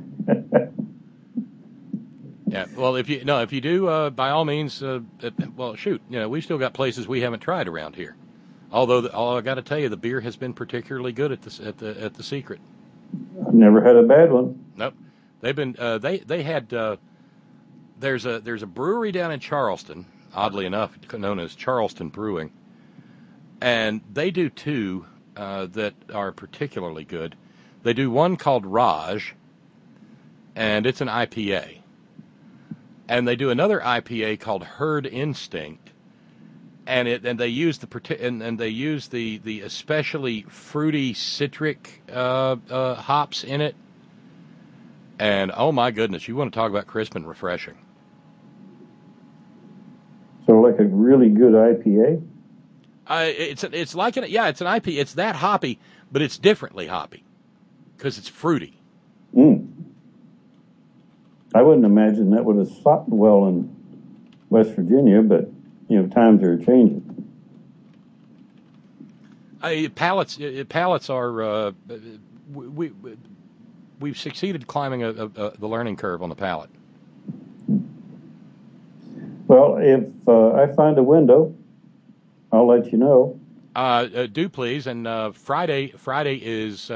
Yeah. Well, if you do, by all means, well, shoot. We've still got places we haven't tried around here. Although, I got to tell you, the beer has been particularly good at the Secret. I've never had a bad one. Nope. They've been they had there's a brewery down in Charleston, oddly enough, known as Charleston Brewing, and they do two that are particularly good. They do one called Raj, and it's an IPA, and they do another IPA called Herd Instinct, and they use the especially fruity citric hops in it. And oh my goodness, you want to talk about crisp and refreshing. So like a really good IPA? It's like it's an IPA. It's that hoppy, but it's differently hoppy because it's fruity. I wouldn't imagine that would have stopped well in West Virginia, but times are changing. Palates are we've succeeded climbing the learning curve on the palate. Well, if I find a window, I'll let you know. Do please. And Friday is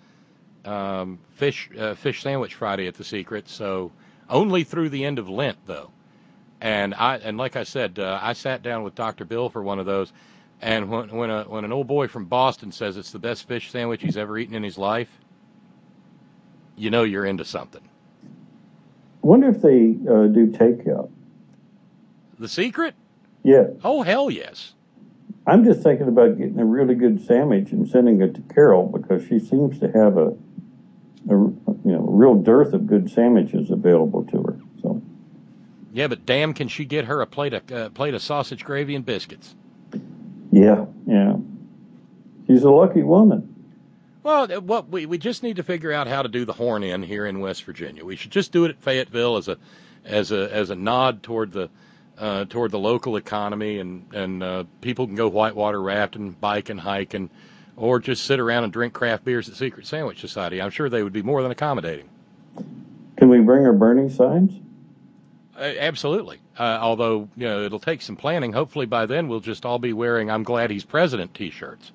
fish sandwich Friday at the Secret. So only through the end of Lent, though. And like I said, I sat down with Dr. Bill for one of those. And when an old boy from Boston says it's the best fish sandwich he's ever eaten in his life, you're into something. I wonder if they do takeout. The Secret? Yeah. Oh, hell yes. I'm just thinking about getting a really good sandwich and sending it to Carol because she seems to have a real dearth of good sandwiches available to her. So. Yeah, but damn, can she get her a plate of sausage gravy and biscuits? Yeah. She's a lucky woman. Well, we just need to figure out how to do the horn in here in West Virginia. We should just do it at Fayetteville as a nod toward the local economy, and people can go whitewater rafting, bike and hike, or just sit around and drink craft beers at Secret Sandwich Society. I'm sure they would be more than accommodating. Can we bring our Bernie signs? Absolutely. Although it'll take some planning. Hopefully by then we'll just all be wearing "I'm glad he's president" T-shirts.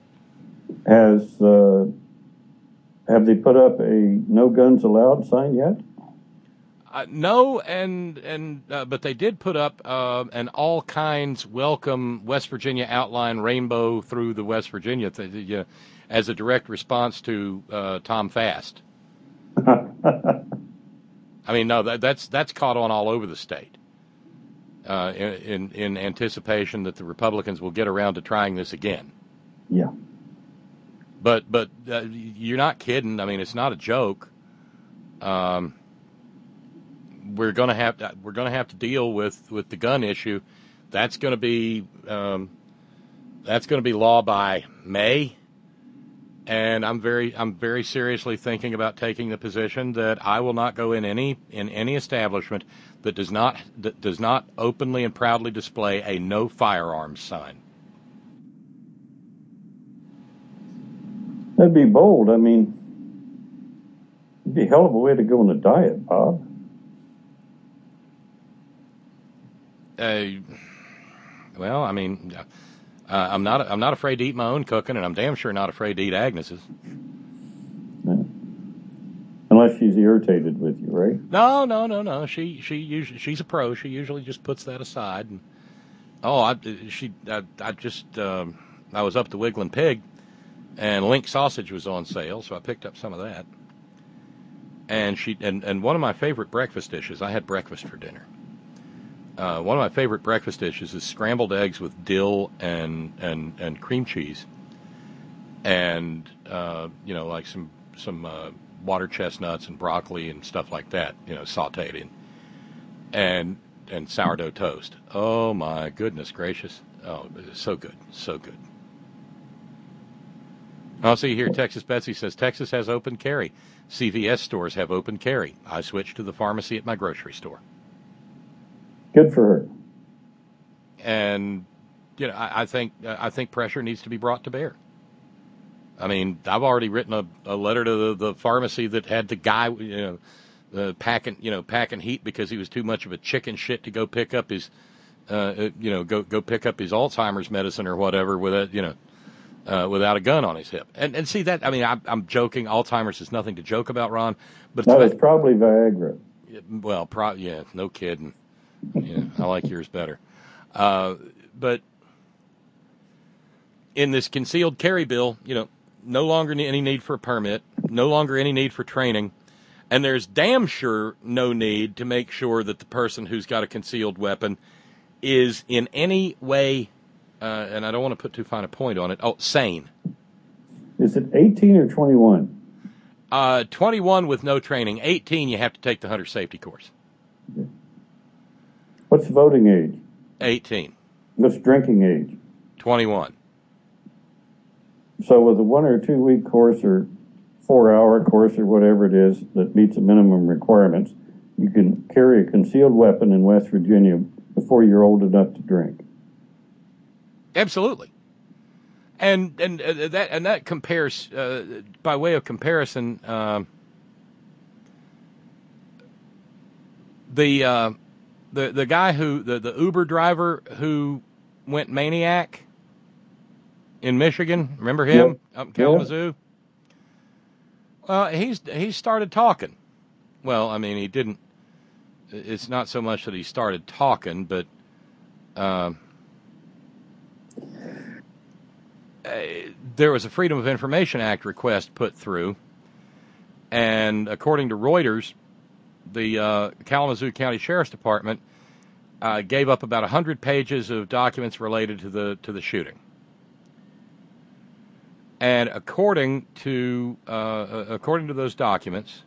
Have they put up a "No Guns Allowed" sign yet? No, but they did put up an all kinds welcome West Virginia outline rainbow through the West Virginia as a direct response to Tom Fast. I mean, no, that's caught on all over the state in anticipation that the Republicans will get around to trying this again. Yeah. But you're not kidding. I mean, it's not a joke. We're going to have to deal with the gun issue. That's going to be law by May, and I'm very seriously thinking about taking the position that I will not go in any establishment that does not openly and proudly display a no firearms sign. That'd be bold. I mean, It'd be a hell of a way to go on a diet, Bob. Well, I mean, I'm not afraid to eat my own cooking, and I'm damn sure not afraid to eat Agnes's. No. Unless she's irritated with you, right? No. She's a pro. She usually just puts that aside. And, I was up to Wiggling Pig, and Link sausage was on sale, so I picked up some of that. And and one of my favorite breakfast dishes. I had breakfast for dinner. One of my favorite breakfast dishes is scrambled eggs with dill and cream cheese, and like some water chestnuts and broccoli and stuff like that, sautéed in, and sourdough toast. Oh my goodness gracious! Oh, so good, so good. I'll see here. Texas Betsy says Texas has open carry. CVS stores have open carry. I switched to the pharmacy at my grocery store. Good for her. And I think pressure needs to be brought to bear. I mean, I've already written a letter to the pharmacy that had the guy, packing heat because he was too much of a chicken shit to go pick up his, go pick up his Alzheimer's medicine or whatever without a gun on his hip. And see that, I mean, I'm joking. Alzheimer's is nothing to joke about, Ron. But no, it's probably Viagra. Well, yeah, no kidding. Yeah, I like yours better. But in this concealed carry bill, no longer any need for a permit, no longer any need for training, and there's damn sure no need to make sure that the person who's got a concealed weapon is in any way, and I don't want to put too fine a point on it, sane. Is it 18 or 21? 21 with no training. 18, you have to take the hunter safety course. Okay. What's the voting age? 18. What's drinking age? 21. So with a 1 or 2 week course or 4-hour course or whatever it is that meets the minimum requirements, you can carry a concealed weapon in West Virginia before you're old enough to drink. Absolutely. And that compares, by way of comparison, the guy the Uber driver who went maniac in Michigan, remember him? Yep. Up in Kalamazoo? Well, he started talking. Well, I mean, he didn't. It's not so much that he started talking, but there was a Freedom of Information Act request put through, and according to Reuters, the Kalamazoo County Sheriff's Department gave up about 100 pages of documents related to the shooting. And according to those documents,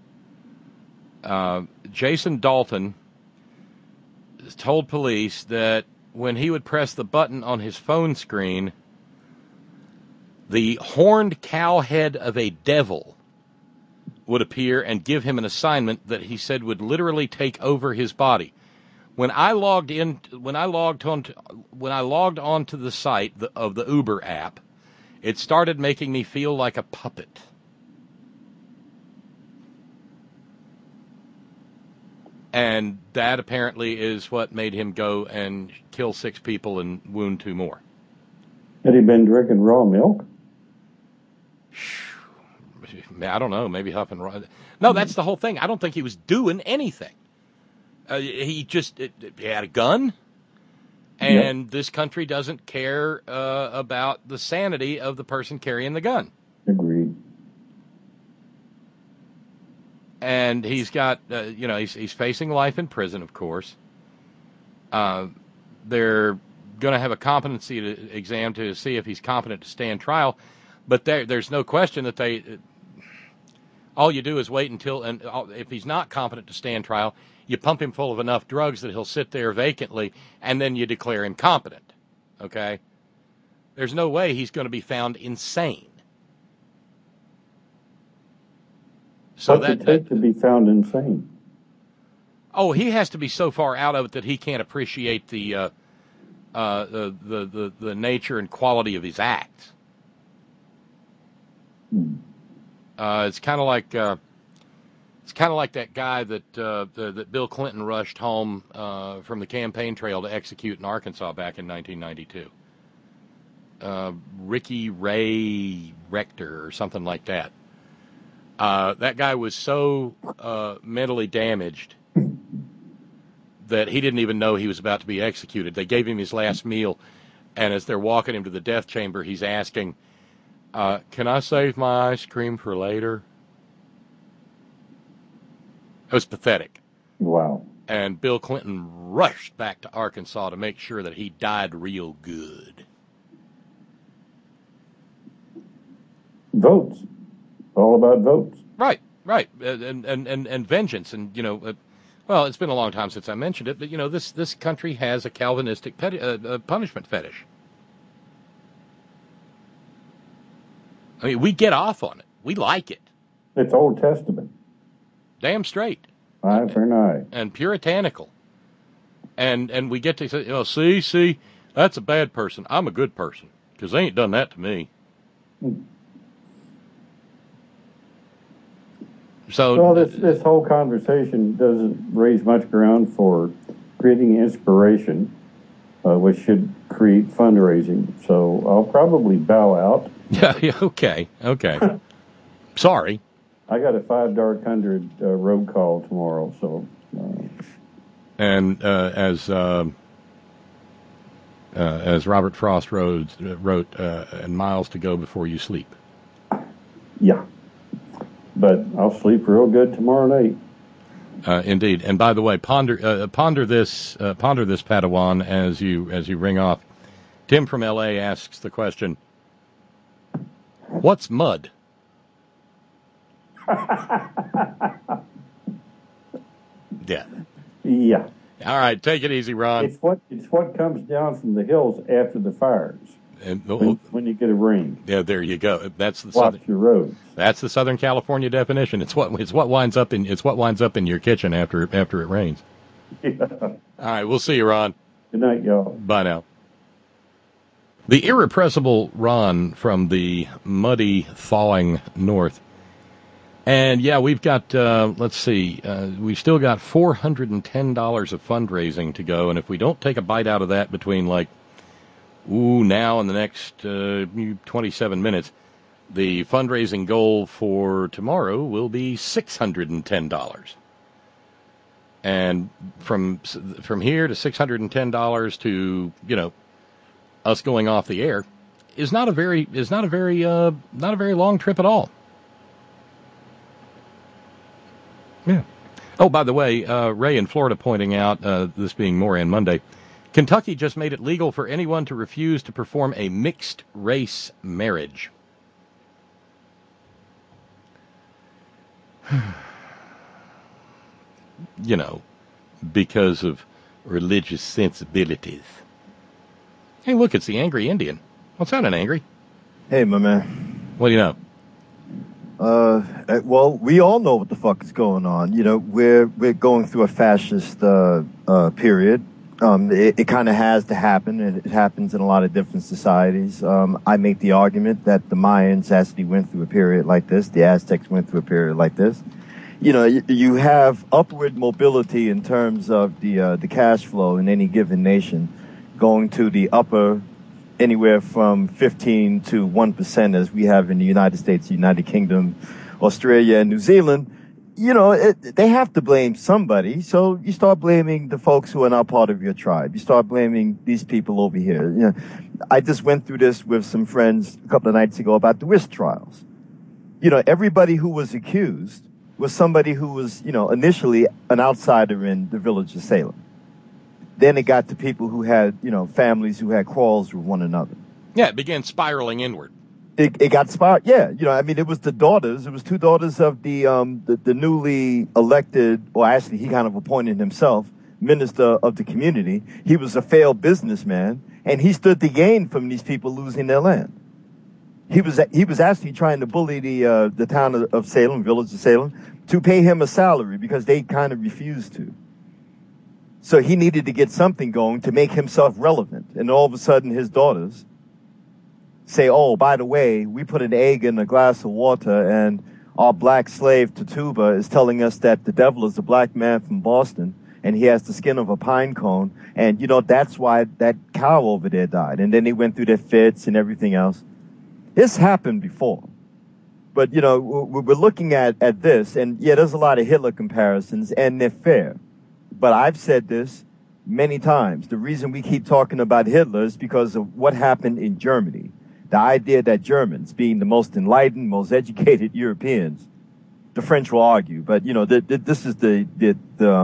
Jason Dalton told police that when he would press the button on his phone screen, the horned cow head of a devil would appear and give him an assignment that he said would literally take over his body. When I logged on to the site of the Uber app, it started making me feel like a puppet. And that apparently is what made him go and kill 6 people and wound 2 more. Had he been drinking raw milk? I don't know, maybe huffing raw. No, that's the whole thing. I don't think he was doing anything. He had a gun, and this country doesn't care about the sanity of the person carrying the gun. Agreed. And he's got, he's facing life in prison, of course. They're going to have a competency exam to see if he's competent to stand trial, but there's no question that all you do is wait until, and if he's not competent to stand trial, you pump him full of enough drugs that he'll sit there vacantly, and then you declare him competent. Okay? There's no way he's going to be found insane. So What's it take to be found insane? Oh, he has to be so far out of it that he can't appreciate the nature and quality of his acts. It's kind of like It's kind of like that guy that Bill Clinton rushed home from the campaign trail to execute in Arkansas back in 1992. Ricky Ray Rector or something like that. That guy was so mentally damaged that he didn't even know he was about to be executed. They gave him his last meal, and as they're walking him to the death chamber, he's asking, can I save my ice cream for later? It was pathetic. Wow. And Bill Clinton rushed back to Arkansas to make sure that he died real good. Votes. All about votes. Right. And vengeance. And, well, it's been a long time since I mentioned it, but, this country has a Calvinistic punishment fetish. I mean, we get off on it. We like it. It's Old Testament. Damn straight. Eye for an eye. And puritanical. And we get to say, see, that's a bad person. I'm a good person because they ain't done that to me. So, well, this whole conversation doesn't raise much ground for creating inspiration, which should create fundraising. So I'll probably bow out. Yeah, okay. Sorry. I got a 5 Dark 100 road call tomorrow, so. And as Robert Frost wrote, and miles to go before you sleep. Yeah. But I'll sleep real good tomorrow night. Indeed. And by the way, ponder this, Padawan, as you ring off. Tim from L.A. asks the question, what's mud? Yeah. Yeah. All right, take it easy, Ron. It's what comes down from the hills after the fires. And, when you get a rain. Yeah, there you go. That's the Watch your roads. That's the Southern California definition. It's what winds up in your kitchen after it rains. Yeah. All right, we'll see you, Ron. Good night, y'all. Bye now. The irrepressible Ron from the muddy, thawing north. And yeah, we've got, let's see, we've still got $410 of fundraising to go. And if we don't take a bite out of that between now in the next 27 minutes, the fundraising goal for tomorrow will be $610. And from here to $610 to, us going off the air is not a very long trip at all. Yeah. Oh, by the way, Ray in Florida pointing out, this being Moran Monday, Kentucky just made it legal for anyone to refuse to perform a mixed-race marriage. Because of religious sensibilities. Hey, look, it's the Angry Indian. What's that, an angry? Hey, my man. What do you know? Well, we all know what the fuck is going on. We're going through a fascist period. It kind of has to happen, and it happens in a lot of different societies. I make the argument that the Mayans actually went through a period like this. The Aztecs went through a period like this. You have upward mobility in terms of the cash flow in any given nation, going to the upper anywhere from 15 to 1%, as we have in the United States, United Kingdom, Australia, and New Zealand. They have to blame somebody. So you start blaming the folks who are not part of your tribe. You start blaming these people over here. I just went through this with some friends a couple of nights ago about the witch trials. Everybody who was accused was somebody who was, initially an outsider in the village of Salem. Then it got to people who had, families who had quarrels with one another. Yeah, it began spiraling inward. It got spiraled. Yeah, it was the daughters. It was 2 daughters of the newly elected, or actually he kind of appointed himself, minister of the community. He was a failed businessman, and he stood to gain from these people losing their land. He was actually trying to bully the town of Salem, village of Salem, to pay him a salary because they kind of refused to. So he needed to get something going to make himself relevant. And all of a sudden, his daughters say, oh, by the way, we put an egg in a glass of water, and our black slave Tituba is telling us that the devil is a black man from Boston and he has the skin of a pine cone. And, that's why that cow over there died. And then they went through their fits and everything else. This happened before. But, we're looking at this, and, yeah, there's a lot of Hitler comparisons, and they're fair. But I've said this many times. The reason we keep talking about Hitler is because of what happened in Germany. The idea that Germans, being the most enlightened, most educated Europeans, the French will argue, but, this is the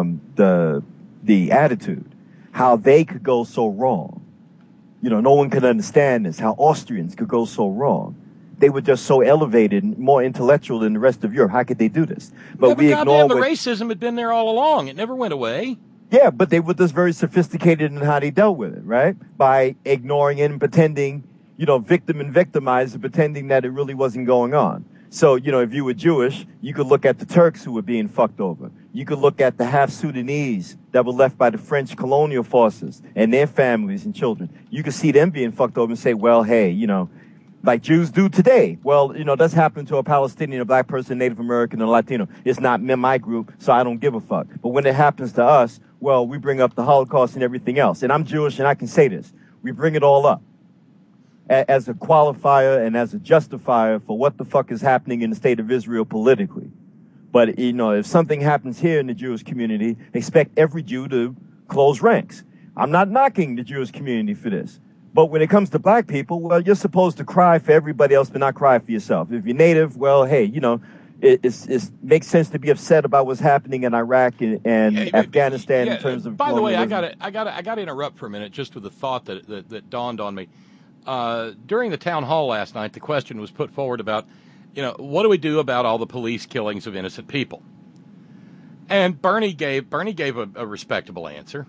attitude, how they could go so wrong. No one could understand this, how Austrians could go so wrong. They were just so elevated and more intellectual than the rest of Europe. How could they do this? But we ignore the racism had been there all along. It never went away. Yeah, but they were just very sophisticated in how they dealt with it, right? By ignoring it and pretending, victim and victimizer, pretending that it really wasn't going on. So, if you were Jewish, you could look at the Turks who were being fucked over. You could look at the half Sudanese that were left by the French colonial forces and their families and children. You could see them being fucked over and say, well, hey, like Jews do today. Well, that's happened to a Palestinian, a black person, Native American, and Latino. It's not my group, so I don't give a fuck. But when it happens to us, well, we bring up the Holocaust and everything else. And I'm Jewish, and I can say this. We bring it all up as a qualifier and as a justifier for what the fuck is happening in the state of Israel politically. But, if something happens here in the Jewish community, expect every Jew to close ranks. I'm not knocking the Jewish community for this. But when it comes to black people, well, you're supposed to cry for everybody else, but not cry for yourself. If you're Native, well, hey, it makes sense to be upset about what's happening in Iraq and Afghanistan in terms of. By the way, I got to interrupt for a minute just with a thought that dawned on me. During the town hall last night, the question was put forward about, what do we do about all the police killings of innocent people? And Bernie gave a respectable answer.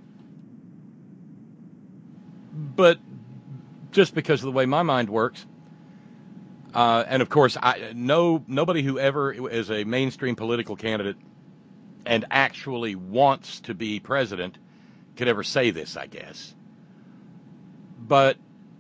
But just because of the way my mind works, and of course, nobody who ever is a mainstream political candidate and actually wants to be president could ever say this, I guess. But,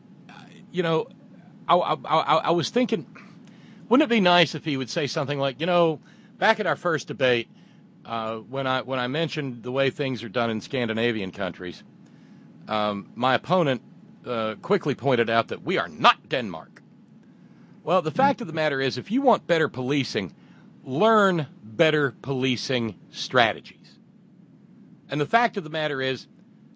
I was thinking, wouldn't it be nice if he would say something like, back at our first debate, when I mentioned the way things are done in Scandinavian countries, my opponent quickly pointed out that we are not Denmark. Well, the fact of the matter is, if you want better policing, learn better policing strategies. And the fact of the matter is,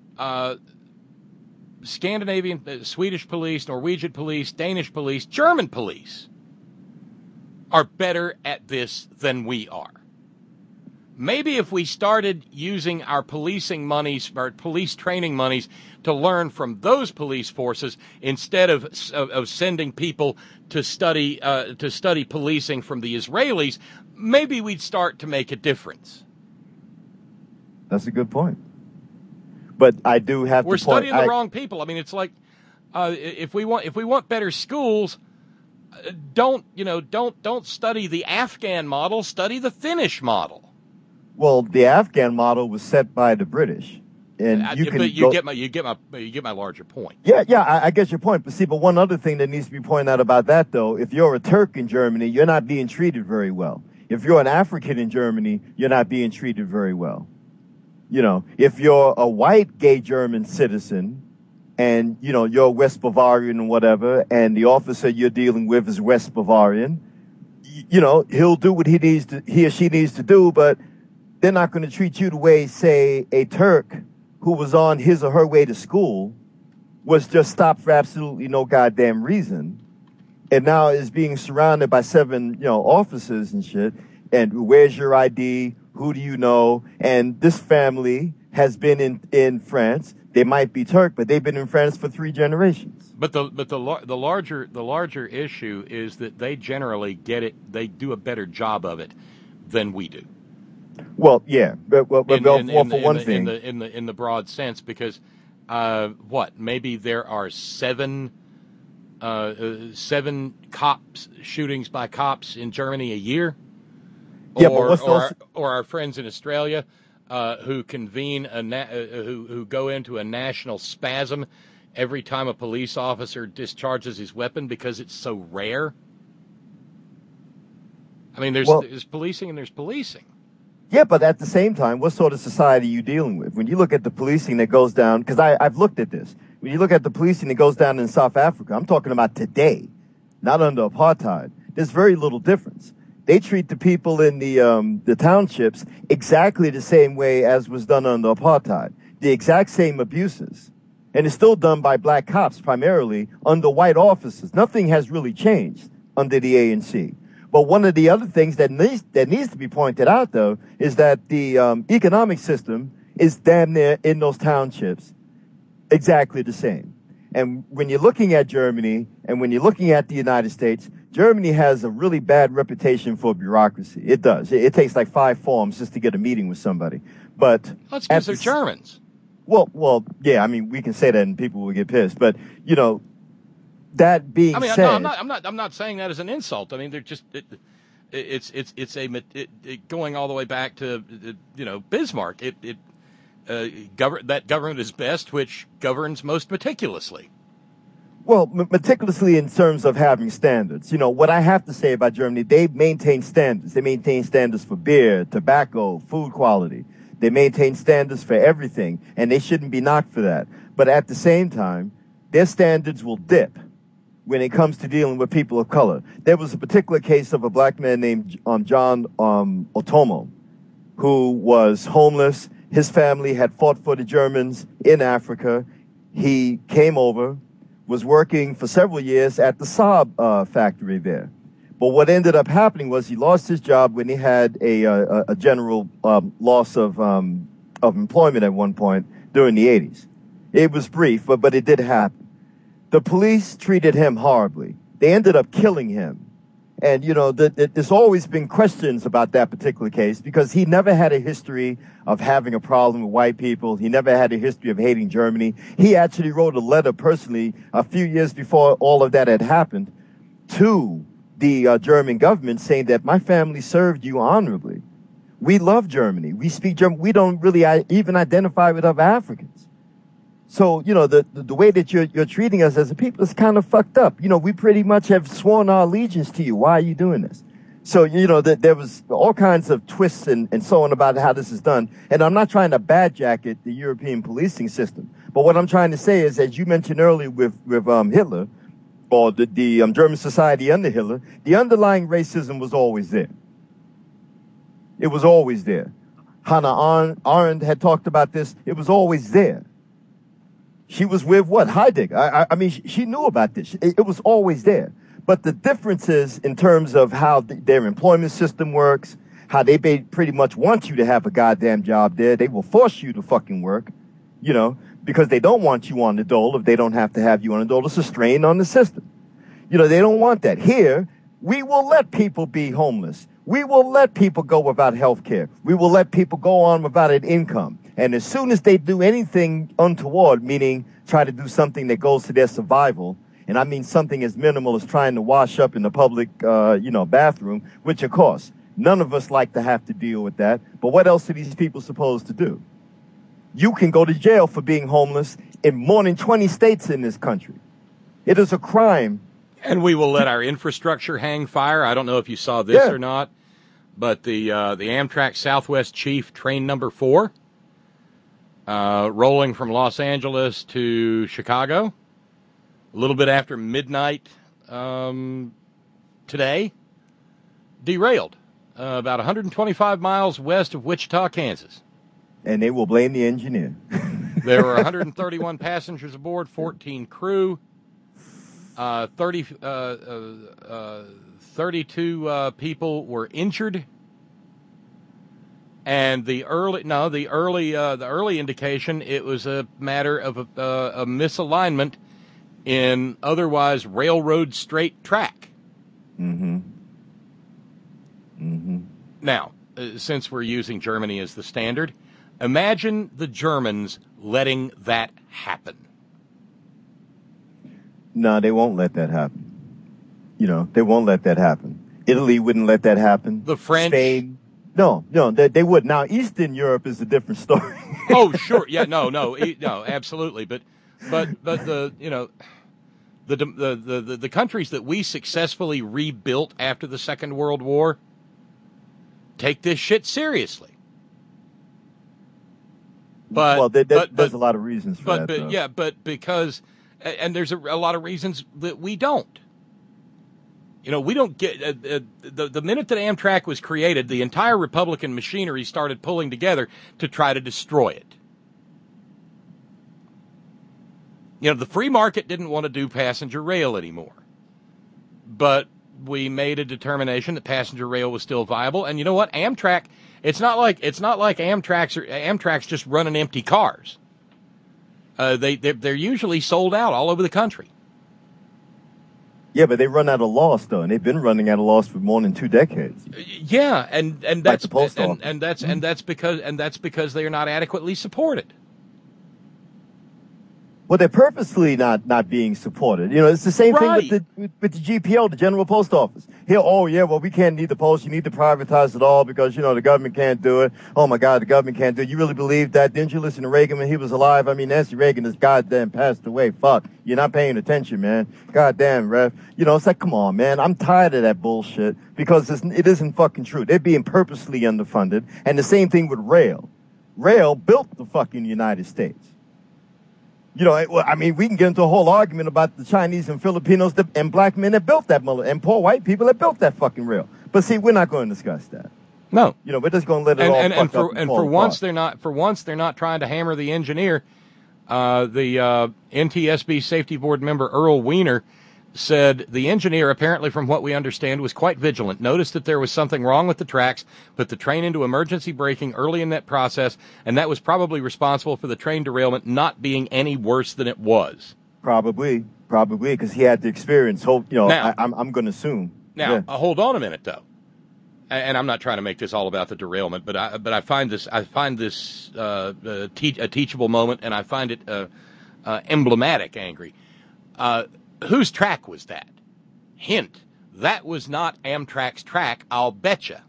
Scandinavian, Swedish police, Norwegian police, Danish police, German police are better at this than we are. Maybe if we started using our policing monies, our police training monies, to learn from those police forces instead of sending people to study policing from the Israelis, maybe we'd start to make a difference. That's a good point. But I do have to. We're studying the wrong people. I mean, it's like if we want better schools, don't study the Afghan model. Study the Finnish model. Well, the Afghan model was set by the British, and you get my larger point. Yeah, I get your point. But one other thing that needs to be pointed out about that, though, if you're a Turk in Germany, you're not being treated very well. If you're an African in Germany, you're not being treated very well. If you're a white gay German citizen, and you're West Bavarian and whatever, and the officer you're dealing with is West Bavarian, he'll do what he or she needs to do, but they're not going to treat you the way, say, a Turk who was on his or her way to school was just stopped for absolutely no goddamn reason, and now is being surrounded by 7, officers and shit. And where's your ID? Who do you know? And this family has been in France. They might be Turk, but they've been in France for 3 generations. But the larger issue is that they generally get it. They do a better job of it than we do. Well, yeah, but for one thing, in the broad sense, because maybe there are 7 cops shootings by cops in Germany a year, or our friends in Australia who convene who go into a national spasm every time a police officer discharges his weapon because it's so rare. I mean, there's policing and there's policing. Yeah, but at the same time, what sort of society are you dealing with? When you look at the policing that goes down, because I've looked at this. When you look at the policing that goes down in South Africa, I'm talking about today, not under apartheid. There's very little difference. They treat the people in the townships exactly the same way as was done under apartheid. The exact same abuses. And it's still done by black cops primarily under white officers. Nothing has really changed under the ANC. But one of the other things that needs to be pointed out, though, is that the economic system is damn near in those townships exactly the same. And when you're looking at Germany and when you're looking at the United States, Germany has a really bad reputation for bureaucracy. It does. It takes like 5 forms just to get a meeting with somebody. But that's because they're Germans. Well, yeah. I mean, we can say that and people will get pissed. But you know, that being said, no, I'm not saying that as an insult. I mean, they're just going all the way back to Bismarck. That government is best which governs most meticulously. Well, meticulously in terms of having standards. You know, what I have to say about Germany, they maintain standards. They maintain standards for beer, tobacco, food quality. They maintain standards for everything, and they shouldn't be knocked for that. But at the same time, their standards will dip when it comes to dealing with people of color. There was a particular case of a black man named John Otomo, who was homeless. His family had fought for the Germans in Africa. He came over, was working for several years at the Saab factory there. But what ended up happening was he lost his job when he had a general loss of employment at one point during the 80s. It was brief, but it did happen. The police treated him horribly. They ended up killing him. And, you know, there's always been questions about that particular case because he never had a history of having a problem with white people. He never had a history of hating Germany. He actually wrote a letter personally a few years before all of that had happened to the German government saying that my family served you honorably. We love Germany. We speak German. We don't really even identify with other Africans. So, you know, the way that you're treating us as a people is kind of fucked up. You know, we pretty much have sworn our allegiance to you. Why are you doing this? So, you know, there was all kinds of twists and so on about how this is done. And I'm not trying to badjacket the European policing system. But what I'm trying to say is, as you mentioned earlier with Hitler, or the German society under Hitler, the underlying racism was always there. It was always there. Hannah Arendt had talked about this. It was always there. She was with what? Heidegger. I mean, she knew about this. It was always there. But the difference is in terms of how their employment system works, how they pretty much want you to have a goddamn job there. They will force you to fucking work, you know, because they don't want you on the dole. If they don't have to have you on the dole, it's a strain on the system. You know, they don't want that. Here, we will let people be homeless. We will let people go without health care. We will let people go on without an income. And as soon as they do anything untoward, meaning try to do something that goes to their survival, and I mean something as minimal as trying to wash up in the public, bathroom, which of course, none of us like to have to deal with that. But what else are these people supposed to do? You can go to jail for being homeless in more than 20 states in this country. It is a crime. And we will let our infrastructure hang fire. I don't know if you saw this or not, but the Amtrak Southwest Chief train number 4, rolling from Los Angeles to Chicago, a little bit after midnight today, derailed about 125 miles west of Wichita, Kansas. And they will blame the engineer. There were 131 passengers aboard, 14 crew, 32 people were injured. And the early indication, it was a matter of a misalignment in otherwise railroad straight track. Mm-hmm. Mm-hmm. Now, since we're using Germany as the standard, imagine the Germans letting that happen. No, they won't let that happen. You know, they won't let that happen. Italy wouldn't let that happen. The French. Spain. No, they would. Now, Eastern Europe is a different story. Oh, sure. Yeah, no, absolutely. But the countries that we successfully rebuilt after the Second World War, take this shit seriously. But well, there's a lot of reasons for that. But because, and there's a lot of reasons that we don't. You know, we don't get the minute that Amtrak was created, the entire Republican machinery started pulling together to try to destroy it. You know, the free market didn't want to do passenger rail anymore, but we made a determination that passenger rail was still viable. And you know what? Amtrak, it's not like Amtrak's just running empty cars. They're usually sold out all over the country. Yeah, but they run out of loss though, and they've been running out of loss for more than 2 decades. Yeah, and that's like the post office. and that's because they are not adequately supported. Well, they're purposely not being supported. You know, it's the same Right. thing with the GPO, the General Post Office. Here, we can't need the post. You need to privatize it all because, you know, the government can't do it. Oh, my God, the government can't do it. You really believe that? Didn't you listen to Reagan when he was alive? I mean, Nancy Reagan is goddamn passed away. Fuck. You're not paying attention, man. Goddamn, ref. You know, it's like, come on, man. I'm tired of that bullshit because it isn't fucking true. They're being purposely underfunded. And the same thing with rail. Rail built the fucking United States. You know, I mean, we can get into a whole argument about the Chinese and Filipinos and black men that built that and poor white people that built that fucking rail. But see, we're not going to discuss that. No, you know, we're just going to let it all fuck up and for fall once apart. they're not trying to hammer the engineer. The NTSB Safety Board member Earl Weiner said the engineer, apparently from what we understand, was quite vigilant, noticed that there was something wrong with the tracks, put the train into emergency braking early in that process, and that was probably responsible for the train derailment not being any worse than it was. Probably, because he had the experience. You know, now, I'm going to assume. Now, hold on a minute, though, and I'm not trying to make this all about the derailment, but I find this a teachable moment, and I find it emblematic. Angry. Whose track was that? Hint, that was not Amtrak's track, I'll betcha.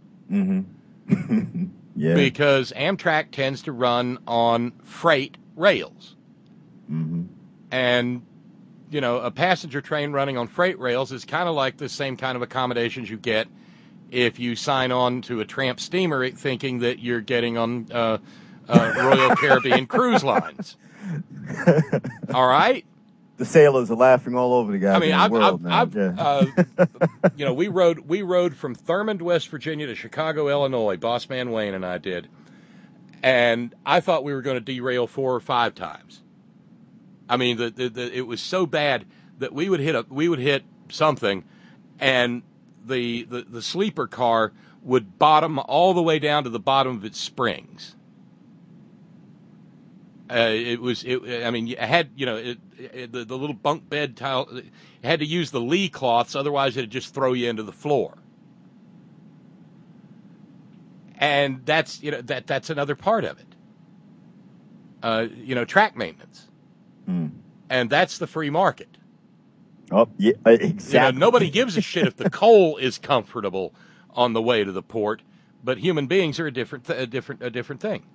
Mm-hmm. Yeah. Because Amtrak tends to run on freight rails. Mm-hmm. And, you know, a passenger train running on freight rails is kind of like the same kind of accommodations you get if you sign on to a tramp steamer thinking that you're getting on Royal Caribbean Cruise Lines. All right? The sailors are laughing all over the goddamn world now. You know, we rode from Thurmond, West Virginia to Chicago, Illinois. Boss Man Wayne and I did, and I thought we were going to derail 4 or 5 times. I mean, it was so bad that we would hit something, and the sleeper car would bottom all the way down to the bottom of its springs. I mean, you had, you know, the little bunk bed tile, you had to use the lee cloths, otherwise it'd just throw you into the floor. And that's, you know, that's another part of it. You know, track maintenance. And that's the free market. Oh, yeah, exactly. You know, nobody gives a shit if the coal is comfortable on the way to the port, but human beings are a different thing.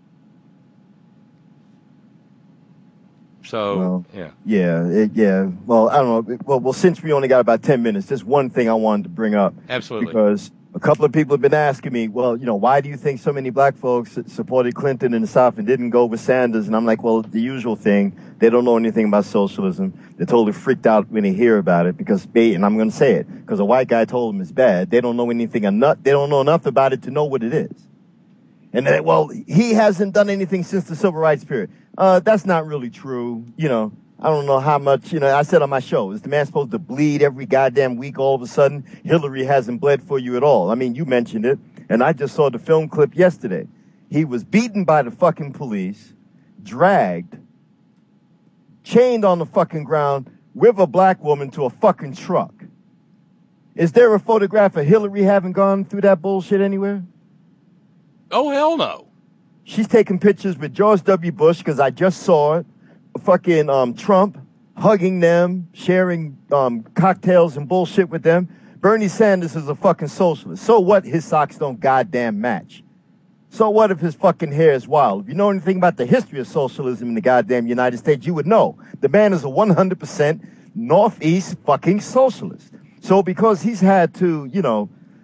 So, yeah. Well, I don't know. Well, since we only got about 10 minutes, there's one thing I wanted to bring up. Absolutely. Because a couple of people have been asking me, well, you know, why do you think so many black folks supported Clinton in the South and didn't go with Sanders? And I'm like, well, the usual thing. They don't know anything about socialism. They're totally freaked out when they hear about it because and I'm going to say it, because a white guy told them it's bad. They don't know anything enough. They don't know enough about it to know what it is. And then, well, he hasn't done anything since the civil rights period. That's not really true. You know, I don't know how much, you know, I said on my show, is the man supposed to bleed every goddamn week all of a sudden? Hillary hasn't bled for you at all. I mean, you mentioned it, and I just saw the film clip yesterday. He was beaten by the fucking police, dragged, chained on the fucking ground with a black woman to a fucking truck. Is there a photograph of Hillary having gone through that bullshit anywhere? Oh, hell no. She's taking pictures with George W. Bush, because I just saw it. Fucking Trump hugging them, sharing cocktails and bullshit with them. Bernie Sanders is a fucking socialist. So what? His socks don't goddamn match. So what if his fucking hair is wild? If you know anything about the history of socialism in the goddamn United States, you would know. The man is a 100% Northeast fucking socialist. So because he's had to, you know,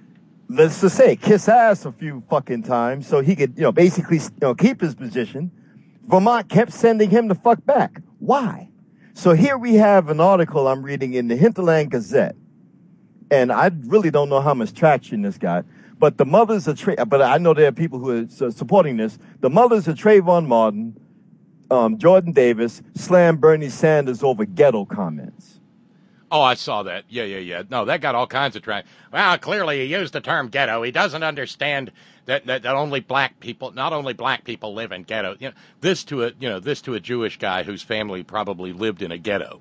let's just say, kiss ass a few fucking times so he could, basically, keep his position. Vermont kept sending him the fuck back. Why? So here we have an article I'm reading in the Hinterland Gazette. And I really don't know how much traction this got. But the mothers of but I know there are people who are supporting this. The mothers of Trayvon Martin, Jordan Davis, slammed Bernie Sanders over ghetto comments. Oh, I saw that. Yeah. No, that got all kinds of traction. Well, clearly he used the term ghetto. He doesn't understand that only black people, not only black people live in ghetto. This to a Jewish guy whose family probably lived in a ghetto.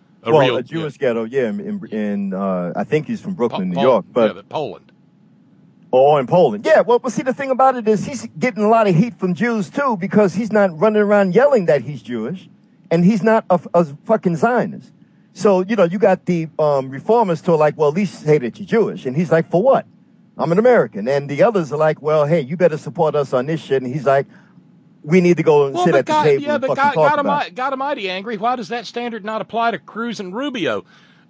A Jewish ghetto, in I think he's from Brooklyn, New York, but Poland. Oh, in Poland. Yeah, well, see, the thing about it is he's getting a lot of heat from Jews, too, because he's not running around yelling that he's Jewish, and he's not a fucking Zionist. So, you got the reformers who are like, well, at least say that you're Jewish. And he's like, for what? I'm an American. And the others are like, well, hey, you better support us on this shit. And he's like, we need to go and sit at the table and fucking talk about it. Got him mighty angry. Why does that standard not apply to Cruz and Rubio?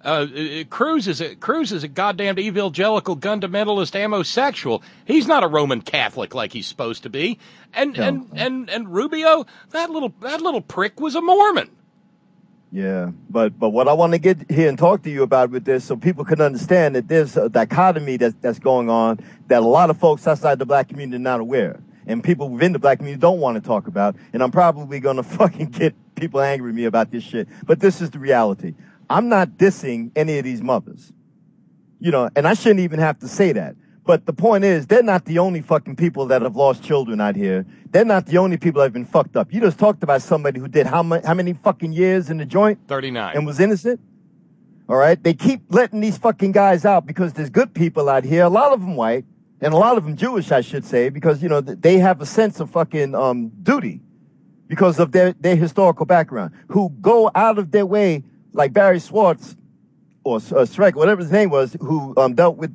Cruz is a goddamn evangelical fundamentalist homosexual. He's not a Roman Catholic like he's supposed to be. And Rubio, that little prick was a Mormon. Yeah, but what I want to get here and talk to you about with this, so people can understand that there's a dichotomy that's going on that a lot of folks outside the black community are not aware, and people within the black community don't want to talk about. And I'm probably going to fucking get people angry with me about this shit. But this is the reality. I'm not dissing any of these mothers, and I shouldn't even have to say that. But the point is, they're not the only fucking people that have lost children out here. They're not the only people that have been fucked up. You just talked about somebody who did how many fucking years in the joint? 39. And was innocent? All right? They keep letting these fucking guys out because there's good people out here, a lot of them white, and a lot of them Jewish, I should say, because, they have a sense of fucking duty because of their historical background, who go out of their way, like Barry Schwartz, or Shrek, whatever his name was, who dealt with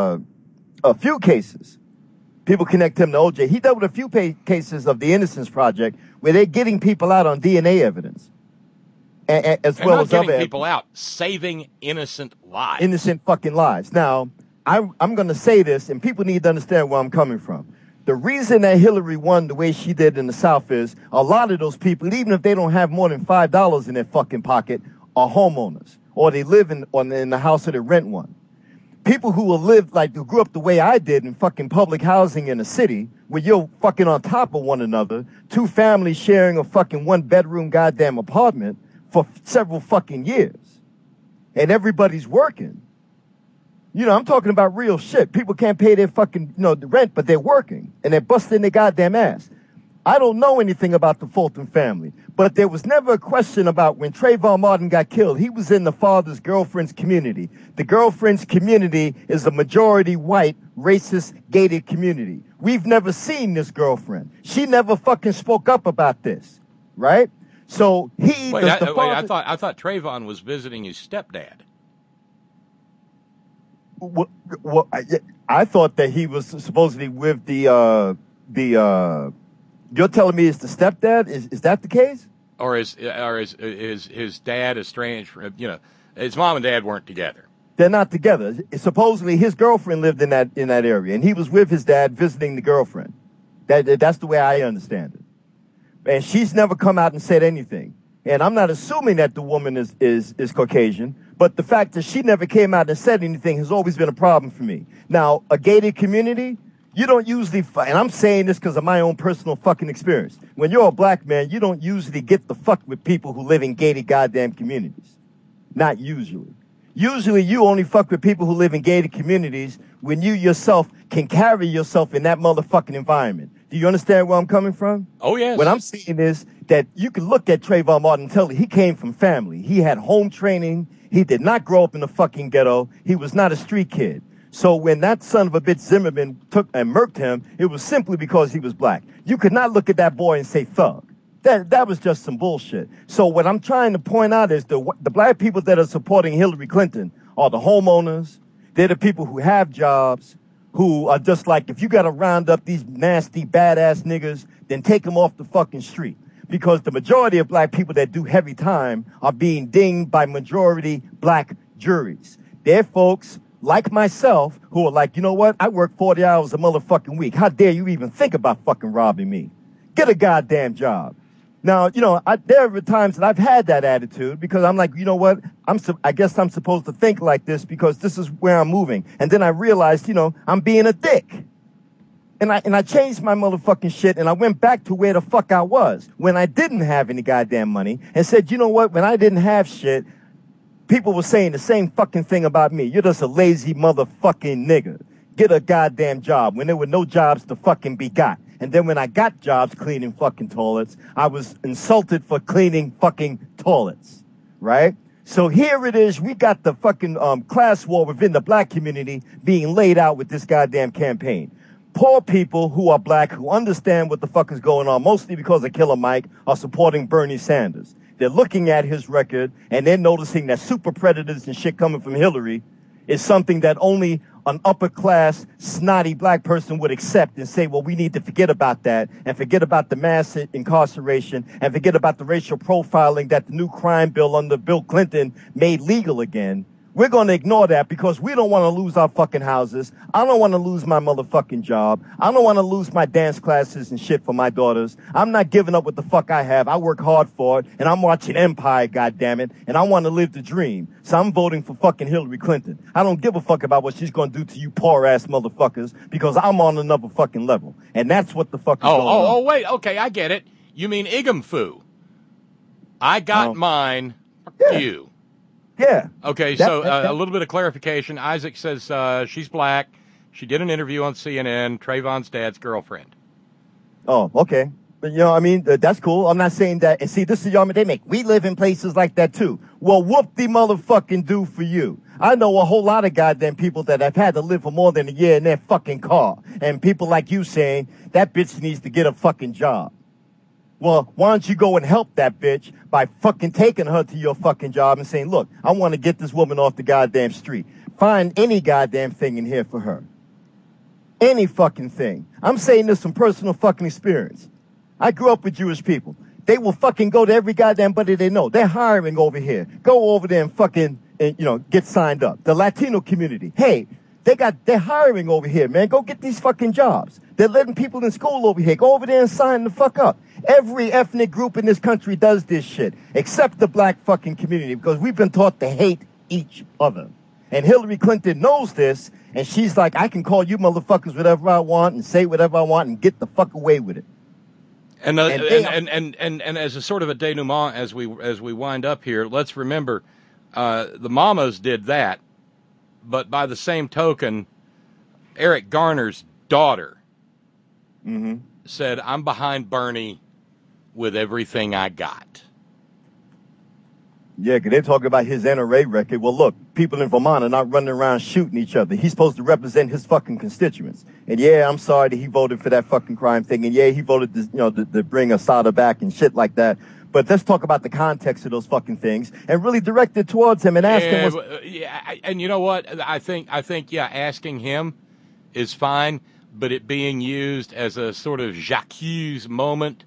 a few cases. People connect him to OJ. He dealt with a few cases of the Innocence Project where they're getting people out on DNA evidence. As well as other people out, saving innocent lives. Innocent fucking lives. Now, I'm going to say this, and people need to understand where I'm coming from. The reason that Hillary won the way she did in the South is a lot of those people, even if they don't have more than $5 in their fucking pocket, are homeowners, or they live in the house or they rent one. People who who grew up the way I did in fucking public housing in a city where you're fucking on top of one another, two families sharing a fucking 1-bedroom goddamn apartment for several fucking years. And everybody's working. I'm talking about real shit. People can't pay their fucking, the rent, but they're working and they're busting their goddamn ass. I don't know anything about the Fulton family, but there was never a question about when Trayvon Martin got killed. He was in the father's girlfriend's community. The girlfriend's community is a majority white, racist, gated community. We've never seen this girlfriend. She never fucking spoke up about this, right? So I thought Trayvon was visiting his stepdad. Well, I thought that he was supposedly with the. You're telling me it's the stepdad? Is that the case? Or is his dad estranged from, his mom and dad weren't together. They're not together. Supposedly his girlfriend lived in that area, and he was with his dad visiting the girlfriend. That's the way I understand it. And she's never come out and said anything. And I'm not assuming that the woman is Caucasian, but the fact that she never came out and said anything has always been a problem for me. Now, a gated community, you don't usually, and I'm saying this because of my own personal fucking experience. When you're a black man, you don't usually get the fuck with people who live in gated goddamn communities. Not usually. Usually you only fuck with people who live in gated communities when you yourself can carry yourself in that motherfucking environment. Do you understand where I'm coming from? Oh, yes. What I'm saying is that you can look at Trayvon Martin and tell he came from family. He had home training. He did not grow up in the fucking ghetto. He was not a street kid. So when that son of a bitch Zimmerman took and murked him, it was simply because he was black. You could not look at that boy and say thug. That was just some bullshit. So what I'm trying to point out is the black people that are supporting Hillary Clinton are the homeowners. They're the people who have jobs, who are just like, if you got to round up these nasty, badass niggas, then take them off the fucking street. Because the majority of black people that do heavy time are being dinged by majority black juries. They're folks like myself, who are like, you know what? I work 40 hours a motherfucking week. How dare you even think about fucking robbing me? Get a goddamn job. Now, you know, there are times that I've had that attitude because I'm like, you know what? I guess I'm supposed to think like this because this is where I'm moving. And then I realized, you know, I'm being a dick. And I changed my motherfucking shit and I went back to where the fuck I was when I didn't have any goddamn money and said, you know what? When I didn't have shit, people were saying the same fucking thing about me. You're just a lazy motherfucking nigga. Get a goddamn job when there were no jobs to fucking be got. And then when I got jobs cleaning fucking toilets, I was insulted for cleaning fucking toilets, right? So here it is. We got the fucking class war within the black community being laid out with this goddamn campaign. Poor people who are black, who understand what the fuck is going on, mostly because of Killer Mike, are supporting Bernie Sanders. They're looking at his record and they're noticing that super predators and shit coming from Hillary is something that only an upper class, snotty black person would accept and say, well, we need to forget about that and forget about the mass incarceration and forget about the racial profiling that the new crime bill under Bill Clinton made legal again. We're going to ignore that because we don't want to lose our fucking houses. I don't want to lose my motherfucking job. I don't want to lose my dance classes and shit for my daughters. I'm not giving up what the fuck I have. I work hard for it, and I'm watching Empire, goddammit, and I want to live the dream. So I'm voting for fucking Hillary Clinton. I don't give a fuck about what she's going to do to you poor-ass motherfuckers because I'm on another fucking level. And that's what the fuck is going on. Oh, wait. Okay, I get it. You mean Igamfu. I got mine. Yeah. You. Yeah. Okay, so a little bit of clarification. Isaac says she's black. She did an interview on CNN, Trayvon's dad's girlfriend. Oh, okay. But, you know, I mean, that's cool. I'm not saying that. And see, this is y'all, we live in places like that, too. Well, whoop the motherfucking do for you. I know a whole lot of goddamn people that have had to live for more than a year in their fucking car. And people like you saying, that bitch needs to get a fucking job. Well, why don't you go and help that bitch by fucking taking her to your fucking job and saying, look, I want to get this woman off the goddamn street. Find any goddamn thing in here for her. Any fucking thing. I'm saying this from personal fucking experience. I grew up with Jewish people. They will fucking go to every goddamn buddy they know. They're hiring over here. Go over there and fucking, get signed up. The Latino community. Hey, they're hiring over here, man. Go get these fucking jobs. They're letting people in school over here. Go over there and sign the fuck up. Every ethnic group in this country does this shit, except the black fucking community, because we've been taught to hate each other. And Hillary Clinton knows this, and she's like, I can call you motherfuckers whatever I want and say whatever I want and get the fuck away with it. And as a sort of a denouement as we wind up here, let's remember the mamas did that, but by the same token, Eric Garner's daughter said, I'm behind Bernie with everything I got. Yeah, because they're talking about his NRA record. Well, look, people in Vermont are not running around shooting each other. He's supposed to represent his fucking constituents. And yeah, I'm sorry that he voted for that fucking crime thing. And yeah, he voted to bring Assata back and shit like that. But let's talk about the context of those fucking things and really direct it towards him and ask him. And you know what? I think asking him is fine, but it being used as a sort of J'accuse moment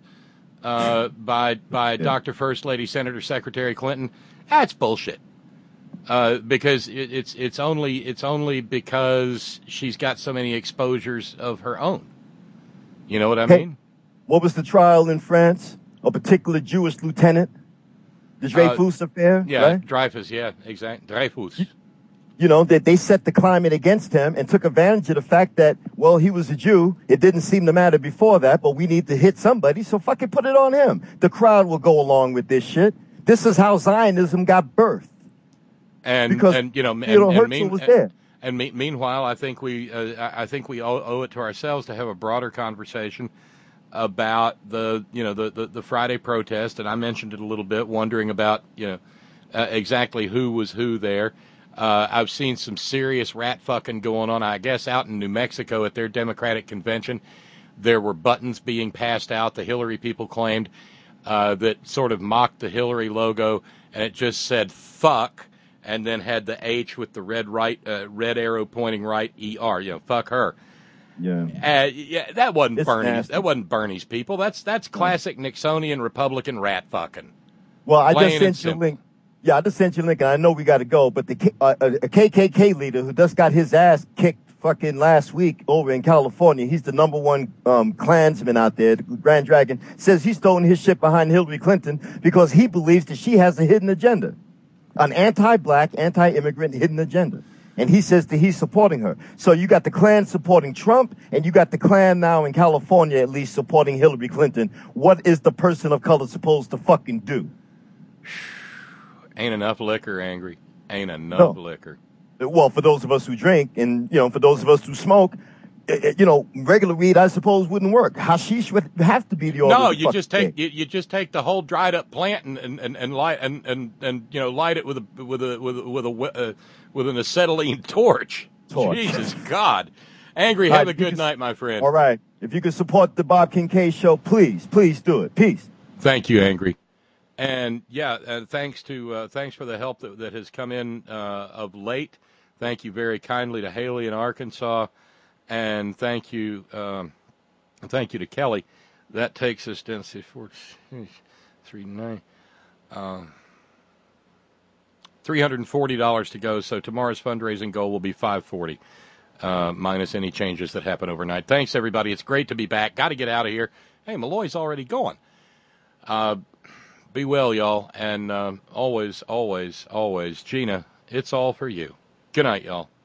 by Dr. First Lady Senator Secretary Clinton, that's bullshit. Because it's only because she's got so many exposures of her own. You know what I mean? What was the trial in France? A particular Jewish lieutenant, the Dreyfus affair. Yeah, right? Dreyfus. Yeah, exactly. Dreyfus. You know, that they set the climate against him and took advantage of the fact that, well, he was a Jew. It didn't seem to matter before that, but we need to hit somebody, so fucking put it on him. The crowd will go along with this shit. This is how Zionism got birthed. Herzl was there. And meanwhile, I think we owe it to ourselves to have a broader conversation about the Friday protest, and I mentioned it a little bit, wondering about exactly who was who there. I've seen some serious rat fucking going on. I guess out in New Mexico at their Democratic convention, there were buttons being passed out. The Hillary people claimed that sort of mocked the Hillary logo, and it just said "fuck," and then had the H with the red arrow pointing right, ER. Fuck her. Yeah. That wasn't It's Bernie's. nasty. That wasn't Bernie's people. That's classic Nixonian Republican rat fucking. Well, I Plain just and sent you a simple. link. Yeah, I just sent you a link, and I know we got to go, but a KKK leader who just got his ass kicked fucking last week over in California, he's the number one Klansman out there, the Grand Dragon, says he's throwing his shit behind Hillary Clinton because he believes that she has a hidden agenda, an anti-black, anti-immigrant hidden agenda. And he says that he's supporting her. So you got the Klan supporting Trump, and you got the Klan now in California at least supporting Hillary Clinton. What is the person of color supposed to fucking do? Ain't enough liquor, Angry. Ain't enough liquor. Well, for those of us who drink and, for those of us who smoke, regular weed, I suppose, wouldn't work. Hashish would have to be the order. No, you just take the whole dried up plant and light light it with an acetylene torch. Jesus God. Angry, have a good night, my friend. All right. If you could support the Bob Kincaid Show, please do it. Peace. Thank you, Angry. And thanks for the help that has come in of late. Thank you very kindly to Haley in Arkansas, and thank you to Kelly. That takes us down to $340 to go. So tomorrow's fundraising goal will be $540, minus any changes that happen overnight. Thanks, everybody. It's great to be back. Got to get out of here. Hey, Malloy's already going. Be well, y'all, and always, always, always, Gina, it's all for you. Good night, y'all.